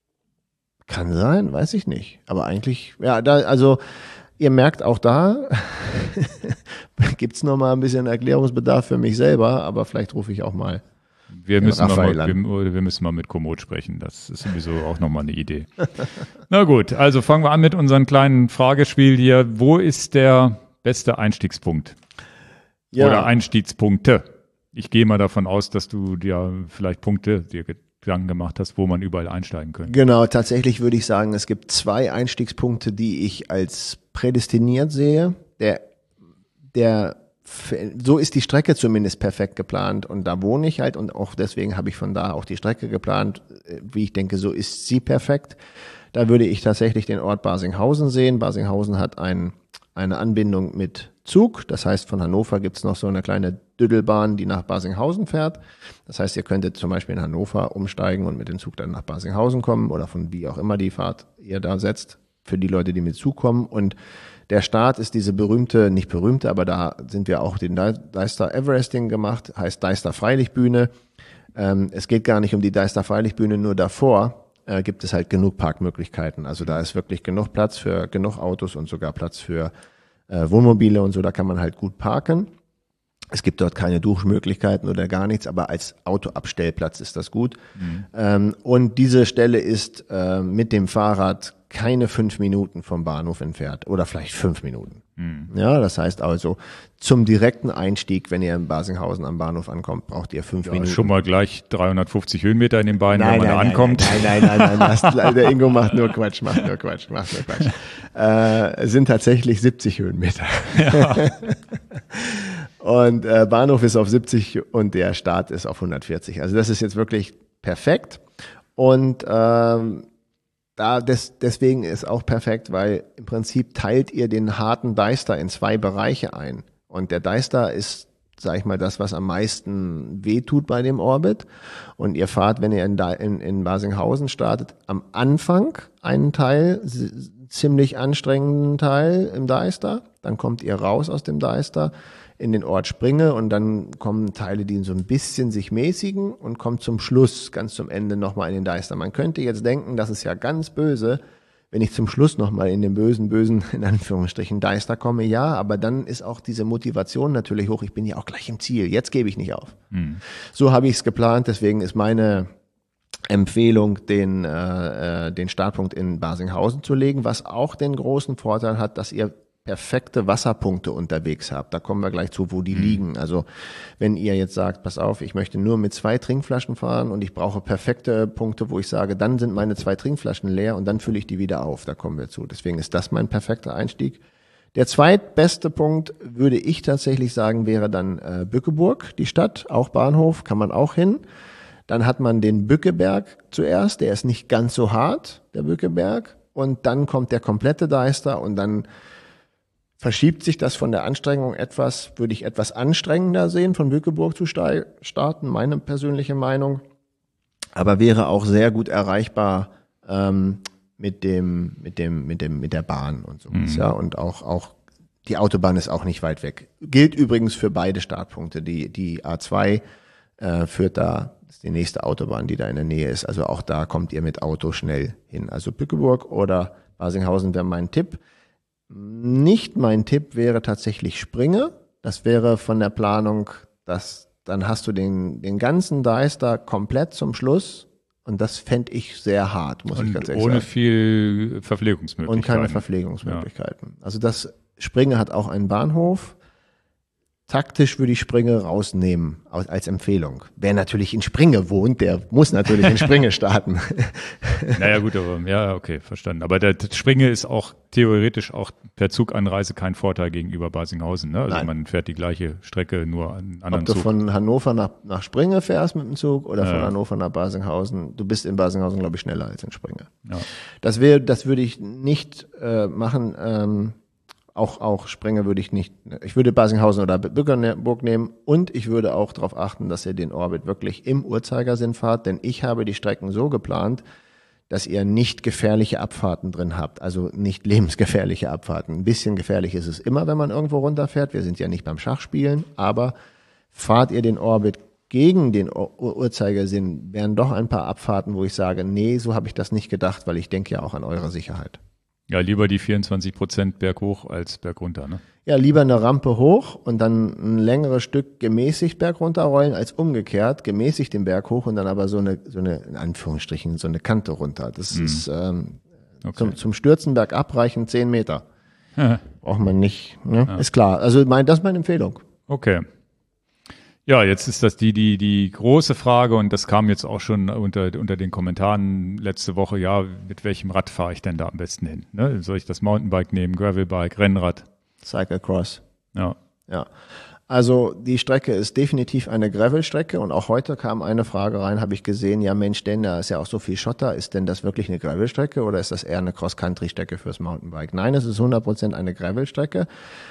Kann sein, weiß ich nicht. Aber eigentlich, ja, also ihr merkt auch da, gibt's noch mal ein bisschen Erklärungsbedarf für mich selber, aber vielleicht rufe ich auch mal wir müssen mal mit Komoot sprechen. Das ist sowieso auch nochmal eine Idee. Na gut, also fangen wir an mit unserem kleinen Fragespiel hier. Wo ist der beste Einstiegspunkt? Ja. Oder Einstiegspunkte? Ich gehe mal davon aus, dass du dir vielleicht Punkte dir Gedanken gemacht hast, wo man überall einsteigen könnte. Genau, tatsächlich würde ich sagen, es gibt 2 Einstiegspunkte, die ich als prädestiniert sehe. So ist die Strecke zumindest perfekt geplant und da wohne ich halt und auch deswegen habe ich von da auch die Strecke geplant, wie ich denke, so ist sie perfekt. Da würde ich tatsächlich den Ort Barsinghausen sehen. Barsinghausen hat eine Anbindung mit Zug, das heißt von Hannover gibt's noch so eine kleine Düdelbahn, die nach Barsinghausen fährt. Das heißt, ihr könntet zum Beispiel in Hannover umsteigen und mit dem Zug dann nach Barsinghausen kommen oder von wie auch immer die Fahrt ihr da setzt, für die Leute, die mit Zug kommen. Und der Start ist diese berühmte, nicht berühmte, aber da sind wir auch den Deister Everesting gemacht, heißt Deister Freilichtbühne. Es geht gar nicht um die Deister Freilichtbühne, nur davor gibt es halt genug Parkmöglichkeiten. Also da ist wirklich genug Platz für genug Autos und sogar Platz für Wohnmobile und so, da kann man halt gut parken. Es gibt dort keine Duschmöglichkeiten oder gar nichts, aber als Autoabstellplatz ist das gut. Und diese Stelle ist mit dem Fahrrad keine 5 Minuten vom Bahnhof entfernt oder vielleicht 5 Minuten. Ja, das heißt also, zum direkten Einstieg, wenn ihr in Basinghausen am Bahnhof ankommt, braucht ihr 5 Minuten. Schon mal gleich 350 Höhenmeter in den Beinen, wenn man da ankommt. Nein, der Ingo macht nur Quatsch. Es sind tatsächlich 70 Höhenmeter. Ja. Und Bahnhof ist auf 70 und der Start ist auf 140. Also das ist jetzt wirklich perfekt. Und deswegen ist auch perfekt, weil im Prinzip teilt ihr den harten Deister in 2 Bereiche ein. Und der Deister ist, sag ich mal, das, was am meisten wehtut bei dem Orbit. Und ihr fahrt, wenn ihr in Basinghausen startet, am Anfang einen Teil, ziemlich anstrengenden Teil im Deister. Dann kommt ihr raus aus dem Deister in den Ort Springe und dann kommen Teile, die so ein bisschen sich mäßigen und kommt zum Schluss, ganz zum Ende nochmal in den Deister. Man könnte jetzt denken, das ist ja ganz böse, wenn ich zum Schluss nochmal in den bösen, in Anführungsstrichen, Deister komme. Ja, aber dann ist auch diese Motivation natürlich hoch. Ich bin ja auch gleich im Ziel. Jetzt gebe ich nicht auf. So habe ich es geplant. Deswegen ist meine Empfehlung, den Startpunkt in Basinghausen zu legen, was auch den großen Vorteil hat, dass ihr perfekte Wasserpunkte unterwegs habt. Da kommen wir gleich zu, wo die liegen. Also wenn ihr jetzt sagt, pass auf, ich möchte nur mit 2 Trinkflaschen fahren und ich brauche perfekte Punkte, wo ich sage, dann sind meine 2 Trinkflaschen leer und dann fülle ich die wieder auf. Da kommen wir zu. Deswegen ist das mein perfekter Einstieg. Der zweitbeste Punkt, würde ich tatsächlich sagen, wäre dann Bückeburg, die Stadt, auch Bahnhof, kann man auch hin. Dann hat man den Bückeberg zuerst, der ist nicht ganz so hart, der Bückeberg. Und dann kommt der komplette Deister und dann verschiebt sich das von der Anstrengung etwas, würde ich etwas anstrengender sehen, von Bückeburg zu starten, meine persönliche Meinung. Aber wäre auch sehr gut erreichbar mit der Bahn und so. Ja, und auch die Autobahn ist auch nicht weit weg. Gilt übrigens für beide Startpunkte. Die A2 führt da, das ist die nächste Autobahn, die da in der Nähe ist. Also auch da kommt ihr mit Auto schnell hin. Also Bückeburg oder Basinghausen wäre mein Tipp. Nicht mein Tipp wäre tatsächlich Springe. Das wäre von der Planung, dann hast du den ganzen Deister komplett zum Schluss und das fände ich sehr hart, muss ich ganz ehrlich sagen. Ohne viel Verpflegungsmöglichkeiten. Und keine Verpflegungsmöglichkeiten. Ja. Also das Springe hat auch einen Bahnhof. Taktisch würde ich Springe rausnehmen als Empfehlung. Wer natürlich in Springe wohnt, der muss natürlich in Springe starten. Naja gut, aber ja, okay, verstanden. Aber der Springe ist auch theoretisch auch per Zuganreise kein Vorteil gegenüber Basinghausen. Ne? Also man fährt die gleiche Strecke, nur an anderen Zug. Ob du von Hannover nach Springe fährst mit dem Zug oder von Hannover nach Basinghausen, du bist in Basinghausen, glaube ich, schneller als in Springe. Ja. Das würde ich nicht machen. Auch Springe würde ich nicht, ich würde Basinghausen oder Bückeburg nehmen und ich würde auch darauf achten, dass ihr den Orbit wirklich im Uhrzeigersinn fahrt, denn ich habe die Strecken so geplant, dass ihr nicht gefährliche Abfahrten drin habt, also nicht lebensgefährliche Abfahrten. Ein bisschen gefährlich ist es immer, wenn man irgendwo runterfährt, wir sind ja nicht beim Schachspielen, aber fahrt ihr den Orbit gegen den Uhrzeigersinn, wären doch ein paar Abfahrten, wo ich sage, nee, so habe ich das nicht gedacht, weil ich denke ja auch an eure Sicherheit. Ja, lieber die 24% berghoch als bergunter, ne? Ja, lieber eine Rampe hoch und dann ein längeres Stück gemäßigt bergunter rollen, als umgekehrt, gemäßigt den Berg hoch und dann aber so eine, in Anführungsstrichen, so eine Kante runter. Das ist okay. Zum Stürzen bergab reichen 10 Meter. Braucht man nicht, ne? Ja. Ist klar. Also das ist meine Empfehlung. Okay. Ja, jetzt ist das die große Frage und das kam jetzt auch schon unter den Kommentaren letzte Woche. Ja, mit welchem Rad fahre ich denn da am besten hin? Ne? Soll ich das Mountainbike nehmen, Gravelbike, Rennrad? Cyclecross. Ja. Also die Strecke ist definitiv eine Gravelstrecke und auch heute kam eine Frage rein, habe ich gesehen, ja Mensch, denn da ist ja auch so viel Schotter, ist denn das wirklich eine Gravelstrecke oder ist das eher eine Cross-Country-Strecke fürs Mountainbike? Nein, es ist 100% eine Gravelstrecke,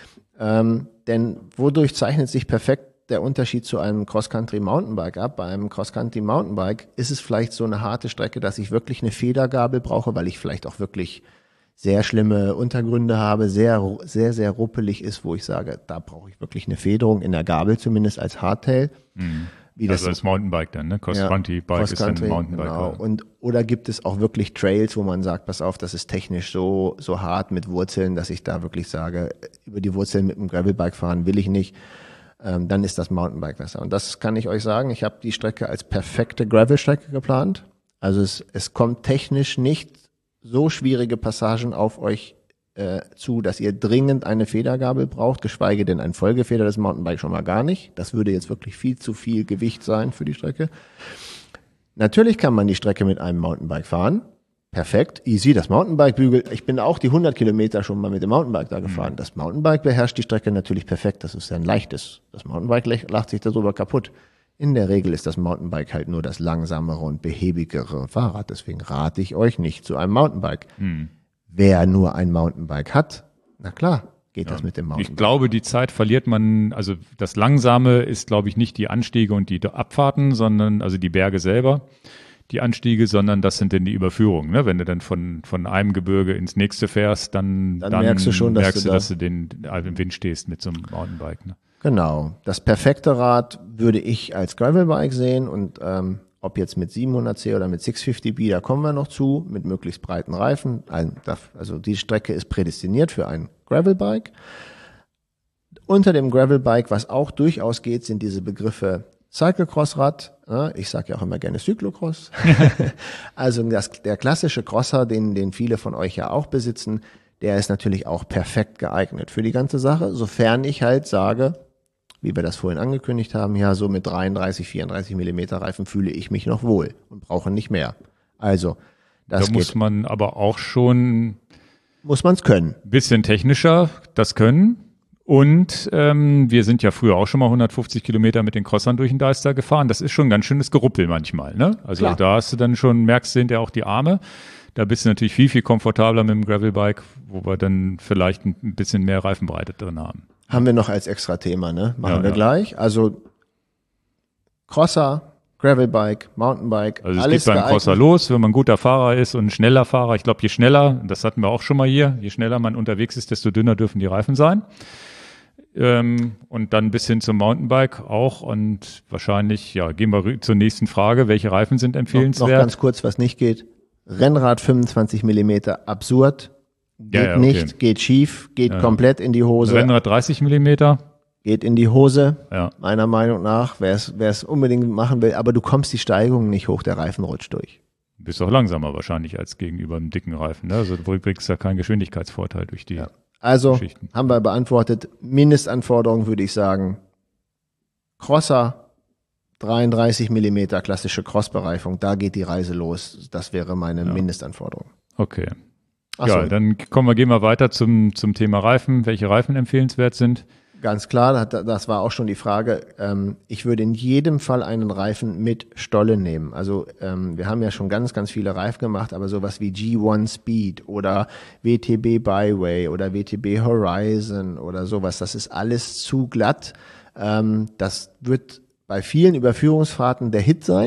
denn wodurch zeichnet sich perfekt der Unterschied zu einem Cross-Country-Mountainbike ab? Bei einem Cross-Country-Mountainbike ist es vielleicht so eine harte Strecke, dass ich wirklich eine Federgabel brauche, weil ich vielleicht auch wirklich sehr schlimme Untergründe habe, sehr, sehr, sehr ruppelig ist, wo ich sage, da brauche ich wirklich eine Federung in der Gabel, zumindest als Hardtail. wie das also das Mountainbike dann, ne? Cross-Country-Bike ist dann Mountainbike. Genau. Oder gibt es auch wirklich Trails, wo man sagt, pass auf, das ist technisch so hart mit Wurzeln, dass ich da wirklich sage, über die Wurzeln mit dem Gravelbike fahren will ich nicht. Dann ist das Mountainbike besser. Und das kann ich euch sagen. Ich habe die Strecke als perfekte Gravel-Strecke geplant. Also es kommt technisch nicht so schwierige Passagen auf euch zu, dass ihr dringend eine Federgabel braucht, geschweige denn ein Folgefeder des Mountainbike schon mal gar nicht. Das würde jetzt wirklich viel zu viel Gewicht sein für die Strecke. Natürlich kann man die Strecke mit einem Mountainbike fahren. Perfekt, easy, das Mountainbike-Bügel. Ich bin auch die 100 Kilometer schon mal mit dem Mountainbike da gefahren. Das Mountainbike beherrscht die Strecke natürlich perfekt. Das ist ein leichtes. Das Mountainbike lacht sich darüber kaputt. In der Regel ist das Mountainbike halt nur das langsamere und behäbigere Fahrrad. Deswegen rate ich euch nicht zu einem Mountainbike. Wer nur ein Mountainbike hat, na klar, geht das mit dem Mountainbike. Ich glaube, die Zeit verliert man, also das Langsame ist, glaube ich, nicht die Anstiege und die Abfahrten, sondern, also die Berge selber, die Anstiege, sondern das sind dann die Überführungen. Ne? Wenn du dann von einem Gebirge ins nächste fährst, dann merkst du schon, dass du im Wind stehst mit so einem Mountainbike. Ne? Genau. Das perfekte Rad würde ich als Gravelbike sehen und ob jetzt mit 700C oder mit 650B, da kommen wir noch zu, mit möglichst breiten Reifen. Also die Strecke ist prädestiniert für ein Gravelbike. Unter dem Gravelbike, was auch durchaus geht, sind diese Begriffe Cyclocross-Rad. Ich sage ja auch immer gerne Cyclocross. Also der klassische Crosser, den viele von euch ja auch besitzen, der ist natürlich auch perfekt geeignet für die ganze Sache, sofern ich halt sage, wie wir das vorhin angekündigt haben, ja, so mit 33, 34 Millimeter Reifen fühle ich mich noch wohl und brauche nicht mehr. Also, das muss man aber auch schon muss man es können. Bisschen technischer das können. Und wir sind ja früher auch schon mal 150 Kilometer mit den Crossern durch den Deister gefahren. Das ist schon ein ganz schönes Geruppel manchmal. Ne? Also Klar. Da hast du dann schon, merkst du hinterher auch die Arme. Da bist du natürlich viel, viel komfortabler mit dem Gravelbike, wo wir dann vielleicht ein bisschen mehr Reifenbreite drin haben. Haben wir noch als extra Thema, ne? Machen wir gleich. Also Crosser, Gravelbike, Mountainbike, also es alles geht beim geeignet. Crosser los, wenn man ein guter Fahrer ist und ein schneller Fahrer. Ich glaube, je schneller, das hatten wir auch schon mal hier, je schneller man unterwegs ist, desto dünner dürfen die Reifen sein. Und dann bis hin zum Mountainbike auch. Und wahrscheinlich, ja, gehen wir zur nächsten Frage. Welche Reifen sind empfehlenswert? Noch ganz kurz, was nicht geht. Rennrad 25 Millimeter, absurd. Geht nicht, geht schief, geht komplett in die Hose. Rennrad 30 Millimeter. Geht in die Hose, Ja. meiner Meinung nach, wer es unbedingt machen will. Aber du kommst die Steigung nicht hoch, der Reifen rutscht durch. Bist auch langsamer wahrscheinlich als gegenüber einem dicken Reifen. Ne? Also du kriegst ja keinen Geschwindigkeitsvorteil durch die Also, Geschichten. haben wir beantwortet. Mindestanforderung würde ich sagen, Crosser, 33 Millimeter klassische Crossbereifung, da geht die Reise los. Das wäre meine Mindestanforderung. Okay. Ach so, Ja, dann gehen wir weiter zum Thema Reifen. Welche Reifen empfehlenswert sind? ganz klar, das war auch schon die Frage. Ich würde in jedem Fall einen Reifen mit Stolle nehmen. Also wir haben ja schon ganz, ganz viele Reifen gemacht, aber sowas wie G1 Speed oder WTB Byway oder WTB Horizon oder sowas, das ist alles zu glatt. Das wird bei vielen Überführungsfahrten der Hit sein,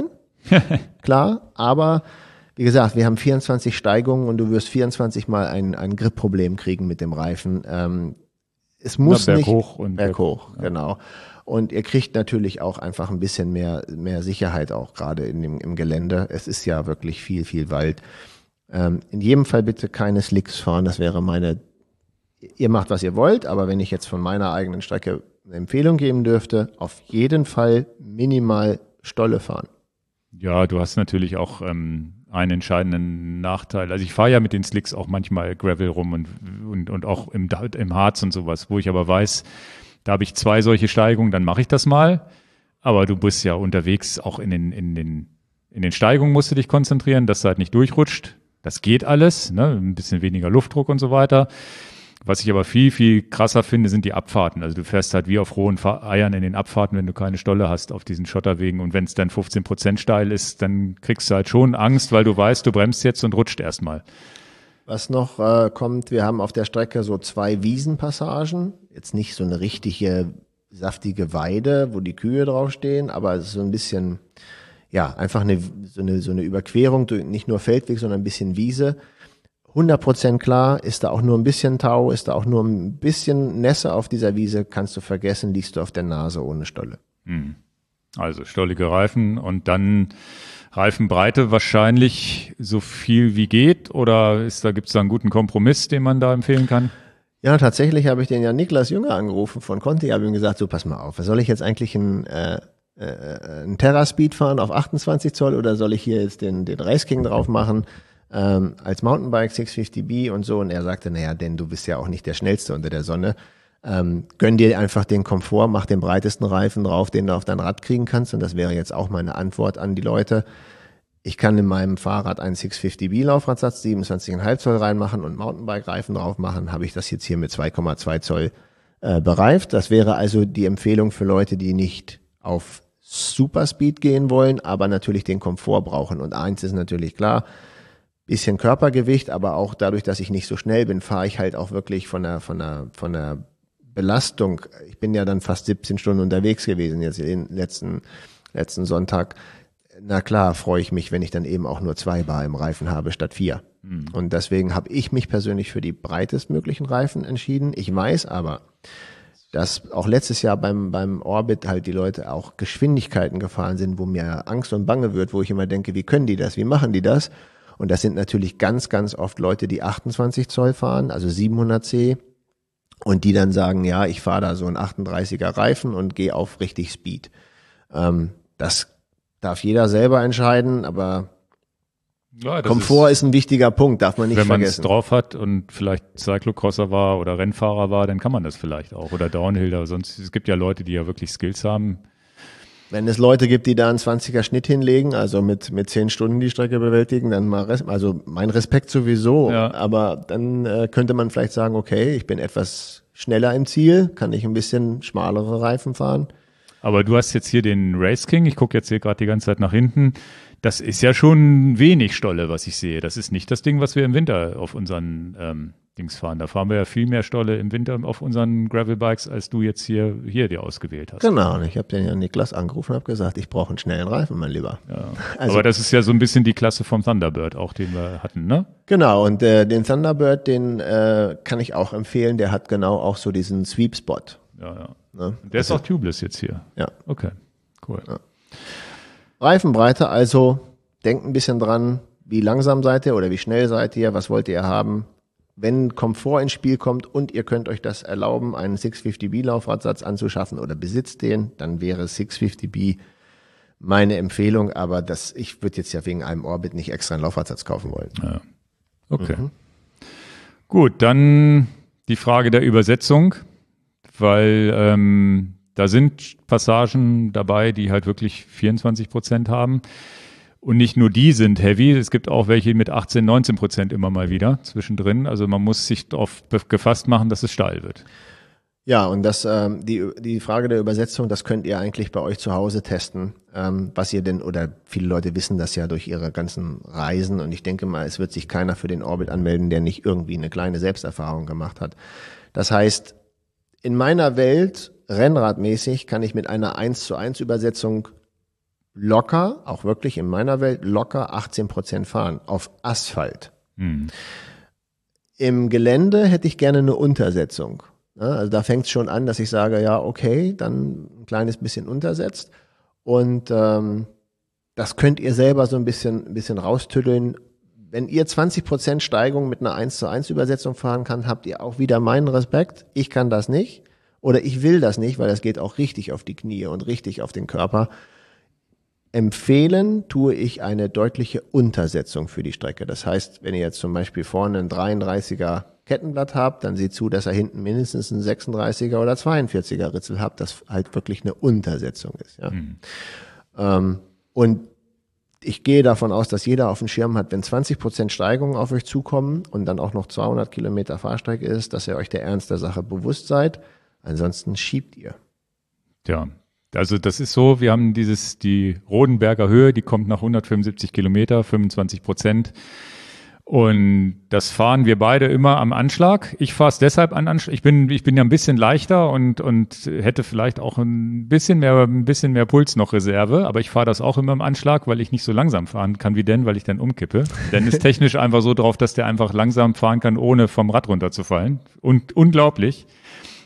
klar, aber wie gesagt, wir haben 24 Steigungen und du wirst 24 Mal ein Grip-Problem kriegen mit dem Reifen. Es muss berghoch nicht berghoch, genau. Und ihr kriegt natürlich auch einfach ein bisschen mehr Sicherheit auch gerade im Gelände. Es ist ja wirklich viel, viel Wald. In jedem Fall bitte keine Slicks fahren. Das wäre ihr macht, was ihr wollt, aber wenn ich jetzt von meiner eigenen Strecke eine Empfehlung geben dürfte, auf jeden Fall minimal Stolle fahren. Ja, du hast natürlich auch einen entscheidenden Nachteil. Also ich fahre ja mit den Slicks auch manchmal Gravel rum und auch im Harz und sowas, wo ich aber weiß, da habe ich 2 solche Steigungen, dann mache ich das mal. Aber du bist ja unterwegs, auch in den Steigungen musst du dich konzentrieren, dass du halt nicht durchrutscht. Das geht alles, ne? Ein bisschen weniger Luftdruck und so weiter. Was ich aber viel, viel krasser finde, sind die Abfahrten. Also du fährst halt wie auf rohen Eiern in den Abfahrten, wenn du keine Stolle hast auf diesen Schotterwegen. Und wenn es dann 15% steil ist, dann kriegst du halt schon Angst, weil du weißt, du bremst jetzt und rutscht erstmal. Was noch kommt, wir haben auf der Strecke so 2 Wiesenpassagen. Jetzt nicht so eine richtige saftige Weide, wo die Kühe draufstehen, aber es ist so ein bisschen, ja, einfach so eine Überquerung, nicht nur Feldweg, sondern ein bisschen Wiese. 100% klar, ist da auch nur ein bisschen Tau, ist da auch nur ein bisschen Nässe auf dieser Wiese, kannst du vergessen, liegst du auf der Nase ohne Stolle. Also stollige Reifen und dann Reifenbreite wahrscheinlich so viel wie geht oder gibt es da einen guten Kompromiss, den man da empfehlen kann? Ja, tatsächlich habe ich den ja Niklas Jünger angerufen von Conti, habe ihm gesagt, so pass mal auf, soll ich jetzt eigentlich einen Terra-Speed fahren auf 28 Zoll oder soll ich hier jetzt den Race King drauf machen als Mountainbike 650B und so? Und er sagte, naja, denn du bist ja auch nicht der Schnellste unter der Sonne. Gönn dir einfach den Komfort, mach den breitesten Reifen drauf, den du auf dein Rad kriegen kannst. Und das wäre jetzt auch meine Antwort an die Leute. Ich kann in meinem Fahrrad einen 650B Laufradsatz 27,5 Zoll reinmachen und Mountainbike-Reifen drauf machen. Habe ich das jetzt hier mit 2,2 Zoll bereift. Das wäre also die Empfehlung für Leute, die nicht auf Superspeed gehen wollen, aber natürlich den Komfort brauchen. Und eins ist natürlich klar, bisschen Körpergewicht, aber auch dadurch, dass ich nicht so schnell bin, fahre ich halt auch wirklich von der Belastung. Ich bin ja dann fast 17 Stunden unterwegs gewesen, jetzt den letzten Sonntag. Na klar, freue ich mich, wenn ich dann eben auch nur 2 Bar im Reifen habe statt 4. Und deswegen habe ich mich persönlich für die breitestmöglichen Reifen entschieden. Ich weiß aber, dass auch letztes Jahr beim Orbit halt die Leute auch Geschwindigkeiten gefahren sind, wo mir Angst und Bange wird, wo ich immer denke, wie können die das, wie machen die das? Und das sind natürlich ganz, ganz oft Leute, die 28 Zoll fahren, also 700C, und die dann sagen, ja, ich fahre da so einen 38er Reifen und gehe auf richtig Speed. Das darf jeder selber entscheiden, aber ja, Komfort ist ein wichtiger Punkt, darf man nicht vergessen. Wenn man es drauf hat und vielleicht Cyclocrosser war oder Rennfahrer war, dann kann man das vielleicht auch. Oder Downhiller, sonst, es gibt ja Leute, die ja wirklich Skills haben. Wenn es Leute gibt, die da einen 20er Schnitt hinlegen, also mit 10 Stunden die Strecke bewältigen, dann mal also mein Respekt sowieso. Ja. Aber dann könnte man vielleicht sagen, okay, ich bin etwas schneller im Ziel, kann ich ein bisschen schmalere Reifen fahren. Aber du hast jetzt hier den Race King, ich gucke jetzt hier gerade die ganze Zeit nach hinten. Das ist ja schon wenig Stolle, was ich sehe. Das ist nicht das Ding, was wir im Winter auf unseren Dings fahren. Da fahren wir ja viel mehr Stolle im Winter auf unseren Gravelbikes, als du jetzt hier dir ausgewählt hast. Genau, und ich habe den ja Niklas angerufen und habe gesagt, ich brauche einen schnellen Reifen, mein Lieber. Ja. Also, aber das ist ja so ein bisschen die Klasse vom Thunderbird auch, den wir hatten, ne? Genau, und den Thunderbird, den kann ich auch empfehlen. Der hat genau auch so diesen Sweep-Spot. Ja. Ne? Der ist auch tubeless jetzt hier. Ja. Okay, cool. Ja. Reifenbreite, also denkt ein bisschen dran, wie langsam seid ihr oder wie schnell seid ihr, was wollt ihr haben. Wenn Komfort ins Spiel kommt und ihr könnt euch das erlauben, einen 650B Laufradsatz anzuschaffen oder besitzt den, dann wäre 650B meine Empfehlung, aber ich würde jetzt ja wegen einem Orbit nicht extra einen Laufradsatz kaufen wollen. Ja. Okay. Gut, dann die Frage der Übersetzung, weil da sind Passagen dabei, die halt wirklich 24% haben. Und nicht nur die sind heavy, es gibt auch welche mit 18-19% immer mal wieder zwischendrin. Also man muss sich darauf gefasst machen, dass es steil wird. Ja, und die Frage der Übersetzung, das könnt ihr eigentlich bei euch zu Hause testen, was ihr denn, oder viele Leute wissen das ja durch ihre ganzen Reisen. Und ich denke mal, es wird sich keiner für den Orbit anmelden, der nicht irgendwie eine kleine Selbsterfahrung gemacht hat. Das heißt, in meiner Welt, rennradmäßig, kann ich mit einer 1:1 Übersetzung locker, auch wirklich in meiner Welt, locker 18% fahren auf Asphalt. Im Gelände hätte ich gerne eine Untersetzung. Ja, also da fängt es schon an, dass ich sage, ja, okay, dann ein kleines bisschen untersetzt. Und das könnt ihr selber so ein bisschen raustüddeln. Wenn ihr 20% Steigung mit einer 1:1 Übersetzung fahren kann, habt ihr auch wieder meinen Respekt. Ich kann das nicht. Oder ich will das nicht, weil das geht auch richtig auf die Knie und richtig auf den Körper. Empfehlen tue ich eine deutliche Untersetzung für die Strecke. Das heißt, wenn ihr jetzt zum Beispiel vorne ein 33er Kettenblatt habt, dann seht zu, dass ihr hinten mindestens ein 36er oder 42er Ritzel habt, das halt wirklich eine Untersetzung ist. Ja. Und ich gehe davon aus, dass jeder auf dem Schirm hat, wenn 20% Steigung auf euch zukommen und dann auch noch 200 Kilometer Fahrstrecke ist, dass ihr euch der Ernst der Sache bewusst seid. Ansonsten schiebt ihr. Ja, also das ist so, wir haben die Rodenberger Höhe, die kommt nach 175 Kilometer, 25%. Und das fahren wir beide immer am Anschlag. Ich fahre es deshalb an Anschlag. Ich bin ja ein bisschen leichter und hätte vielleicht auch ein bisschen mehr Puls noch Reserve, aber ich fahre das auch immer im Anschlag, weil ich nicht so langsam fahren kann wie Dan, weil ich dann umkippe. Dan ist technisch einfach so drauf, dass der einfach langsam fahren kann, ohne vom Rad runterzufallen. Und unglaublich.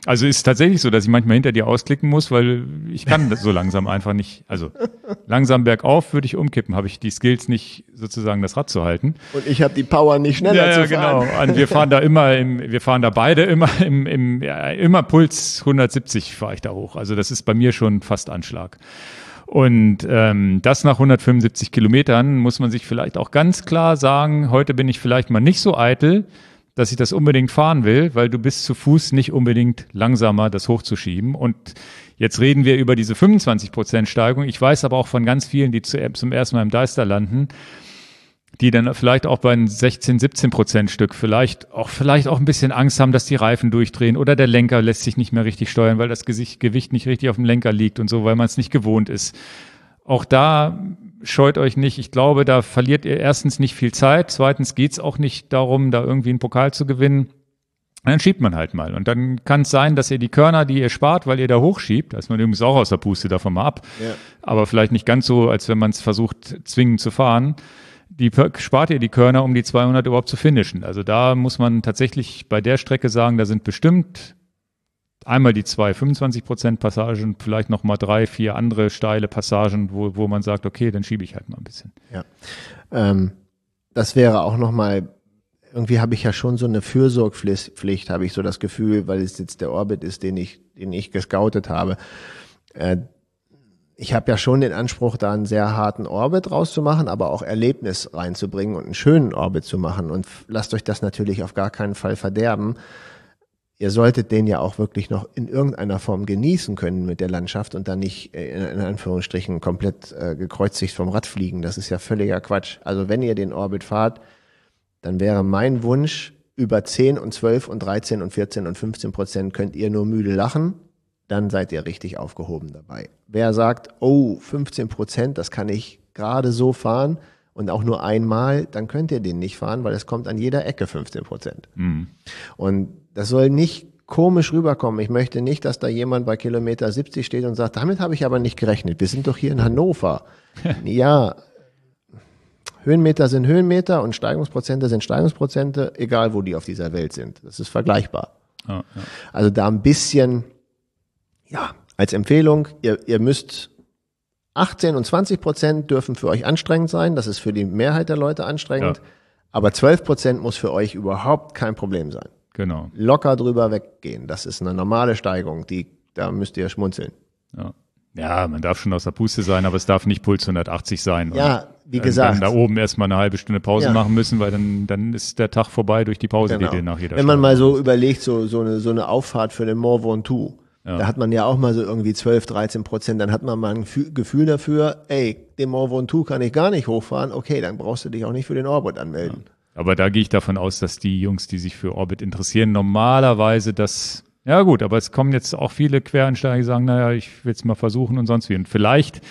Also ist tatsächlich so, dass ich manchmal hinter dir ausklicken muss, weil ich kann das so langsam einfach nicht. Also langsam bergauf würde ich umkippen, habe ich die Skills nicht, sozusagen das Rad zu halten. Und ich habe die Power nicht schneller zu fahren. Genau. Und wir fahren da beide immer Puls 170 fahre ich da hoch. Also das ist bei mir schon fast Anschlag. Und das nach 175 Kilometern muss man sich vielleicht auch ganz klar sagen, heute bin ich vielleicht mal nicht so eitel, dass ich das unbedingt fahren will, weil du bist zu Fuß nicht unbedingt langsamer, das hochzuschieben. Und jetzt reden wir über diese 25% Steigung. Ich weiß aber auch von ganz vielen, die zum ersten Mal im Deister landen, die dann vielleicht auch bei einem 16-17% Stück vielleicht auch ein bisschen Angst haben, dass die Reifen durchdrehen oder der Lenker lässt sich nicht mehr richtig steuern, weil das Gewicht nicht richtig auf dem Lenker liegt und so, weil man es nicht gewohnt ist. Auch da scheut euch nicht. Ich glaube, da verliert ihr erstens nicht viel Zeit. Zweitens geht's auch nicht darum, da irgendwie einen Pokal zu gewinnen. Dann schiebt man halt mal. Und dann kann es sein, dass ihr die Körner, die ihr spart, weil ihr da hochschiebt, da ist man übrigens auch aus der Puste davon mal ab, aber vielleicht nicht ganz so, als wenn man es versucht, zwingend zu fahren. Spart ihr die Körner, um die 200 überhaupt zu finishen. Also da muss man tatsächlich bei der Strecke sagen, da sind bestimmt einmal die 25% Passagen, vielleicht noch mal 3, 4 andere steile Passagen, wo man sagt, okay, dann schiebe ich halt mal ein bisschen. Ja, das wäre auch noch mal, irgendwie habe ich ja schon so eine Fürsorgpflicht, habe ich so das Gefühl, weil es jetzt der Orbit ist, den ich gescoutet habe. Ich habe ja schon den Anspruch, da einen sehr harten Orbit rauszumachen, aber auch Erlebnis reinzubringen und einen schönen Orbit zu machen. Und lasst euch das natürlich auf gar keinen Fall verderben. Ihr solltet den ja auch wirklich noch in irgendeiner Form genießen können mit der Landschaft und dann nicht in Anführungsstrichen komplett gekreuzigt vom Rad fliegen. Das ist ja völliger Quatsch. Also wenn ihr den Orbit fahrt, dann wäre mein Wunsch, über 10 und 12 und 13 und 14 und 15% könnt ihr nur müde lachen, dann seid ihr richtig aufgehoben dabei. Wer sagt, oh, 15%, das kann ich gerade so fahren und auch nur einmal, dann könnt ihr den nicht fahren, weil es kommt an jeder Ecke 15%. Mhm. Und das soll nicht komisch rüberkommen. Ich möchte nicht, dass da jemand bei Kilometer 70 steht und sagt, damit habe ich aber nicht gerechnet. Wir sind doch hier in Hannover. Ja, Höhenmeter sind Höhenmeter und Steigungsprozente sind Steigungsprozente, egal wo die auf dieser Welt sind. Das ist vergleichbar. Ja. Also da ein bisschen, ja, als Empfehlung, ihr müsst 18 und 20% dürfen für euch anstrengend sein. Das ist für die Mehrheit der Leute anstrengend. Ja. Aber 12% muss für euch überhaupt kein Problem sein. Genau. Locker drüber weggehen. Das ist eine normale Steigung, da müsst ihr schmunzeln. Ja, man darf schon aus der Puste sein, aber es darf nicht Puls 180 sein. Ja, wie gesagt. Dann da oben erstmal eine halbe Stunde Pause machen müssen, weil dann ist der Tag vorbei durch die Pause, die dir nach jeder Wenn man mal so überlegt, so eine Auffahrt für den Mont Ventoux, da hat man ja auch mal so irgendwie 12-13%, dann hat man mal ein Gefühl dafür, den Mont Ventoux kann ich gar nicht hochfahren, okay, dann brauchst du dich auch nicht für den Orbit anmelden. Ja. Aber da gehe ich davon aus, dass die Jungs, die sich für Orbit interessieren, normalerweise das, ja gut, aber es kommen jetzt auch viele Quereinsteiger, die sagen, naja, ich will es mal versuchen und sonst wie. Und vielleicht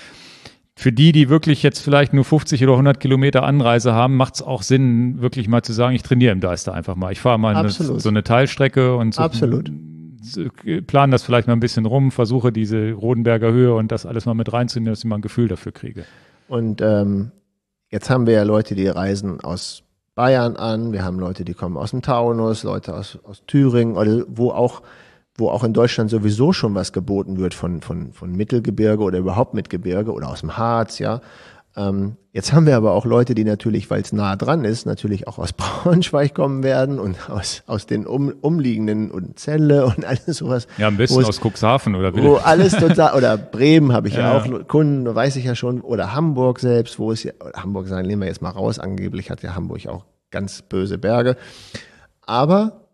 für die wirklich jetzt vielleicht nur 50 oder 100 Kilometer Anreise haben, macht es auch Sinn, wirklich mal zu sagen, ich trainiere im Deister einfach mal. Ich fahre mal so eine Teilstrecke und so. Absolut. Plan das vielleicht mal ein bisschen rum, versuche diese Rodenberger Höhe und das alles mal mit reinzunehmen, dass ich mal ein Gefühl dafür kriege. Und jetzt haben wir ja Leute, die reisen aus Bayern an, wir haben Leute, die kommen aus dem Taunus, Leute aus Thüringen, oder wo auch in Deutschland sowieso schon was geboten wird von Mittelgebirge oder überhaupt Mittelgebirge oder aus dem Harz, ja. Jetzt haben wir aber auch Leute, die natürlich, weil es nah dran ist, natürlich auch aus Braunschweig kommen werden und aus den umliegenden und Celle und alles sowas. Ja, am besten aus Cuxhaven oder wo alles total, oder Bremen habe ich ja auch Kunden, weiß ich ja schon, oder Hamburg selbst, wo es ja, Hamburg sagen, nehmen wir jetzt mal raus, angeblich hat ja Hamburg auch ganz böse Berge. Aber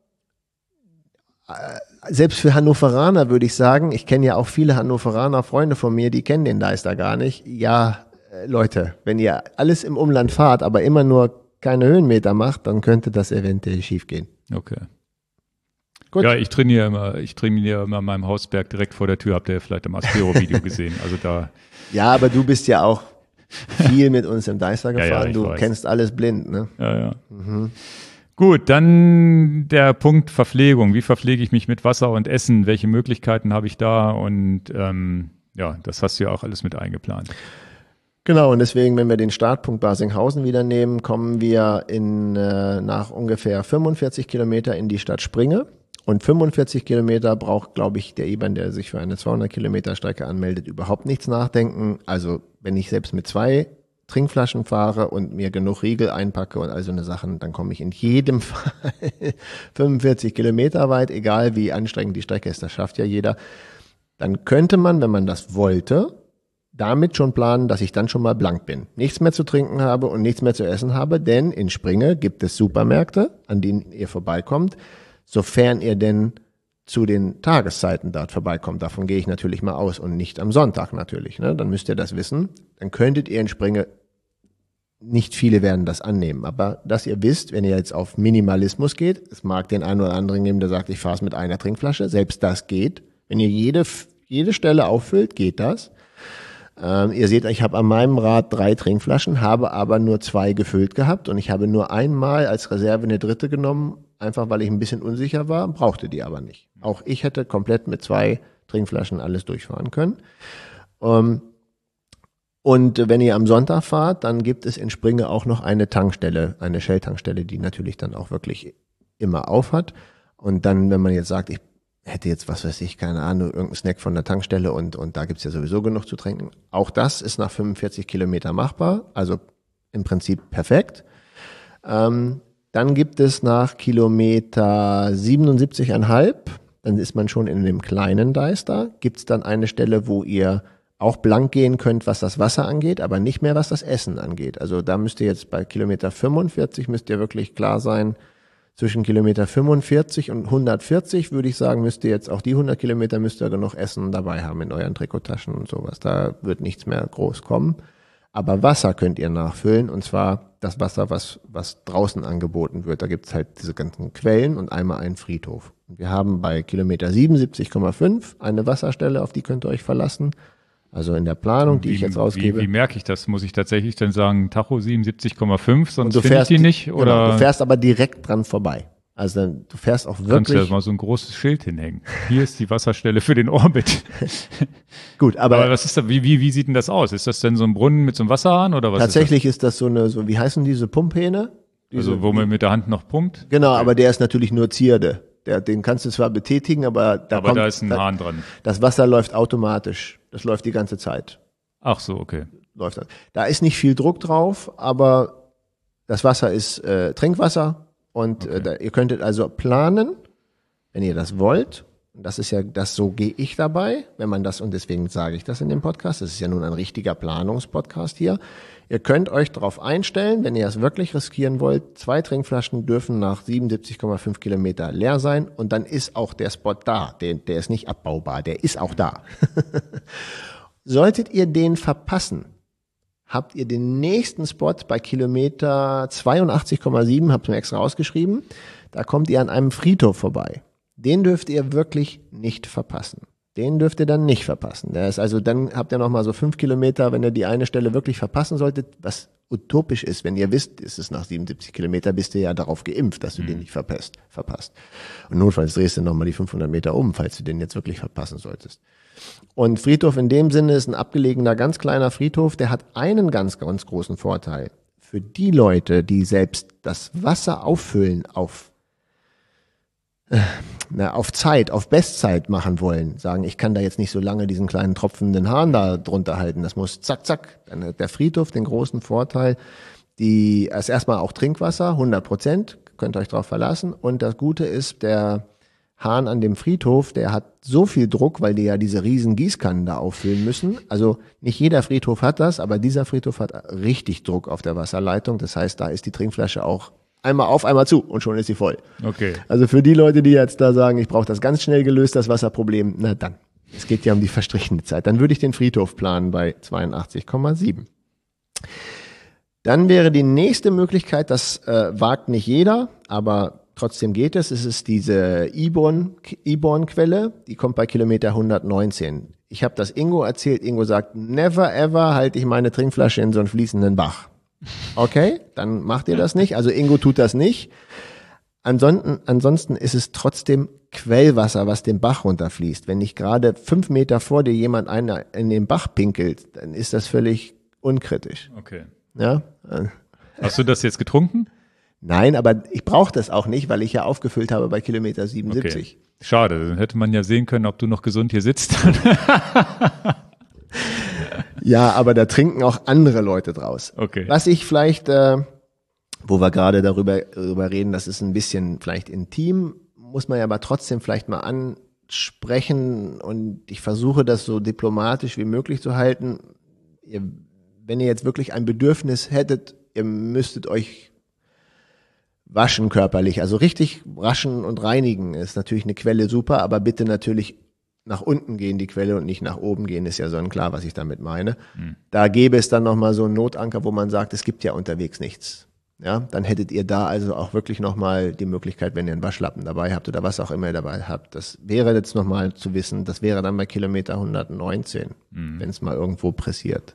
selbst für Hannoveraner würde ich sagen, ich kenne ja auch viele Hannoveraner Freunde von mir, die kennen den Deister gar nicht. Ja, Leute, wenn ihr alles im Umland fahrt, aber immer nur keine Höhenmeter macht, dann könnte das eventuell schief gehen. Okay. Gut. Ja, ich trainiere immer an meinem Hausberg direkt vor der Tür. Habt ihr ja vielleicht im Aspero-Video gesehen. Also da. Ja, aber du bist ja auch viel mit uns im Deister gefahren. Du kennst alles blind, ne? Ja. Mhm. Gut, dann der Punkt Verpflegung. Wie verpflege ich mich mit Wasser und Essen? Welche Möglichkeiten habe ich da? Und das hast du ja auch alles mit eingeplant. Genau, und deswegen, wenn wir den Startpunkt Barsinghausen wieder nehmen, kommen wir nach ungefähr 45 Kilometer in die Stadt Springe. Und 45 Kilometer braucht, glaube ich, der IBAN, der sich für eine 200 Kilometer Strecke anmeldet, überhaupt nichts nachdenken. Also wenn ich selbst mit 2 Trinkflaschen fahre und mir genug Riegel einpacke und all so eine Sachen, dann komme ich in jedem Fall 45 Kilometer weit, egal wie anstrengend die Strecke ist, das schafft ja jeder. Dann könnte man, wenn man das wollte, damit schon planen, dass ich dann schon mal blank bin. Nichts mehr zu trinken habe und nichts mehr zu essen habe, denn in Springe gibt es Supermärkte, an denen ihr vorbeikommt, sofern ihr denn zu den Tageszeiten dort vorbeikommt. Davon gehe ich natürlich mal aus und nicht am Sonntag natürlich. Ne? Dann müsst ihr das wissen. Dann könntet ihr in Springe, nicht viele werden das annehmen, aber dass ihr wisst, wenn ihr jetzt auf Minimalismus geht, es mag den einen oder anderen geben, der sagt, ich fahre es mit einer Trinkflasche, selbst das geht. Wenn ihr jede Stelle auffüllt, geht das. Ihr seht, ich habe an meinem Rad 3 Trinkflaschen, habe aber nur 2 gefüllt gehabt und ich habe nur einmal als Reserve eine dritte genommen, einfach weil ich ein bisschen unsicher war, brauchte die aber nicht. Auch ich hätte komplett mit 2 Trinkflaschen alles durchfahren können. Und wenn ihr am Sonntag fahrt, dann gibt es in Springe auch noch eine Tankstelle, eine Shell-Tankstelle, die natürlich dann auch wirklich immer auf hat. Und dann, wenn man jetzt sagt, ich hätte jetzt, was weiß ich, keine Ahnung, irgendeinen Snack von der Tankstelle und da gibt's ja sowieso genug zu trinken. Auch das ist nach 45 Kilometer machbar, also im Prinzip perfekt. Dann gibt es nach Kilometer 77,5, dann ist man schon in dem kleinen Deister, gibt's dann eine Stelle, wo ihr auch blank gehen könnt, was das Wasser angeht, aber nicht mehr, was das Essen angeht. Also da müsst ihr jetzt bei Kilometer 45 müsst ihr wirklich klar sein, zwischen Kilometer 45 und 140 würde ich sagen, müsst ihr jetzt auch die 100 Kilometer müsst ihr genug Essen dabei haben in euren Trikottaschen und sowas. Da wird nichts mehr groß kommen. Aber Wasser könnt ihr nachfüllen und zwar das Wasser, was draußen angeboten wird. Da gibt's halt diese ganzen Quellen und einmal einen Friedhof. Wir haben bei Kilometer 77,5 eine Wasserstelle, auf die könnt ihr euch verlassen. Also in der Planung, die ich jetzt rausgebe. Wie merke ich das? Muss ich tatsächlich dann sagen, Tacho 77,5, sonst finde ich die nicht? Oder? Genau, du fährst aber direkt dran vorbei. Also du fährst auch wirklich. Kannst du ja mal so ein großes Schild hinhängen. Hier ist die Wasserstelle für den Orbit. Gut, aber was ist da, wie sieht denn das aus? Ist das denn so ein Brunnen mit so einem Wasserhahn oder was? Tatsächlich ist das so wie heißen diese Pumphähne? Also wo man mit der Hand noch pumpt? Genau, aber der ist natürlich nur Zierde. Den kannst du zwar betätigen, aber da ist ein Hahn dran. Das Wasser läuft automatisch. Das läuft die ganze Zeit. Ach so, okay. Läuft das. Da ist nicht viel Druck drauf, aber das Wasser ist Trinkwasser und Okay. ihr könntet also planen, wenn ihr das wollt. Das ist ja, so gehe ich dabei, wenn man das, und deswegen sage ich das in dem Podcast, das ist ja nun ein richtiger Planungspodcast hier. Ihr könnt euch darauf einstellen, wenn ihr es wirklich riskieren wollt, 2 Trinkflaschen dürfen nach 77,5 Kilometer leer sein und dann ist auch der Spot da. Der ist nicht abbaubar, der ist auch da. Solltet ihr den verpassen, habt ihr den nächsten Spot bei Kilometer 82,7, habt ihr mir extra rausgeschrieben, da kommt ihr an einem Friedhof vorbei. Den dürft ihr wirklich nicht verpassen. Den dürft ihr dann nicht verpassen. Der ist also, dann habt ihr noch mal so 5 Kilometer, wenn ihr die eine Stelle wirklich verpassen solltet, was utopisch ist, wenn ihr wisst, ist es nach 77 Kilometer, bist du ja darauf geimpft, dass du den nicht verpasst. Und notfalls drehst du noch mal die 500 Meter um, falls du den jetzt wirklich verpassen solltest. Und Friedhof in dem Sinne ist ein abgelegener, ganz kleiner Friedhof, der hat einen ganz, ganz großen Vorteil. Für die Leute, die selbst das Wasser auffüllen auf Zeit, auf Bestzeit machen wollen, sagen, ich kann da jetzt nicht so lange diesen kleinen tropfenden Hahn da drunter halten, das muss zack, zack. Dann hat der Friedhof den großen Vorteil, ist erstmal auch Trinkwasser, 100%, könnt ihr euch drauf verlassen. Und das Gute ist, der Hahn an dem Friedhof, der hat so viel Druck, weil die ja diese riesen Gießkannen da auffüllen müssen. Also nicht jeder Friedhof hat das, aber dieser Friedhof hat richtig Druck auf der Wasserleitung. Das heißt, da ist die Trinkflasche auch einmal auf, einmal zu und schon ist sie voll. Okay. Also für die Leute, die jetzt da sagen, ich brauche das ganz schnell gelöst, das Wasserproblem, na dann. Es geht ja um die verstrichene Zeit. Dann würde ich den Friedhof planen bei 82,7. Dann wäre die nächste Möglichkeit, das wagt nicht jeder, aber trotzdem geht es. Es ist diese Iborn-Quelle, die kommt bei Kilometer 119. Ich habe das Ingo erzählt. Ingo sagt, never ever halte ich meine Trinkflasche in so einen fließenden Bach. Okay, dann macht ihr das nicht. Also Ingo tut das nicht. Ansonsten ist es trotzdem Quellwasser, was den Bach runterfließt. Wenn nicht gerade 5 Meter vor dir jemand einer in den Bach pinkelt, dann ist das völlig unkritisch. Okay. Ja? Hast du das jetzt getrunken? Nein, aber ich brauche das auch nicht, weil ich ja aufgefüllt habe bei Kilometer 77. Okay. Schade, dann hätte man ja sehen können, ob du noch gesund hier sitzt. Ja, aber da trinken auch andere Leute draus. Okay. Was ich vielleicht, wo wir gerade darüber reden, das ist ein bisschen vielleicht intim, muss man ja aber trotzdem vielleicht mal ansprechen und ich versuche das so diplomatisch wie möglich zu halten. Wenn ihr jetzt wirklich ein Bedürfnis hättet, ihr müsstet euch waschen körperlich, also richtig waschen und reinigen ist natürlich eine Quelle super, aber bitte natürlich nach unten gehen die Quelle und nicht nach oben gehen, ist ja sonnenklar, was ich damit meine. Da gäbe es dann nochmal so einen Notanker, wo man sagt, es gibt ja unterwegs nichts. Ja, dann hättet ihr da also auch wirklich nochmal die Möglichkeit, wenn ihr einen Waschlappen dabei habt oder was auch immer ihr dabei habt. Das wäre jetzt nochmal zu wissen, das wäre dann bei Kilometer 119, wenn es mal irgendwo pressiert.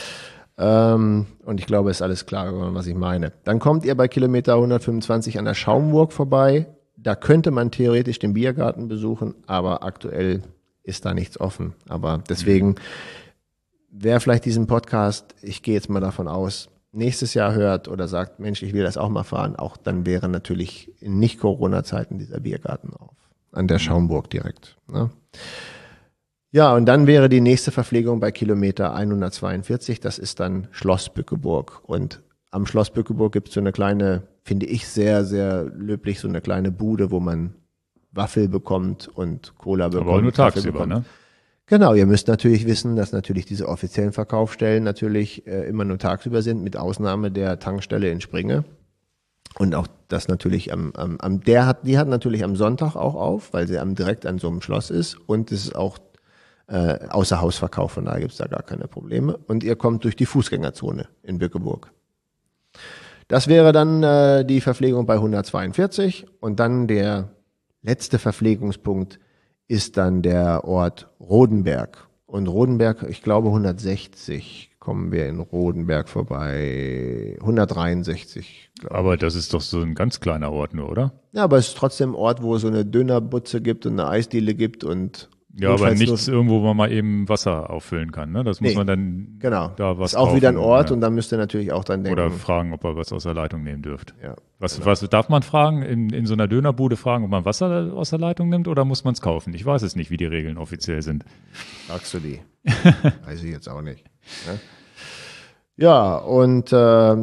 Und ich glaube, ist alles klar geworden, was ich meine. Dann kommt ihr bei Kilometer 125 an der Schaumburg vorbei. Da könnte man theoretisch den Biergarten besuchen, aber aktuell ist da nichts offen. Aber deswegen, wer vielleicht diesen Podcast, ich gehe jetzt mal davon aus, nächstes Jahr hört oder sagt, Mensch, ich will das auch mal fahren, auch dann wäre natürlich in Nicht-Corona-Zeiten dieser Biergarten auf, an der Schaumburg direkt. Ne? Ja, und dann wäre die nächste Verpflegung bei Kilometer 142, das ist dann Schloss Bückeburg. Und am Schloss Bückeburg gibt es so eine kleine, finde ich sehr, sehr löblich, so eine kleine Bude, wo man Waffel bekommt und Cola bekommt. Aber nur tagsüber, ne? Genau, ihr müsst natürlich wissen, dass natürlich diese offiziellen Verkaufsstellen natürlich immer nur tagsüber sind, mit Ausnahme der Tankstelle in Springe. Und auch das natürlich die hat natürlich am Sonntag auch auf, weil sie direkt an so einem Schloss ist. Und es ist auch außer Hausverkauf, von daher gibt's da gar keine Probleme. Und ihr kommt durch die Fußgängerzone in Bückeburg. Das wäre dann die Verpflegung bei 142 und dann der letzte Verpflegungspunkt ist dann der Ort Rodenberg. Und Rodenberg, ich glaube 160 kommen wir in Rodenberg vorbei, 163. Aber das ist doch so ein ganz kleiner Ort nur, oder? Ja, aber es ist trotzdem ein Ort, wo es so eine Dönerbutze gibt und eine Eisdiele gibt und ja, aber nichts irgendwo, wo man mal eben Wasser auffüllen kann, ne? Das muss man dann da was ist auch wieder ein Ort und dann müsst ihr natürlich auch dann denken. Oder fragen, ob ihr was aus der Leitung nehmen dürft. Ja, was darf man fragen? In so einer Dönerbude fragen, ob man Wasser aus der Leitung nimmt oder muss man es kaufen? Ich weiß es nicht, wie die Regeln offiziell sind. Sagst du die? Weiß ich jetzt auch nicht. Ne? Ja, und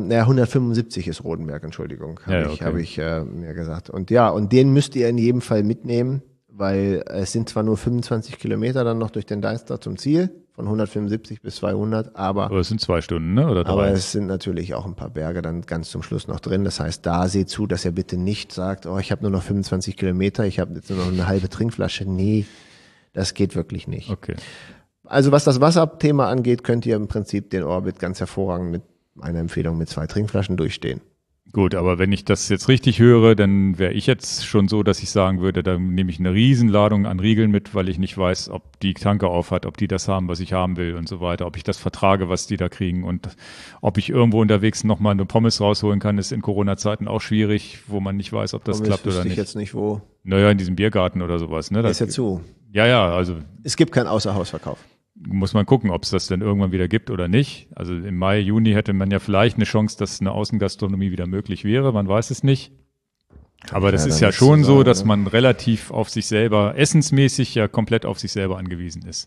175 ist Rodenberg, Entschuldigung, habe ich mir gesagt. Und ja, und den müsst ihr in jedem Fall mitnehmen, weil es sind zwar nur 25 Kilometer dann noch durch den Deister zum Ziel, von 175 bis 200, aber es sind 2 Stunden, ne? Oder 3? Aber es sind natürlich auch ein paar Berge dann ganz zum Schluss noch drin. Das heißt, da seht zu, dass ihr bitte nicht sagt, oh, ich habe nur noch 25 Kilometer, ich habe jetzt nur noch eine halbe Trinkflasche. Nee, das geht wirklich nicht. Okay. Also was das Wasserthema angeht, könnt ihr im Prinzip den Orbit ganz hervorragend mit einer Empfehlung mit 2 Trinkflaschen durchstehen. Gut, aber wenn ich das jetzt richtig höre, dann wäre ich jetzt schon so, dass ich sagen würde, da nehme ich eine Riesenladung an Riegeln mit, weil ich nicht weiß, ob die Tanke auf hat, ob die das haben, was ich haben will und so weiter, ob ich das vertrage, was die da kriegen und ob ich irgendwo unterwegs nochmal eine Pommes rausholen kann, ist in Corona-Zeiten auch schwierig, wo man nicht weiß, ob das klappt oder nicht. Ich jetzt nicht wo. Naja, in diesem Biergarten oder sowas. Ne? Das ist ja zu. Ja, also. Es gibt keinen Außerhausverkauf. Muss man gucken, ob es das denn irgendwann wieder gibt oder nicht. Also im Mai, Juni hätte man ja vielleicht eine Chance, dass eine Außengastronomie wieder möglich wäre. Man weiß es nicht. Aber das ist ja schon so, dass man relativ auf sich selber, essensmäßig ja komplett auf sich selber angewiesen ist.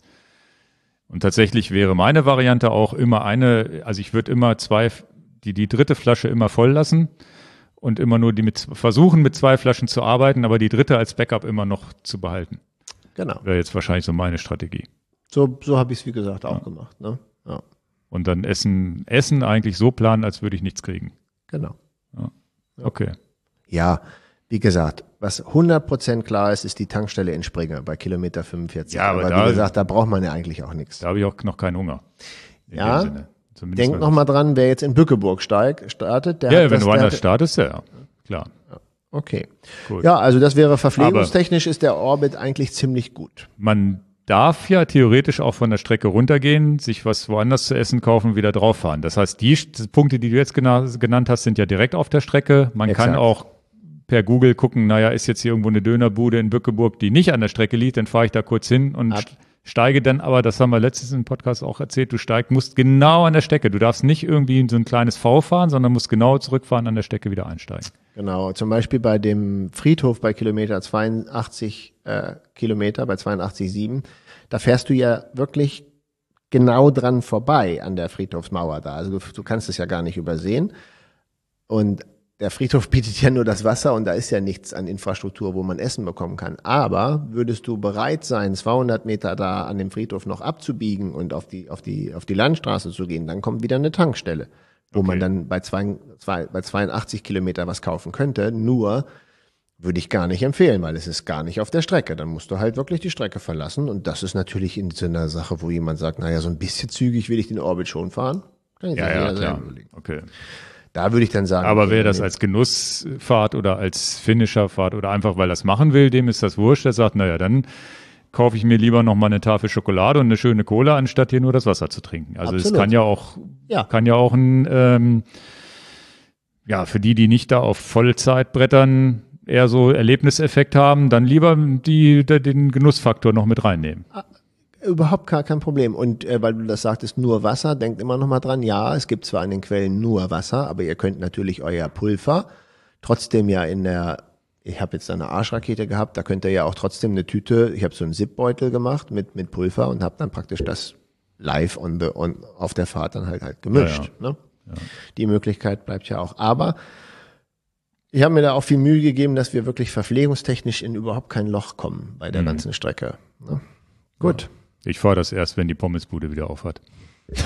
Und tatsächlich wäre meine Variante auch immer also ich würde immer die dritte Flasche immer voll lassen und immer nur versuchen mit 2 Flaschen zu arbeiten, aber die dritte als Backup immer noch zu behalten. Genau. Wäre jetzt wahrscheinlich so meine Strategie. So habe ich es, wie gesagt, auch gemacht. Ne? Ja. Und dann Essen eigentlich so planen, als würde ich nichts kriegen. Genau. Ja. Okay. Ja, wie gesagt, was 100% klar ist, ist die Tankstelle in Springe bei Kilometer 45. Ja, aber wie gesagt, da braucht man ja eigentlich auch nichts. Da habe ich auch noch keinen Hunger. Ja, denk noch mal dran, wer jetzt in Bückeburg startet. Wenn du woanders startest, ja, klar. Okay. Gut. Ja, also das wäre verpflegungstechnisch ist der Orbit eigentlich ziemlich gut. Man darf ja theoretisch auch von der Strecke runtergehen, sich was woanders zu essen kaufen, wieder drauf fahren. Das heißt, die Punkte, die du jetzt genannt hast, sind ja direkt auf der Strecke. Man kann auch per Google gucken, ist jetzt hier irgendwo eine Dönerbude in Bückeburg, die nicht an der Strecke liegt, dann fahre ich da kurz hin und Steige dann aber, das haben wir letztens im Podcast auch erzählt, musst genau an der Strecke. Du darfst nicht irgendwie so ein kleines V fahren, sondern musst genau zurückfahren, an der Strecke wieder einsteigen. Genau, zum Beispiel bei dem Friedhof bei Kilometer 82, bei 82,7, da fährst du ja wirklich genau dran vorbei an der Friedhofsmauer da. Also du kannst es ja gar nicht übersehen. Und der Friedhof bietet ja nur das Wasser und da ist ja nichts an Infrastruktur, wo man Essen bekommen kann. Aber würdest du bereit sein, 200 Meter da an dem Friedhof noch abzubiegen und auf die Landstraße zu gehen, dann kommt wieder eine Tankstelle, wo man dann bei 82 Kilometer was kaufen könnte. Nur würde ich gar nicht empfehlen, weil es ist gar nicht auf der Strecke. Dann musst du halt wirklich die Strecke verlassen. Und das ist natürlich in so einer Sache, wo jemand sagt, naja, so ein bisschen zügig will ich den Orbit schon fahren. Kann ich klar. Okay. Da würde ich dann sagen. Aber wer das als Genussfahrt oder als Finisherfahrt oder einfach, weil er das machen will, dem ist das wurscht. Der sagt, naja, dann kaufe ich mir lieber noch mal eine Tafel Schokolade und eine schöne Cola, anstatt hier nur das Wasser zu trinken. Also es kann ja auch ein, für die nicht da auf Vollzeit brettern, eher so Erlebniseffekt haben, dann lieber den Genussfaktor noch mit reinnehmen. Überhaupt kein Problem. Und weil du das sagtest, nur Wasser, denkt immer noch mal dran, ja, es gibt zwar in den Quellen nur Wasser, aber ihr könnt natürlich euer Pulver trotzdem ja ich habe jetzt eine Arschrakete gehabt, da könnt ihr ja auch trotzdem eine Tüte, ich habe so einen Zipbeutel gemacht mit Pulver und habe dann praktisch das live auf der Fahrt dann halt gemischt. Ja. Ne? Ja. Die Möglichkeit bleibt ja auch. Aber ich habe mir da auch viel Mühe gegeben, dass wir wirklich verpflegungstechnisch in überhaupt kein Loch kommen bei der ganzen Strecke. Ne? Gut. Ja. Ich fahre das erst, wenn die Pommesbude wieder aufhat. Ich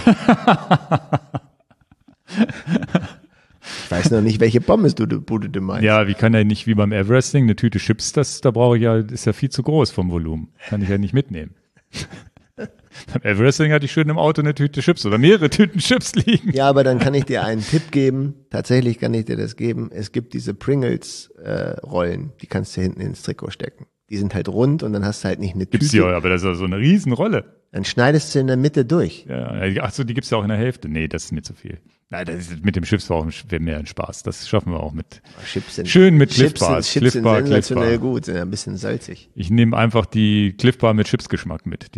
weiß noch nicht, welche Pommesbude du meinst. Ja, wie kann er nicht wie beim Everesting eine Tüte Chips, da brauche ich ist ja viel zu groß vom Volumen. Kann ich ja nicht mitnehmen. Beim Everesting hatte ich schön im Auto eine Tüte Chips oder mehrere Tüten Chips liegen. Ja, aber dann kann ich dir einen Tipp geben. Tatsächlich kann ich dir das geben. Es gibt diese Pringles Rollen, die kannst du hinten ins Trikot stecken. Die sind halt rund und dann hast du halt nicht eine Tüte. Gibt's ja, aber das ist ja so eine Riesenrolle. Dann schneidest du in der Mitte durch. Ja, achso, die gibt's ja auch in der Hälfte. Nee, das ist mir zu viel. Nein, das ist mit dem Chips wäre mehr ein Spaß. Das schaffen wir auch mit. Schön mit Cliff Bars. Chips sind sensationell gut, sind ein bisschen salzig. Ich nehme einfach die Cliff Bar mit Chipsgeschmack mit.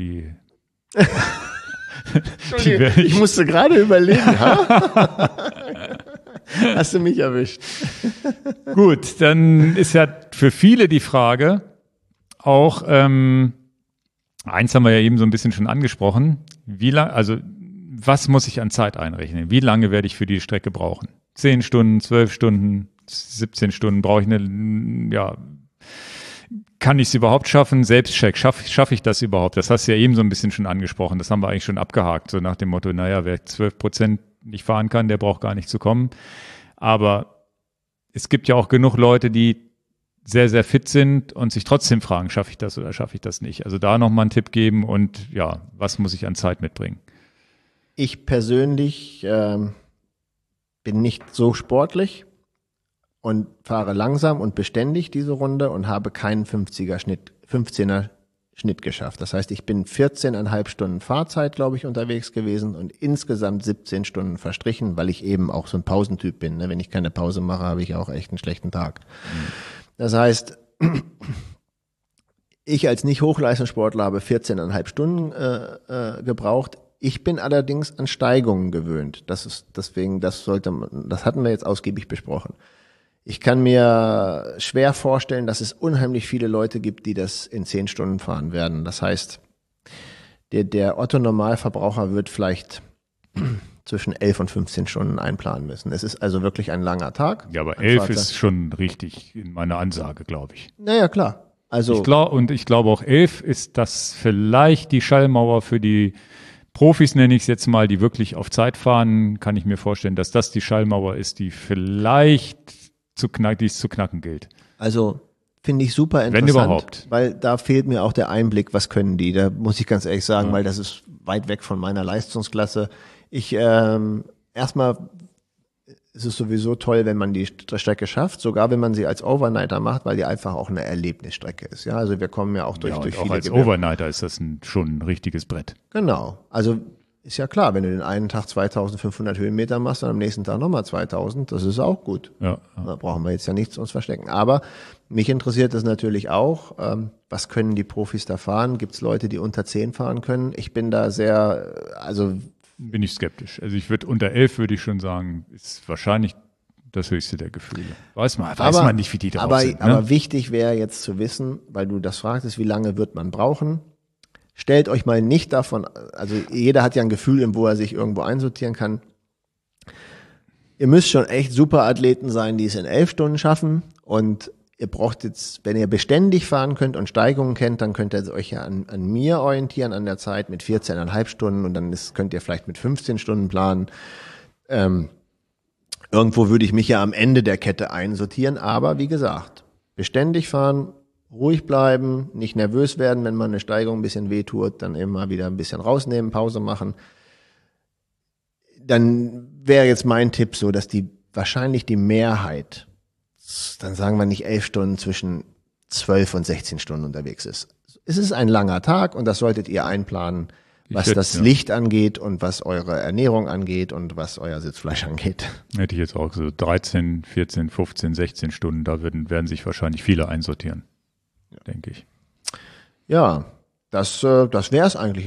Ich musste gerade überlegen. Hast du mich erwischt. Gut, dann ist ja für viele die Frage auch, eins haben wir ja eben so ein bisschen schon angesprochen, was muss ich an Zeit einrechnen? Wie lange werde ich für die Strecke brauchen? 10 Stunden, 12 Stunden, 17 Stunden brauche ich kann ich es überhaupt schaffen? Selbstcheck, schaffe ich das überhaupt? Das hast du ja eben so ein bisschen schon angesprochen. Das haben wir eigentlich schon abgehakt. So nach dem Motto, naja, wer 12% nicht fahren kann, der braucht gar nicht zu kommen. Aber es gibt ja auch genug Leute, die sehr, sehr fit sind und sich trotzdem fragen, schaffe ich das oder schaffe ich das nicht? Also da nochmal einen Tipp geben und ja, was muss ich an Zeit mitbringen? Ich persönlich bin nicht so sportlich und fahre langsam und beständig diese Runde und habe keinen 15er Schnitt geschafft. Das heißt, ich bin 14,5 Stunden Fahrzeit, glaube ich, unterwegs gewesen und insgesamt 17 Stunden verstrichen, weil ich eben auch so ein Pausentyp bin. Ne? Wenn ich keine Pause mache, habe ich auch echt einen schlechten Tag. Das heißt, ich als Nicht-Hochleistungssportler habe 14,5 Stunden gebraucht. Ich bin allerdings an Steigungen gewöhnt. Das hatten wir jetzt ausgiebig besprochen. Ich kann mir schwer vorstellen, dass es unheimlich viele Leute gibt, die das in 10 Stunden fahren werden. Das heißt, der Otto-Normalverbraucher wird vielleicht zwischen 11 und 15 Stunden einplanen müssen. Es ist also wirklich ein langer Tag. Ja, aber 11 ist schon richtig in meiner Ansage, glaube ich. Naja, klar. Also ich glaube auch 11 ist das vielleicht die Schallmauer für die Profis, nenne ich es jetzt mal, die wirklich auf Zeit fahren, kann ich mir vorstellen, dass das die Schallmauer ist, die vielleicht die es zu knacken gilt. Also finde ich super interessant. Wenn überhaupt. Weil da fehlt mir auch der Einblick, was können die. Da muss ich ganz ehrlich sagen, weil das ist weit weg von meiner Leistungsklasse. Erstmal ist es sowieso toll, wenn man die Strecke schafft, sogar wenn man sie als Overnighter macht, weil die einfach auch eine Erlebnisstrecke ist. Ja, also wir kommen ja auch durch auch viele als Gebirge. Overnighter ist das schon ein richtiges Brett. Genau. Also ist ja klar, wenn du den einen Tag 2500 Höhenmeter machst und am nächsten Tag nochmal 2000, das ist auch gut. Ja. Da brauchen wir jetzt ja nichts uns verstecken. Aber mich interessiert das natürlich auch, was können die Profis da fahren? Gibt es Leute, die unter 10 fahren können? Ich bin da bin ich skeptisch. Also ich würde unter 11 würde ich schon sagen, ist wahrscheinlich das höchste der Gefühle. Weiß man nicht, wie die drauf sind. Ne? Aber wichtig wäre jetzt zu wissen, weil du das fragtest, wie lange wird man brauchen? Stellt euch mal nicht davon, also jeder hat ja ein Gefühl, wo er sich irgendwo einsortieren kann. Ihr müsst schon echt super Athleten sein, die es in 11 Stunden schaffen. Und ihr braucht jetzt, wenn ihr beständig fahren könnt und Steigungen kennt, dann könnt ihr euch ja an mir orientieren, an der Zeit mit 14,5 Stunden und dann könnt ihr vielleicht mit 15 Stunden planen. Irgendwo würde ich mich ja am Ende der Kette einsortieren, aber wie gesagt, beständig fahren, ruhig bleiben, nicht nervös werden, wenn man eine Steigung ein bisschen wehtut, dann immer wieder ein bisschen rausnehmen, Pause machen. Dann wäre jetzt mein Tipp so, dass wahrscheinlich die Mehrheit, dann sagen wir nicht 11 Stunden, zwischen 12 und 16 Stunden unterwegs ist. Es ist ein langer Tag und das solltet ihr einplanen, was das Licht angeht und was eure Ernährung angeht und was euer Sitzfleisch angeht. Hätte ich jetzt auch so 13, 14, 15, 16 Stunden, da werden sich wahrscheinlich viele einsortieren, denke ich. Ja, das wäre es eigentlich.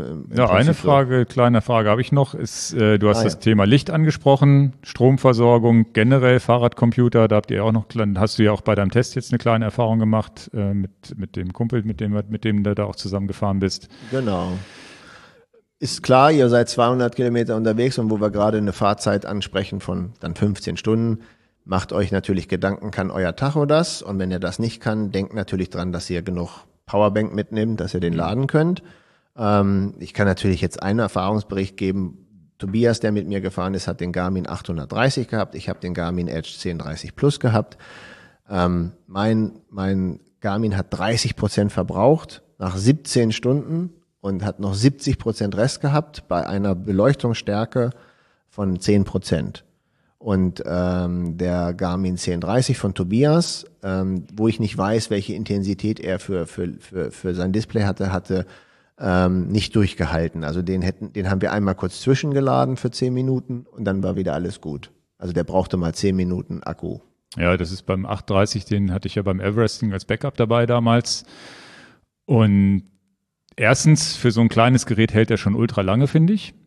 Eine kleine Frage habe ich noch. Du hast das Thema Licht angesprochen, Stromversorgung, generell Fahrradcomputer, da hast du ja auch bei deinem Test jetzt eine kleine Erfahrung gemacht mit dem Kumpel, mit dem du da auch zusammengefahren bist. Genau. Ist klar, ihr seid 200 Kilometer unterwegs und wo wir gerade eine Fahrzeit ansprechen von dann 15 Stunden, macht euch natürlich Gedanken, kann euer Tacho das? Und wenn ihr das nicht kann, denkt natürlich dran, dass ihr genug Powerbank mitnimmt, dass ihr den laden könnt. Ich kann natürlich jetzt einen Erfahrungsbericht geben. Tobias, der mit mir gefahren ist, hat den Garmin 830 gehabt. Ich habe den Garmin Edge 1030 Plus gehabt. Mein Garmin hat 30% verbraucht nach 17 Stunden und hat noch 70% Rest gehabt bei einer Beleuchtungsstärke von 10%. Und der Garmin 1030 von Tobias, wo ich nicht weiß, welche Intensität er für sein Display hatte nicht durchgehalten. Also den haben wir einmal kurz zwischengeladen für 10 Minuten und dann war wieder alles gut. Also der brauchte mal 10 Minuten Akku. Ja, das ist beim 830, den hatte ich ja beim Everesting als Backup dabei damals. Und erstens, für so ein kleines Gerät hält er schon ultra lange, finde ich.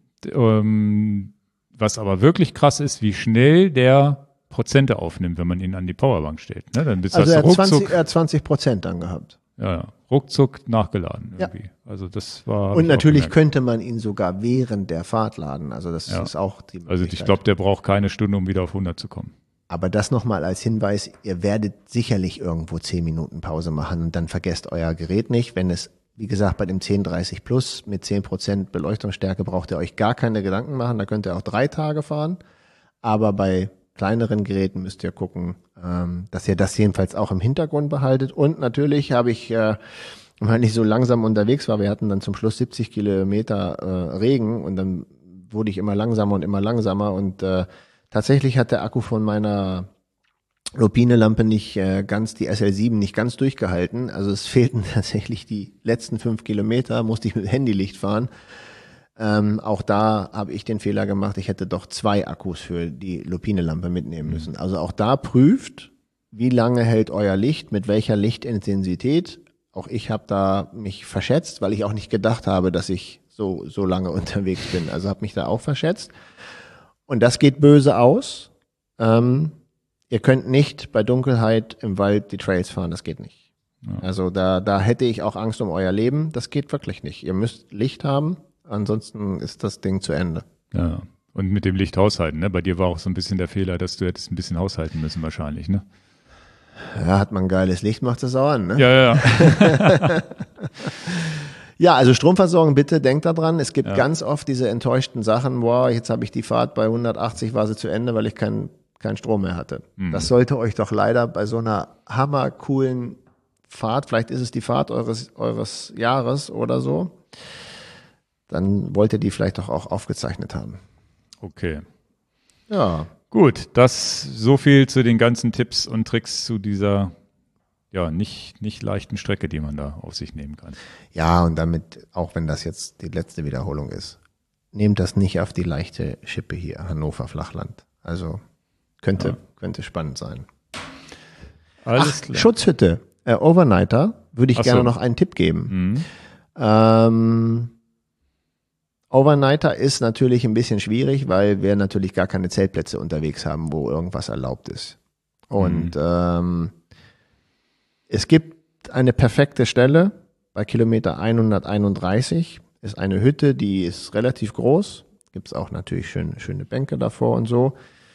Was aber wirklich krass ist, wie schnell der Prozente aufnimmt, wenn man ihn an die Powerbank stellt. Ne? Dann also er hat 20% dann gehabt. Ja, ruckzuck nachgeladen irgendwie. Ja. Also das war. Und natürlich könnte man ihn sogar während der Fahrt laden. Also das ist auch die Möglichkeit. Also ich glaube, der braucht keine Stunde, um wieder auf 100 zu kommen. Aber das nochmal als Hinweis, ihr werdet sicherlich irgendwo 10 Minuten Pause machen und dann vergesst euer Gerät nicht. Wenn es, wie gesagt, bei dem 1030 Plus mit 10% Beleuchtungsstärke braucht ihr euch gar keine Gedanken machen. Da könnt ihr auch 3 Tage fahren. Aber bei kleineren Geräten müsst ihr gucken, dass ihr das jedenfalls auch im Hintergrund behaltet. Und natürlich habe ich, weil ich so langsam unterwegs war, wir hatten dann zum Schluss 70 Kilometer Regen und dann wurde ich immer langsamer und tatsächlich hat der Akku von meiner Lupine-Lampe nicht ganz, die SL7 nicht ganz durchgehalten. Also es fehlten tatsächlich die letzten 5 Kilometer, musste ich mit Handylicht fahren. Auch da habe ich den Fehler gemacht, ich hätte doch 2 Akkus für die Lupine-Lampe mitnehmen müssen. Also auch da prüft, wie lange hält euer Licht, mit welcher Lichtintensität. Auch ich habe da mich verschätzt, weil ich auch nicht gedacht habe, dass ich so lange unterwegs bin. Also habe mich da auch verschätzt. Und das geht böse aus. Ihr könnt nicht bei Dunkelheit im Wald die Trails fahren, das geht nicht. Ja. Also da hätte ich auch Angst um euer Leben, das geht wirklich nicht. Ihr müsst Licht haben, ansonsten ist das Ding zu Ende. Ja, und mit dem Licht haushalten, ne? Bei dir war auch so ein bisschen der Fehler, dass du hättest ein bisschen haushalten müssen wahrscheinlich, ne? Ja, hat man geiles Licht, macht es auch an, ne? Ja. Ja, also Stromversorgung, bitte denkt daran. Es gibt ganz oft diese enttäuschten Sachen, boah, jetzt habe ich die Fahrt bei 180, war sie zu Ende, weil ich keinen Strom mehr hatte. Mhm. Das sollte euch doch leider bei so einer hammercoolen Fahrt, vielleicht ist es die Fahrt eures Jahres oder so, dann wollt ihr die vielleicht doch auch aufgezeichnet haben. Okay. Ja. Gut, das so viel zu den ganzen Tipps und Tricks zu dieser nicht leichten Strecke, die man da auf sich nehmen kann. Ja, und damit, auch wenn das jetzt die letzte Wiederholung ist, nehmt das nicht auf die leichte Schippe hier, Hannover Flachland. Also könnte spannend sein. Alles klar. Schutzhütte, Overnighter, würde ich Ach gerne so. noch einen Tipp geben. Overnighter ist natürlich ein bisschen schwierig, weil wir natürlich gar keine Zeltplätze unterwegs haben, wo irgendwas erlaubt ist. Und es gibt eine perfekte Stelle bei Kilometer 131, ist eine Hütte, die ist relativ groß, gibt es auch natürlich schöne Bänke davor und so.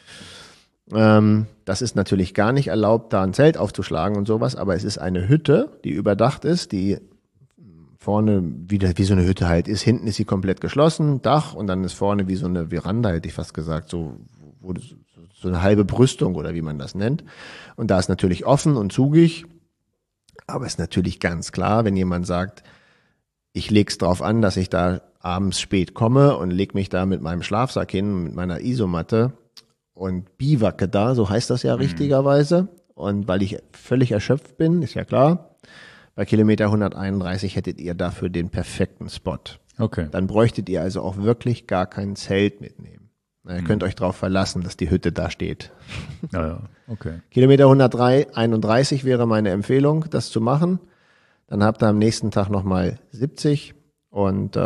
Das ist natürlich gar nicht erlaubt, da ein Zelt aufzuschlagen und sowas, aber es ist eine Hütte, die überdacht ist, die vorne wie so eine Hütte halt ist. Hinten ist sie komplett geschlossen, Dach, und dann ist vorne wie so eine Veranda, hätte ich fast gesagt, so eine halbe Brüstung oder wie man das nennt. Und da ist natürlich offen und zugig, aber ist natürlich ganz klar, wenn jemand sagt, ich leg's drauf an, dass ich da abends spät komme und leg mich da mit meinem Schlafsack hin, mit meiner Isomatte und biwacke da, so heißt das ja richtigerweise. Und weil ich völlig erschöpft bin, ist ja klar, bei Kilometer 131 hättet ihr dafür den perfekten Spot. Okay. Dann bräuchtet ihr also auch wirklich gar kein Zelt mitnehmen. Ihr könnt euch darauf verlassen, dass die Hütte da steht. Ja, okay. Kilometer 131 wäre meine Empfehlung, das zu machen. Dann habt ihr am nächsten Tag nochmal 70 und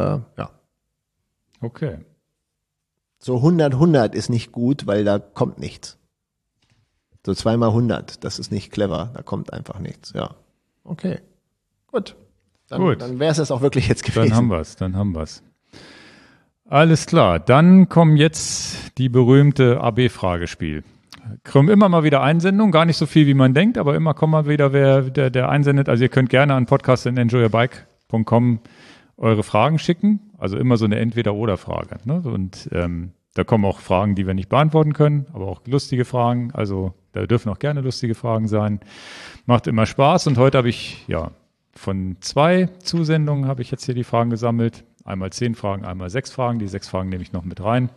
Okay. So 100 ist nicht gut, weil da kommt nichts. So 2x100, das ist nicht clever, da kommt einfach nichts. Ja, okay, gut. Dann wäre es das auch wirklich jetzt gewesen. Dann haben wir's. Alles klar, dann kommen jetzt die berühmte AB-Fragespiel. Kommen immer mal wieder Einsendungen, gar nicht so viel, wie man denkt, aber immer kommt mal wieder wer der einsendet. Also ihr könnt gerne an podcast@enjoyyourbike.com eure Fragen schicken. Also immer so eine Entweder-oder-Frage. Ne? Und da kommen auch Fragen, die wir nicht beantworten können, aber auch lustige Fragen. Also da dürfen auch gerne lustige Fragen sein. Macht immer Spaß. Und heute habe ich von 2 Zusendungen habe ich jetzt hier die Fragen gesammelt. Einmal 10 Fragen, einmal 6 Fragen. Die 6 Fragen nehme ich noch mit rein.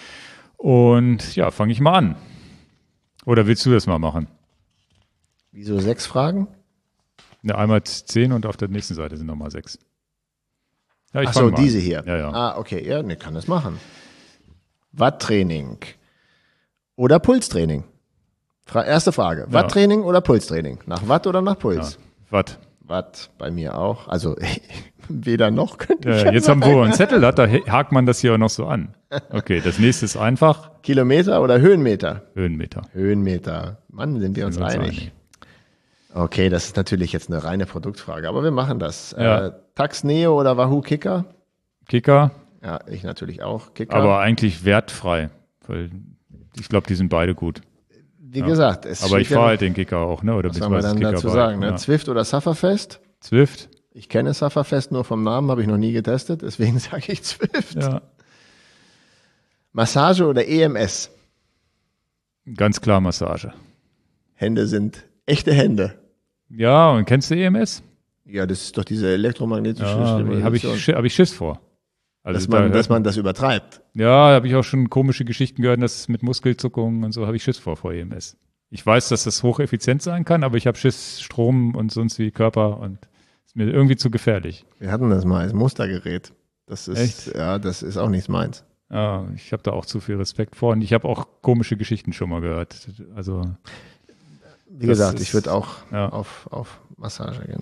Und ja, fange ich mal an. Oder willst du das mal machen? Wieso 6 Fragen? Ne, einmal 10 und auf der nächsten Seite sind nochmal 6. Ja, Ach so, diese hier. Ja. Ah, okay, ja, ne, kann das machen. Watttraining oder Pulstraining? Erste Frage. Watttraining oder Pulstraining? Nach Watt oder nach Puls? Ja, Watt bei mir auch. Also weder noch könnte ich jetzt sagen. haben wir einen Zettel, da hakt man das hier auch noch so an. Okay, das nächste ist einfach. Kilometer oder Höhenmeter? Höhenmeter. Mann, sind wir uns einig. Okay, das ist natürlich jetzt eine reine Produktfrage, aber wir machen das. Ja. Tax Neo oder Wahoo Kicker? Kicker. Ja, ich natürlich auch. Kicker. Aber eigentlich wertfrei, weil ich glaube, die sind beide gut. Wie gesagt, aber ich fahre halt den Kicker auch, ne? Oder was soll man dann dazu sagen? Ne? Ja. Zwift oder Sufferfest? Zwift. Ich kenne Sufferfest nur vom Namen, habe ich noch nie getestet, deswegen sage ich Zwift. Ja. Massage oder EMS? Ganz klar Massage. Hände sind echte Hände. Ja, und kennst du EMS? Ja, das ist doch diese elektromagnetische Stimulation. Hab ich Schiss vor. Also dass man das übertreibt. Ja, da habe ich auch schon komische Geschichten gehört, dass mit Muskelzuckungen und so habe ich Schiss vor EMS. Ich weiß, dass das hocheffizient sein kann, aber ich habe Schiss, Strom und sonst wie Körper und ist mir irgendwie zu gefährlich. Wir hatten das mal als Mustergerät. Das ist, echt? Ja, das ist auch nichts meins. Ja, ich habe da auch zu viel Respekt vor und ich habe auch komische Geschichten schon mal gehört. Also wie gesagt, ich würde auch auf Massage gehen.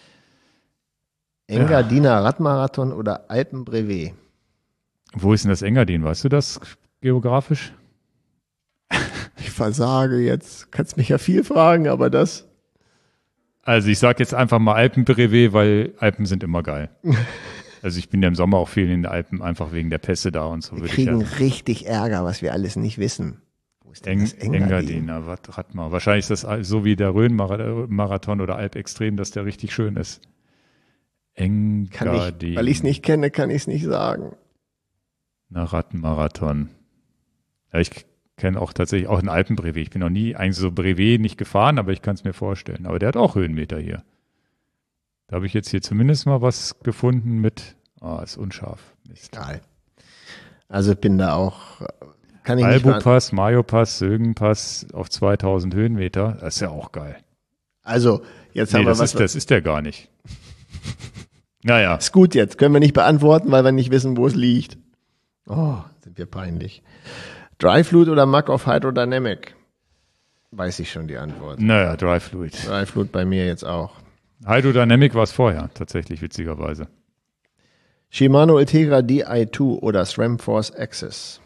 Engadiner Radmarathon oder Alpenbrevet? Wo ist denn das Engadin? Weißt du das geografisch? Ich versage jetzt. Kannst mich ja viel fragen, aber das. Also ich sage jetzt einfach mal Alpenbrevet, weil Alpen sind immer geil. Also ich bin ja im Sommer auch viel in den Alpen, einfach wegen der Pässe da und so. Wir kriegen richtig Ärger, was wir alles nicht wissen. Wo ist denn das Engadin? Radmar. Wahrscheinlich ist das so wie der Rhön-Marathon oder Alpextrem, dass der richtig schön ist. Engadin. Weil ich es nicht kenne, kann ich es nicht sagen. Radmarathon. Ja, ich kenne auch tatsächlich auch einen Alpenbrevet. Ich bin noch nie eigentlich so Brevet nicht gefahren, aber ich kann es mir vorstellen. Aber der hat auch Höhenmeter hier. Da habe ich jetzt hier zumindest mal was gefunden mit, ist unscharf. Mist. Egal. Also ich bin da auch, kann ich Albu-Pass, Mayo-Pass, Sögen-Pass auf 2000 Höhenmeter. Das ist ja auch geil. Also, jetzt haben wir das ist der gar nicht. Naja. Ist gut jetzt. Können wir nicht beantworten, weil wir nicht wissen, wo es liegt. Oh, sind wir peinlich. Dry Fluid oder Mug of Hydrodynamic? Weiß ich schon die Antwort. Naja, Dry Fluid. Dry Fluid bei mir jetzt auch. Hydrodynamic war es vorher, tatsächlich, witzigerweise. Shimano Ultegra Di2 oder SRAM Force Access?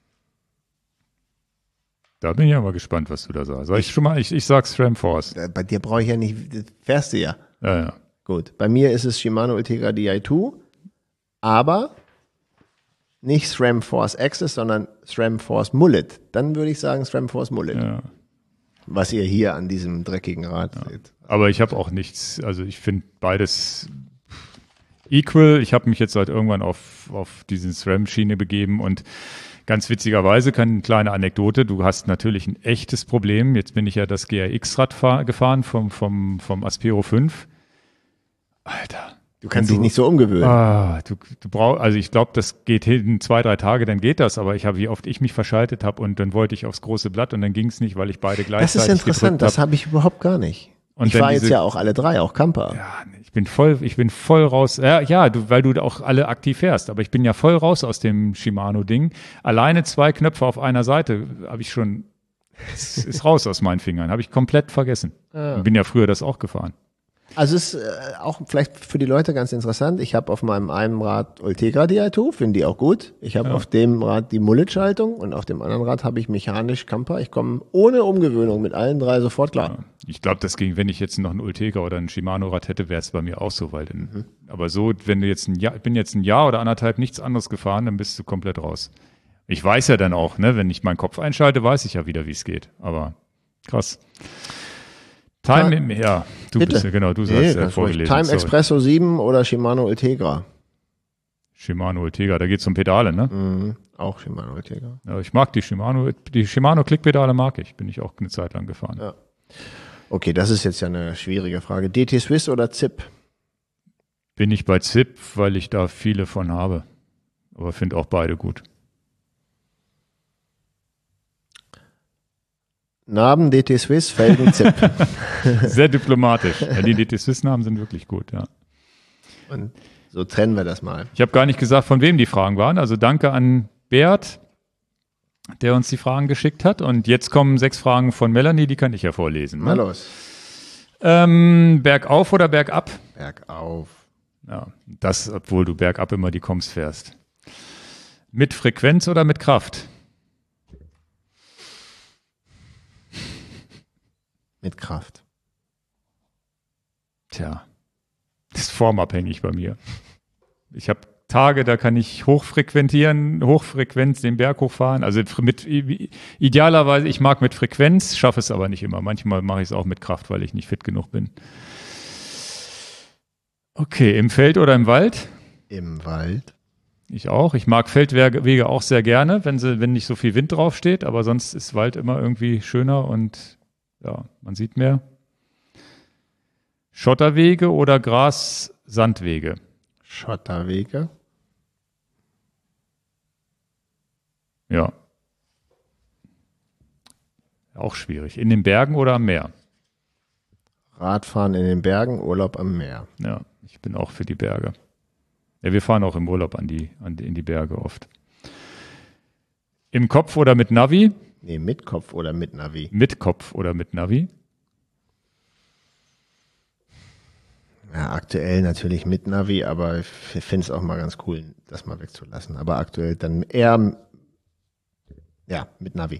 Da bin ich ja mal gespannt, was du da sagst. Sag ich schon mal, ich sag SRAM Force. Bei dir brauche ich ja nicht, das fährst du ja. Ja. Gut, bei mir ist es Shimano Ultegra Di2, aber nicht SRAM Force Access, sondern SRAM Force Mullet. Dann würde ich sagen SRAM Force Mullet. Ja. Was ihr hier an diesem dreckigen Rad seht. Aber ich habe auch nichts, also ich finde beides equal. Ich habe mich jetzt halt irgendwann auf diese SRAM-Schiene begeben und ganz witzigerweise, eine kleine Anekdote, du hast natürlich ein echtes Problem. Jetzt bin ich ja das GRX-Rad gefahren vom Aspero 5. Alter. Du kannst dich nicht so umgewöhnen. Du brauchst, also ich glaube, das geht hin 2-3 Tage, dann geht das, aber wie oft ich mich verschaltet habe und dann wollte ich aufs große Blatt und dann ging es nicht, weil ich beide gleichzeitig Das ist interessant, das habe ich überhaupt gar nicht. Und ich fahre jetzt ja auch alle 3, auch Camper. Ja, ich bin voll raus. Weil du auch alle aktiv fährst, aber ich bin ja voll raus aus dem Shimano-Ding. Alleine 2 Knöpfe auf einer Seite habe ich schon, ist raus aus meinen Fingern, habe ich komplett vergessen. Und bin ja früher das auch gefahren. Also es ist auch vielleicht für die Leute ganz interessant. Ich habe auf meinem einen Rad Ultegra Di2, finde die auch gut. Ich habe auf dem Rad die Mullet-Schaltung und auf dem anderen Rad habe ich mechanisch Camper. Ich komme ohne Umgewöhnung mit allen 3 sofort klar. Ja, ich glaube, das ging, wenn ich jetzt noch ein Ultegra oder ein Shimano-Rad hätte, wäre es bei mir auch so, weil aber so, wenn du jetzt ich bin jetzt ein Jahr oder anderthalb nichts anderes gefahren, dann bist du komplett raus. Ich weiß ja dann auch, ne, wenn ich meinen Kopf einschalte, weiß ich ja wieder, wie es geht. Aber krass. Time, du bitte. bist ja, genau, du sagst ja vorgelesen. Time Expresso 7 oder Shimano Ultegra? Shimano Ultegra, da geht es um Pedale, ne? Auch Shimano Ultegra. Ja, ich mag die Shimano Klickpedale mag ich, bin ich auch eine Zeit lang gefahren. Ja. Okay, das ist jetzt ja eine schwierige Frage. DT Swiss oder ZIP? Bin ich bei ZIP, weil ich da viele von habe. Aber finde auch beide gut. Namen DT Swiss, Felgen ZIP. Sehr diplomatisch. Ja, die DT Swiss Namen sind wirklich gut, ja. Und so trennen wir das mal. Ich habe gar nicht gesagt, von wem die Fragen waren. Also danke an Bert, der uns die Fragen geschickt hat. Und jetzt kommen 6 Fragen von Melanie, die kann ich ja vorlesen. Mal Ne? los. Bergauf oder bergab? Bergauf. Ja, das, obwohl du bergab immer die Koms fährst. Mit Frequenz oder mit Kraft? Mit Kraft. Tja, das ist formabhängig bei mir. Ich habe Tage, da kann ich hochfrequent den Berg hochfahren. Also idealerweise, ich mag mit Frequenz, schaffe es aber nicht immer. Manchmal mache ich es auch mit Kraft, weil ich nicht fit genug bin. Okay, im Feld oder im Wald? Im Wald. Ich auch. Ich mag Feldwege auch sehr gerne, wenn nicht so viel Wind draufsteht, aber sonst ist Wald immer irgendwie schöner und ja, man sieht mehr. Schotterwege oder Gras-Sandwege? Schotterwege. Ja. Auch schwierig. In den Bergen oder am Meer? Radfahren in den Bergen, Urlaub am Meer. Ja, ich bin auch für die Berge. Ja, wir fahren auch im Urlaub in die Berge oft. Im Kopf oder mit Navi? Nee, mit Kopf oder mit Navi? Mit Kopf oder mit Navi? Ja, aktuell natürlich mit Navi, aber ich finde es auch mal ganz cool, das mal wegzulassen. Aber aktuell dann eher, mit Navi.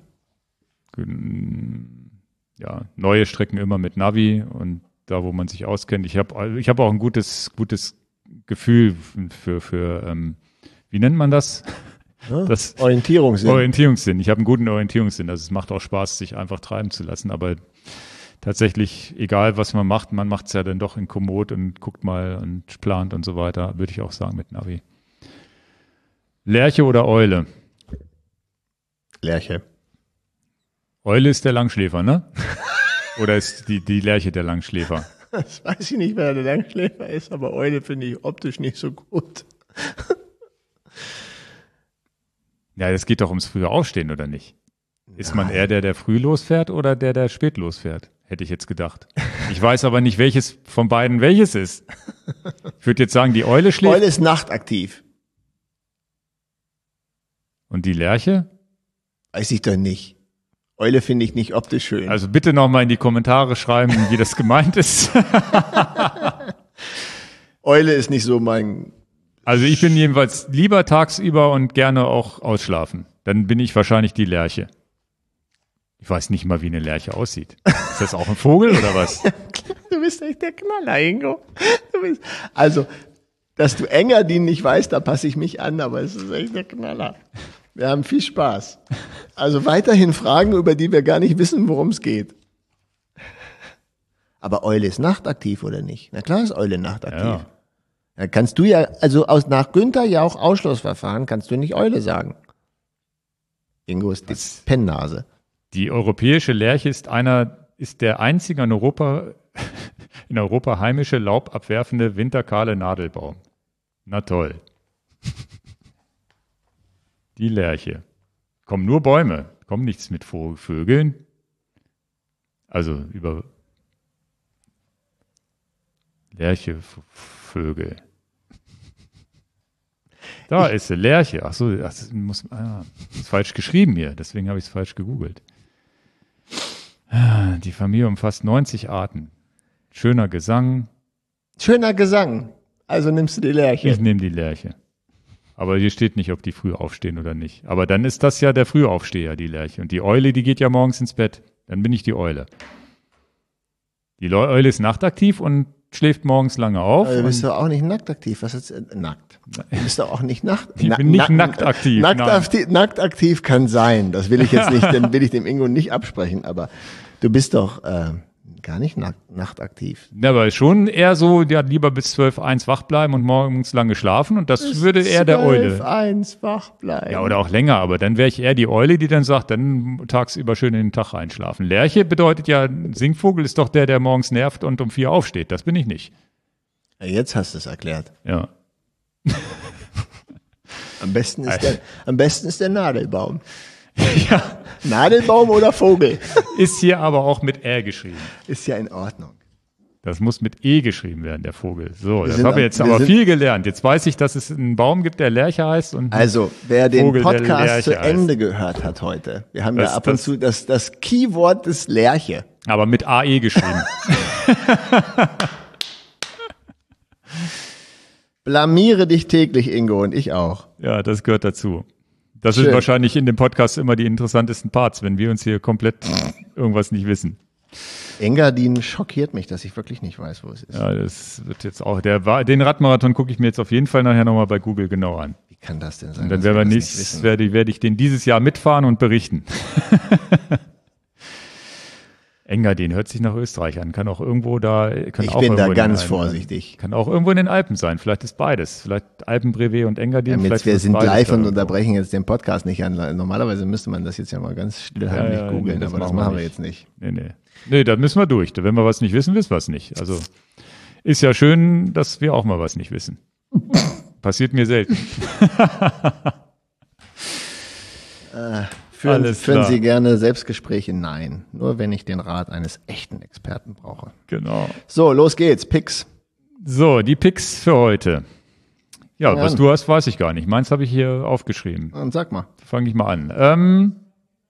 Ja, neue Strecken immer mit Navi und da, wo man sich auskennt. Ich hab auch ein gutes Gefühl für wie nennt man das? Das Orientierungssinn. Ich habe einen guten Orientierungssinn. Also es macht auch Spaß, sich einfach treiben zu lassen. Aber tatsächlich, egal was man macht es ja dann doch in Komoot und guckt mal und plant und so weiter, würde ich auch sagen mit Navi. Lerche oder Eule? Lerche. Eule ist der Langschläfer, ne? Oder ist die Lerche der Langschläfer? Das weiß ich nicht, wer der Langschläfer ist, aber Eule finde ich optisch nicht so gut. Ja, das geht doch ums frühe Aufstehen, oder nicht? Ist man eher der früh losfährt oder der spät losfährt? Hätte ich jetzt gedacht. Ich weiß aber nicht, welches von beiden welches ist. Ich würde jetzt sagen, die Eule schläft. Eule ist nachtaktiv. Und die Lerche? Weiß ich doch nicht. Eule finde ich nicht optisch schön. Also bitte nochmal in die Kommentare schreiben, wie das gemeint ist. Eule ist nicht so mein... Also ich bin jedenfalls lieber tagsüber und gerne auch ausschlafen. Dann bin ich wahrscheinlich die Lerche. Ich weiß nicht mal, wie eine Lerche aussieht. Ist das auch ein Vogel oder was? Du bist echt der Knaller, Ingo. Also, dass du Engadin nicht weißt, da passe ich mich an, aber es ist echt der Knaller. Wir haben viel Spaß. Also weiterhin Fragen, über die wir gar nicht wissen, worum es geht. Aber Eule ist nachtaktiv, oder nicht? Na klar ist Eule nachtaktiv. Ja. Da kannst du ja, also nach Günther Jauch Ausschlussverfahren kannst du nicht Eule sagen. Ingo ist die Pennnase. Die europäische Lerche ist der einzige in Europa heimische laubabwerfende winterkahle Nadelbaum. Na toll. Die Lerche. Kommen nur Bäume, kommen nichts mit Vögeln. Also über Lerche, Vögel. Da ist sie, Lerche. Ach so, das ist falsch geschrieben hier, deswegen habe ich es falsch gegoogelt. Die Familie umfasst 90 Arten. Schöner Gesang. Schöner Gesang. Also nimmst du die Lerche. Ich nehme die Lerche. Aber hier steht nicht, ob die früh aufstehen oder nicht. Aber dann ist das ja der Frühaufsteher, die Lerche. Und die Eule, die geht ja morgens ins Bett. Dann bin ich die Eule. Die Eule ist nachtaktiv und schläft morgens lange auf. Aber du bist doch auch nicht nacktaktiv. Was ist nackt? Du bist doch auch nicht nackt. Ich bin nicht nacktaktiv. Nacktaktiv kann sein. Das will ich jetzt nicht, dann will ich dem Ingo nicht absprechen. Aber du bist doch gar nicht nachtaktiv. Ja, aber schon eher so, die hat lieber bis 12, 1 wach bleiben und morgens lange schlafen. Und das würde eher der Eule. 12, 1 wach bleiben. Ja, oder auch länger. Aber dann wäre ich eher die Eule, die dann sagt, dann tagsüber schön in den Tag einschlafen. Lerche bedeutet ja, Singvogel ist doch der morgens nervt und um 4 aufsteht. Das bin ich nicht. Ja, jetzt hast du es erklärt. Ja. Am besten ist der Nadelbaum. Ja. Nadelbaum oder Vogel? Ist hier aber auch mit R geschrieben. Ist ja in Ordnung. Das muss mit E geschrieben werden, der Vogel. So, das sind habe ich jetzt aber viel gelernt. Jetzt weiß ich, dass es einen Baum gibt, der Lerche heißt. Und also, wer den Vogel, Podcast zu heißt. Ende gehört hat heute, wir haben ja ab und zu das Keyword des Lerche. Aber mit AE geschrieben. Blamiere dich täglich, Ingo, und ich auch. Ja, das gehört dazu. Das Schön. sind wahrscheinlich in dem Podcast immer die interessantesten Parts, wenn wir uns hier komplett irgendwas nicht wissen. Engadin schockiert mich, dass ich wirklich nicht weiß, wo es ist. Ja, das wird jetzt auch, den Radmarathon gucke ich mir jetzt auf jeden Fall nachher nochmal bei Google genau an. Wie kann das denn sein? Und dann werde ich den dieses Jahr mitfahren und berichten. Engadin hört sich nach Österreich an, kann auch irgendwo da. Ich bin da ganz vorsichtig. Kann auch irgendwo in den Alpen sein, vielleicht ist beides. Vielleicht Alpenbrevet und Engadin. Ja, wir sind live und unterbrechen jetzt den Podcast nicht an. Normalerweise müsste man das jetzt ja mal ganz stillheimlich googeln, aber das machen wir jetzt nicht. Nee, da müssen wir durch. Wenn wir was nicht wissen, wissen wir es nicht. Also ist ja schön, dass wir auch mal was nicht wissen. Passiert mir selten. Führen Sie gerne Selbstgespräche? Nein. Nur wenn ich den Rat eines echten Experten brauche. Genau. So, los geht's. Picks. So, die Picks für heute. Ja, was du hast, weiß ich gar nicht. Meins habe ich hier aufgeschrieben. Und sag mal. Fange ich mal an.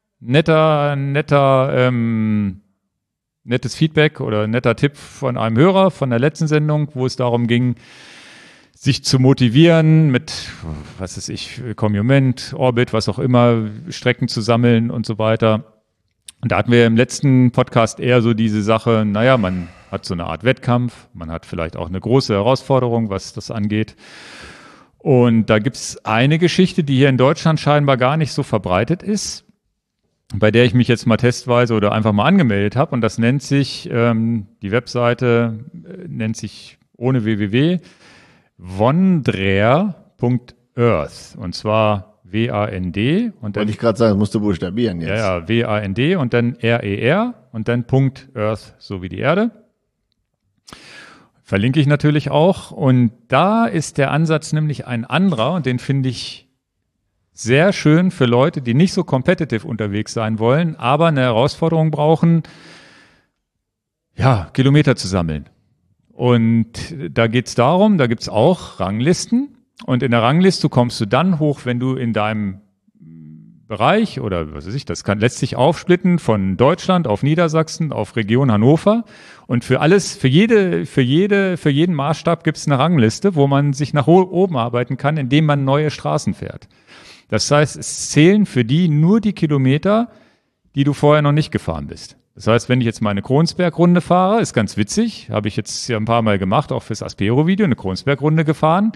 Nettes Feedback oder netter Tipp von einem Hörer von der letzten Sendung, wo es darum ging, sich zu motivieren mit, was weiß ich, Commument, Orbit, was auch immer, Strecken zu sammeln und so weiter. Und da hatten wir im letzten Podcast eher so diese Sache, naja, man hat so eine Art Wettkampf, man hat vielleicht auch eine große Herausforderung, was das angeht. Und da gibt's eine Geschichte, die hier in Deutschland scheinbar gar nicht so verbreitet ist, bei der ich mich jetzt mal testweise oder einfach mal angemeldet habe. Und das nennt sich, die Webseite nennt sich ohne www, Wandrer.earth und zwar W-A-N-D und dann. Wollte ich gerade sagen, das musst du buchstabieren jetzt. Ja, W-A-N-D und dann R-E-R und dann .earth, so wie die Erde. Verlinke ich natürlich auch. Und da ist der Ansatz nämlich ein anderer und den finde ich sehr schön für Leute, die nicht so competitive unterwegs sein wollen, aber eine Herausforderung brauchen, ja, Kilometer zu sammeln. Und da geht's darum, da gibt's auch Ranglisten. Und in der Rangliste kommst du dann hoch, wenn du in deinem Bereich oder was weiß ich, lässt sich aufsplitten von Deutschland auf Niedersachsen auf Region Hannover und für jeden Maßstab gibt es eine Rangliste, wo man sich nach oben arbeiten kann, indem man neue Straßen fährt. Das heißt, es zählen für die nur die Kilometer, die du vorher noch nicht gefahren bist. Das heißt, wenn ich jetzt meine Kronsberg-Runde fahre, ist ganz witzig, habe ich jetzt ja ein paar Mal gemacht, auch fürs Aspero-Video, eine Kronsberg-Runde gefahren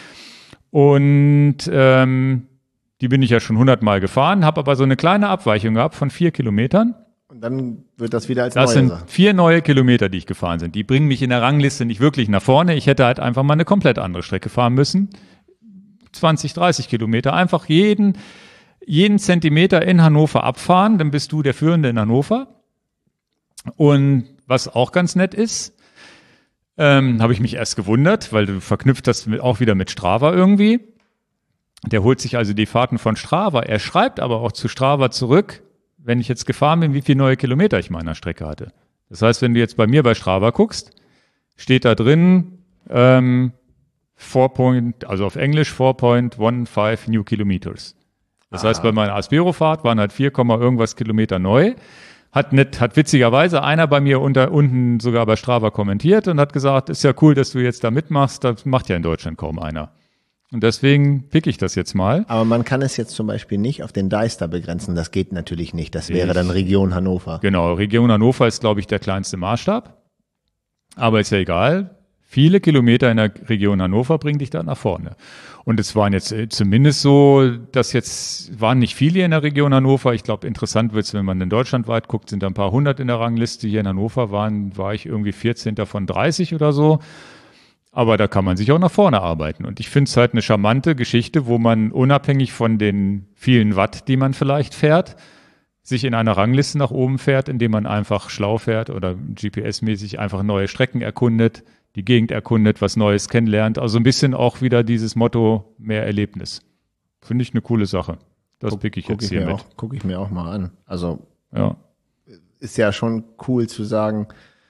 und die bin ich ja schon 100 Mal gefahren, habe aber so eine kleine Abweichung gehabt von 4 Kilometern. Und dann wird das wieder als Das neue sind Sache. 4 neue Kilometer, die ich gefahren bin. Die bringen mich in der Rangliste nicht wirklich nach vorne. Ich hätte halt einfach mal eine komplett andere Strecke fahren müssen. 20, 30 Kilometer. Einfach jeden Zentimeter in Hannover abfahren, dann bist du der Führende in Hannover. Und was auch ganz nett ist, habe ich mich erst gewundert, weil du verknüpft das auch wieder mit Strava irgendwie. Der holt sich also die Fahrten von Strava. Er schreibt aber auch zu Strava zurück, wenn ich jetzt gefahren bin, wie viele neue Kilometer ich meiner Strecke hatte. Das heißt, wenn du jetzt bei mir bei Strava guckst, steht da drin 4 Point, also auf Englisch 4.15 New Kilometers. Das heißt, bei meiner Aspero-Fahrt waren halt 4, irgendwas Kilometer neu. Hat witzigerweise einer bei mir unten sogar bei Strava kommentiert und hat gesagt, ist ja cool, dass du jetzt da mitmachst, das macht ja in Deutschland kaum einer. Und deswegen pick ich das jetzt mal. Aber man kann es jetzt zum Beispiel nicht auf den Deister begrenzen. Das geht natürlich nicht. Das wäre dann Region Hannover. Genau, Region Hannover ist, glaube ich, der kleinste Maßstab. Aber ist ja egal. Viele Kilometer in der Region Hannover bringen dich da nach vorne. Und es waren jetzt zumindest so, waren nicht viele in der Region Hannover. Ich glaube, interessant wird es, wenn man in Deutschland weit guckt, sind da ein paar hundert in der Rangliste. Hier in Hannover war ich irgendwie 14. von 30 oder so. Aber da kann man sich auch nach vorne arbeiten. Und ich finde es halt eine charmante Geschichte, wo man unabhängig von den vielen Watt, die man vielleicht fährt, sich in einer Rangliste nach oben fährt, indem man einfach schlau fährt oder GPS-mäßig einfach neue Strecken erkundet, die Gegend erkundet, was Neues kennenlernt. Also ein bisschen auch wieder dieses Motto, mehr Erlebnis. Finde ich eine coole Sache. Das pick ich jetzt hier mit. Gucke ich mir auch mal an. Also ja. Ist ja schon cool zu sagen,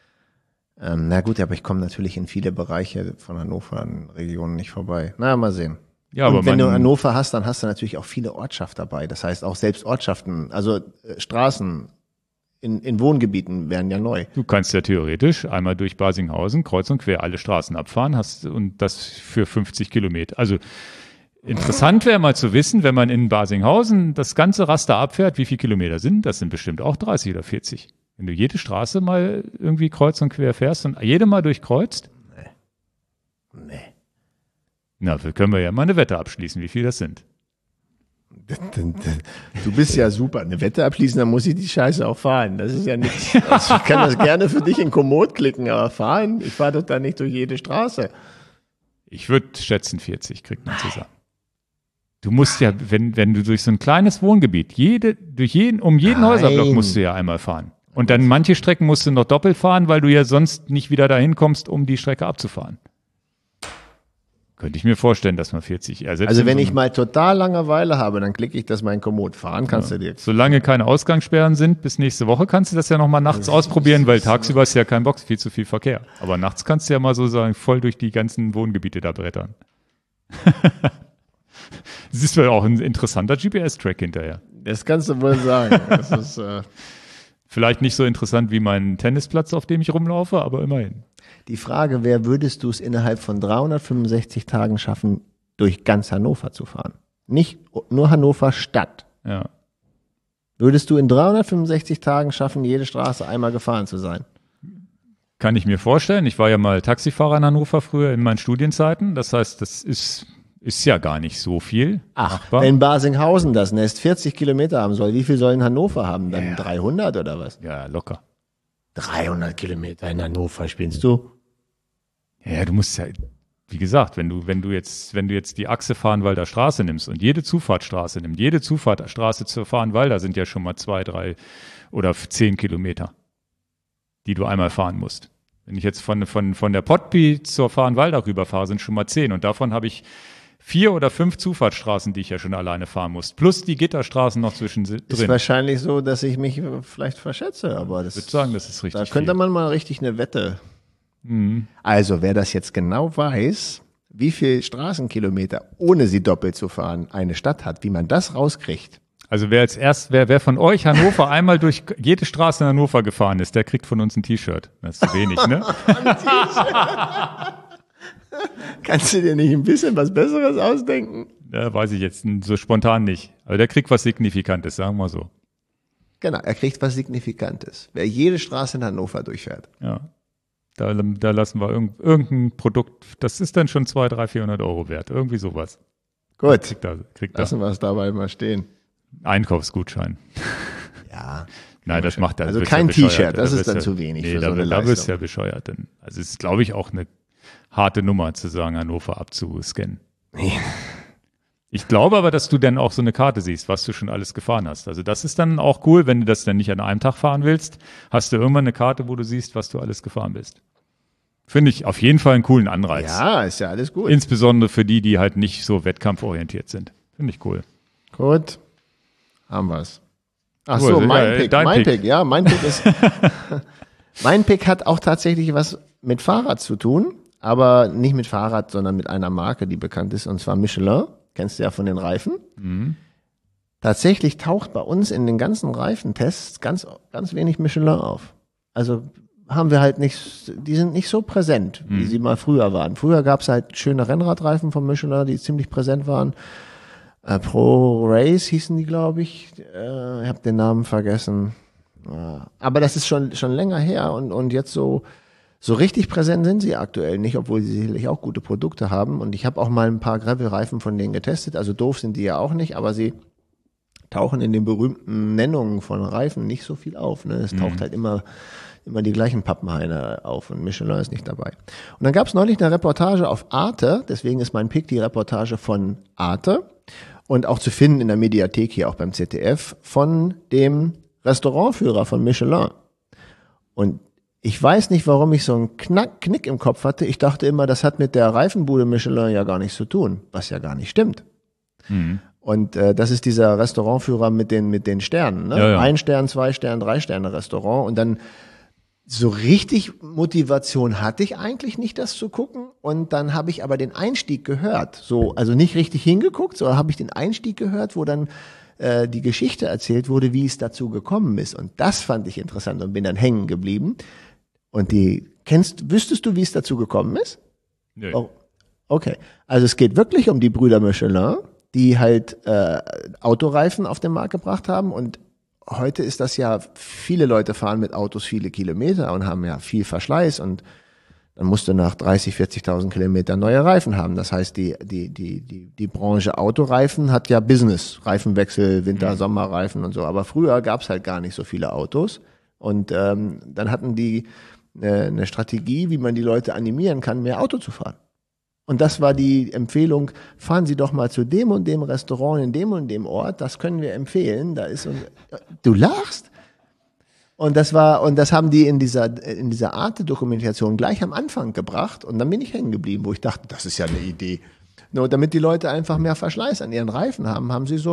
na gut, aber ich komme natürlich in viele Bereiche von Hannover in Regionen nicht vorbei. Na, mal sehen. Ja, und aber wenn du Hannover hast, dann hast du natürlich auch viele Ortschaften dabei. Das heißt auch selbst Ortschaften, also Straßen in Wohngebieten wären ja neu. Du kannst ja theoretisch einmal durch Basinghausen kreuz und quer alle Straßen abfahren und das für 50 Kilometer. Also interessant wäre mal zu wissen, wenn man in Basinghausen das ganze Raster abfährt, wie viele Kilometer sind. Das sind bestimmt auch 30 oder 40. Wenn du jede Straße mal irgendwie kreuz und quer fährst und jede mal durchkreuzt? Nee. Na, können wir ja mal eine Wette abschließen, wie viel das sind. Du bist ja super. Eine Wette abschließen, dann muss ich die Scheiße auch fahren. Das ist ja nichts. Also ich kann das gerne für dich in Komoot klicken, aber fahren, ich fahre doch da nicht durch jede Straße. Ich würde schätzen 40 kriegt man zusammen. Du musst ja, wenn du durch so ein kleines Wohngebiet, um jeden Häuserblock musst du ja einmal fahren. Und dann manche Strecken musst du noch doppelt fahren, weil du ja sonst nicht wieder dahin kommst, um die Strecke abzufahren. Könnte ich mir vorstellen, dass man 40 ersetzt. Also wenn ich mal total Langeweile habe, dann klicke ich das mal in Komoot. Fahren kannst du dir. Solange keine Ausgangssperren sind, bis nächste Woche kannst du das ja nochmal nachts ausprobieren, weil tagsüber ist ja kein Box, viel zu viel Verkehr. Aber nachts kannst du ja mal so sagen, voll durch die ganzen Wohngebiete da brettern. Das ist ja auch ein interessanter GPS-Track hinterher. Das kannst du wohl sagen. Das ist, vielleicht nicht so interessant wie mein Tennisplatz, auf dem ich rumlaufe, aber immerhin. Die Frage wäre, würdest du es innerhalb von 365 Tagen schaffen, durch ganz Hannover zu fahren? Nicht nur Hannover Stadt. Ja. Würdest du in 365 Tagen schaffen, jede Straße einmal gefahren zu sein? Kann ich mir vorstellen. Ich war ja mal Taxifahrer in Hannover früher in meinen Studienzeiten. Das heißt, das ist ja gar nicht so viel. Machbar. Wenn Basinghausen das Nest 40 Kilometer haben soll, wie viel soll in Hannover haben? Dann 300 oder was? Ja, locker. 300 Kilometer in Hannover spielst du? Ja, du musst ja, wie gesagt, wenn du jetzt die Achse Fahrenwalder Straße nimmst und jede Zufahrtsstraße nimmst, jede Zufahrtsstraße zur Fahrenwalder sind ja schon mal 2, 3 oder 10 Kilometer, die du einmal fahren musst. Wenn ich jetzt von der Pottby zur Fahrenwalder rüberfahre, sind schon mal 10 und davon habe ich 4 oder 5 Zufahrtsstraßen, die ich ja schon alleine fahren muss. Plus die Gitterstraßen noch zwischendrin. Ist wahrscheinlich so, dass ich mich vielleicht verschätze, aber das. Ich würde sagen, das ist richtig. Da könnte man mal richtig eine Wette. Mhm. Also, wer das jetzt genau weiß, wie viel Straßenkilometer, ohne sie doppelt zu fahren, eine Stadt hat, wie man das rauskriegt. Also wer von euch Hannover einmal durch jede Straße in Hannover gefahren ist, der kriegt von uns ein T-Shirt. Das ist zu wenig, ne? Kannst du dir nicht ein bisschen was Besseres ausdenken? Ja, weiß ich jetzt so spontan nicht. Aber der kriegt was Signifikantes, sagen wir so. Genau, er kriegt was Signifikantes. Wer jede Straße in Hannover durchfährt. Ja. Da lassen wir irgendein Produkt, das ist dann schon 200, 300, 400 Euro wert. Irgendwie sowas. Gut, Kriegt lassen wir es dabei mal stehen. Einkaufsgutschein. Ja. Nein, das macht er. Also kein T-Shirt, das ist dann zu wenig für so eine Leistung. Da wirst du ja bescheuert. Also es ist, glaube ich, auch eine harte Nummer, zu sagen, Hannover abzuscannen. Nee. Ich glaube aber, dass du dann auch so eine Karte siehst, was du schon alles gefahren hast. Also das ist dann auch cool, wenn du das dann nicht an einem Tag fahren willst, hast du irgendwann eine Karte, wo du siehst, was du alles gefahren bist. Finde ich auf jeden Fall einen coolen Anreiz. Ja, ist ja alles gut. Insbesondere für die halt nicht so wettkampforientiert sind. Finde ich cool. Gut, haben wir's. Ach Cool, so, also, mein Pick. dein Pick. Ja, mein Pick ist, mein Pick hat auch tatsächlich was mit Fahrrad zu tun, aber nicht mit Fahrrad, sondern mit einer Marke, die bekannt ist, und zwar Michelin. Kennst du ja von den Reifen. Mhm. Tatsächlich taucht bei uns in den ganzen Reifentests ganz wenig Michelin auf. Also haben wir halt nicht, die sind nicht so präsent, wie sie mal früher waren. Früher gab es halt schöne Rennradreifen von Michelin, die ziemlich präsent waren. Pro Race hießen die, glaube ich. Ich habe den Namen vergessen. Aber das ist schon länger her und jetzt so richtig präsent sind sie aktuell nicht, obwohl sie sicherlich auch gute Produkte haben. Und ich habe auch mal ein paar Gravel-Reifen von denen getestet. Also doof sind die ja auch nicht, aber sie tauchen in den berühmten Nennungen von Reifen nicht so viel auf. Ne? Es taucht halt immer die gleichen Pappenheime auf und Michelin ist nicht dabei. Und dann gab es neulich eine Reportage auf Arte, deswegen ist mein Pick die Reportage von Arte und auch zu finden in der Mediathek hier auch beim ZDF von dem Restaurantführer von Michelin. Und ich weiß nicht, warum ich so einen Knick im Kopf hatte. Ich dachte immer, das hat mit der Reifenbude Michelin ja gar nichts zu tun, was ja gar nicht stimmt. Mhm. Und das ist dieser Restaurantführer mit den Sternen. Ne? Ja. 1 Stern, 2 Stern, 3 Sterne Restaurant. Und dann so richtig Motivation hatte ich eigentlich nicht, das zu gucken. Und dann habe ich aber den Einstieg gehört. Also nicht richtig hingeguckt, sondern habe ich den Einstieg gehört, wo dann die Geschichte erzählt wurde, wie es dazu gekommen ist. Und das fand ich interessant und bin dann hängen geblieben. Und wüsstest du, wie es dazu gekommen ist? Nee. Oh, okay. Also es geht wirklich um die Brüder Michelin, die halt Autoreifen auf den Markt gebracht haben. Und heute ist das ja, viele Leute fahren mit Autos viele Kilometer und haben ja viel Verschleiß. Und dann musst du nach 30, 40.000 Kilometern neue Reifen haben. Das heißt, die Branche Autoreifen hat ja Business. Reifenwechsel, Winter-, Sommerreifen und so. Aber früher gab es halt gar nicht so viele Autos. Und dann hatten die eine Strategie, wie man die Leute animieren kann, mehr Auto zu fahren. Und das war die Empfehlung, fahren Sie doch mal zu dem und dem Restaurant in dem und dem Ort, das können wir empfehlen. Du lachst? Und das haben die in dieser Arte-Dokumentation gleich am Anfang gebracht und dann bin ich hängen geblieben, wo ich dachte, das ist ja eine Idee. Nur damit die Leute einfach mehr Verschleiß an ihren Reifen haben sie so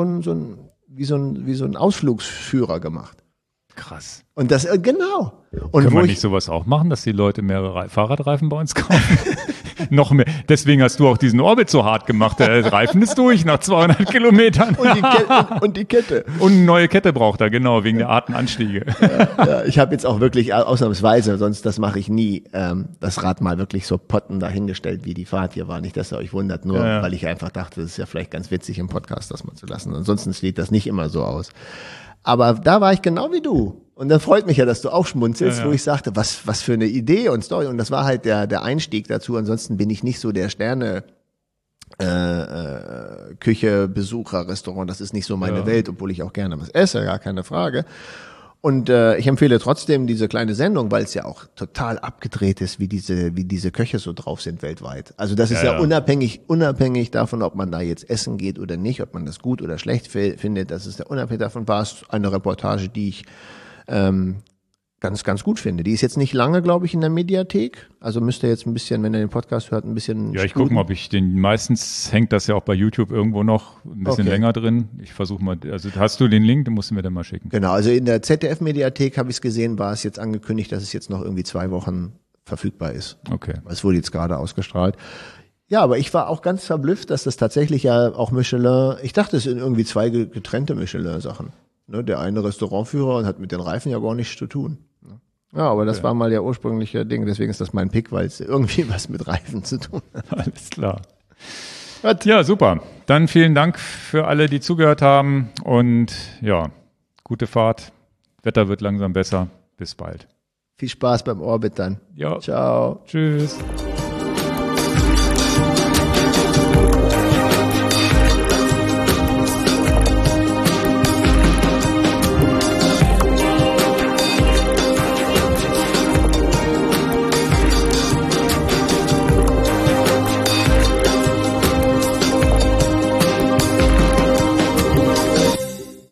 einen Ausflugsführer gemacht. Krass. Und das, genau. Und können wir nicht sowas auch machen, dass die Leute mehrere Fahrradreifen bei uns kaufen? Noch mehr. Deswegen hast du auch diesen Orbit so hart gemacht. Der Reifen ist durch nach 200 Kilometern. Und die Kette. Und eine neue Kette braucht er, genau, wegen der Artenanstiege. Ja, ich habe jetzt auch wirklich ausnahmsweise, sonst das mache ich nie, das Rad mal wirklich so potten dahingestellt, wie die Fahrt hier war. Nicht, dass ihr euch wundert, nur weil ich einfach dachte, das ist ja vielleicht ganz witzig im Podcast das mal zu lassen. Ansonsten sieht das nicht immer so aus. Aber da war ich genau wie du. Und dann freut mich ja, dass du auch schmunzelst, wo ich sagte, was für eine Idee und Story. Und das war halt der Einstieg dazu. Ansonsten bin ich nicht so der Sterne Küche, Besucher, Restaurant. Das ist nicht so meine Welt, obwohl ich auch gerne was esse, gar keine Frage. Und ich empfehle trotzdem diese kleine Sendung, weil es ja auch total abgedreht ist, wie diese Köche so drauf sind weltweit. Also das ist ja unabhängig davon, ob man da jetzt essen geht oder nicht, ob man das gut oder schlecht findet. Das ist ja unabhängig davon, war es eine Reportage, die ich ganz, ganz gut finde. Die ist jetzt nicht lange, glaube ich, in der Mediathek. Also müsst ihr jetzt ein bisschen, wenn ihr den Podcast hört, ein bisschen Ja, ich gucke mal, ob ich meistens hängt das ja auch bei YouTube irgendwo noch ein bisschen länger drin. Ich versuche mal, also hast du den Link, den musst du mir dann mal schicken. Genau, also in der ZDF-Mediathek habe ich es gesehen, war es jetzt angekündigt, dass es jetzt noch irgendwie 2 Wochen verfügbar ist. Okay. Es wurde jetzt gerade ausgestrahlt. Ja, aber ich war auch ganz verblüfft, dass das tatsächlich ja auch Michelin, ich dachte, es sind irgendwie zwei getrennte Michelin-Sachen. Ne, der eine Restaurantführer und hat mit den Reifen ja gar nichts zu tun. Ja, aber das war mal der ursprüngliche Ding, deswegen ist das mein Pick, weil es irgendwie was mit Reifen zu tun hat. Alles klar. Ja, super. Dann vielen Dank für alle, die zugehört haben und ja, gute Fahrt. Wetter wird langsam besser. Bis bald. Viel Spaß beim Orbit dann. Ja. Ciao. Tschüss.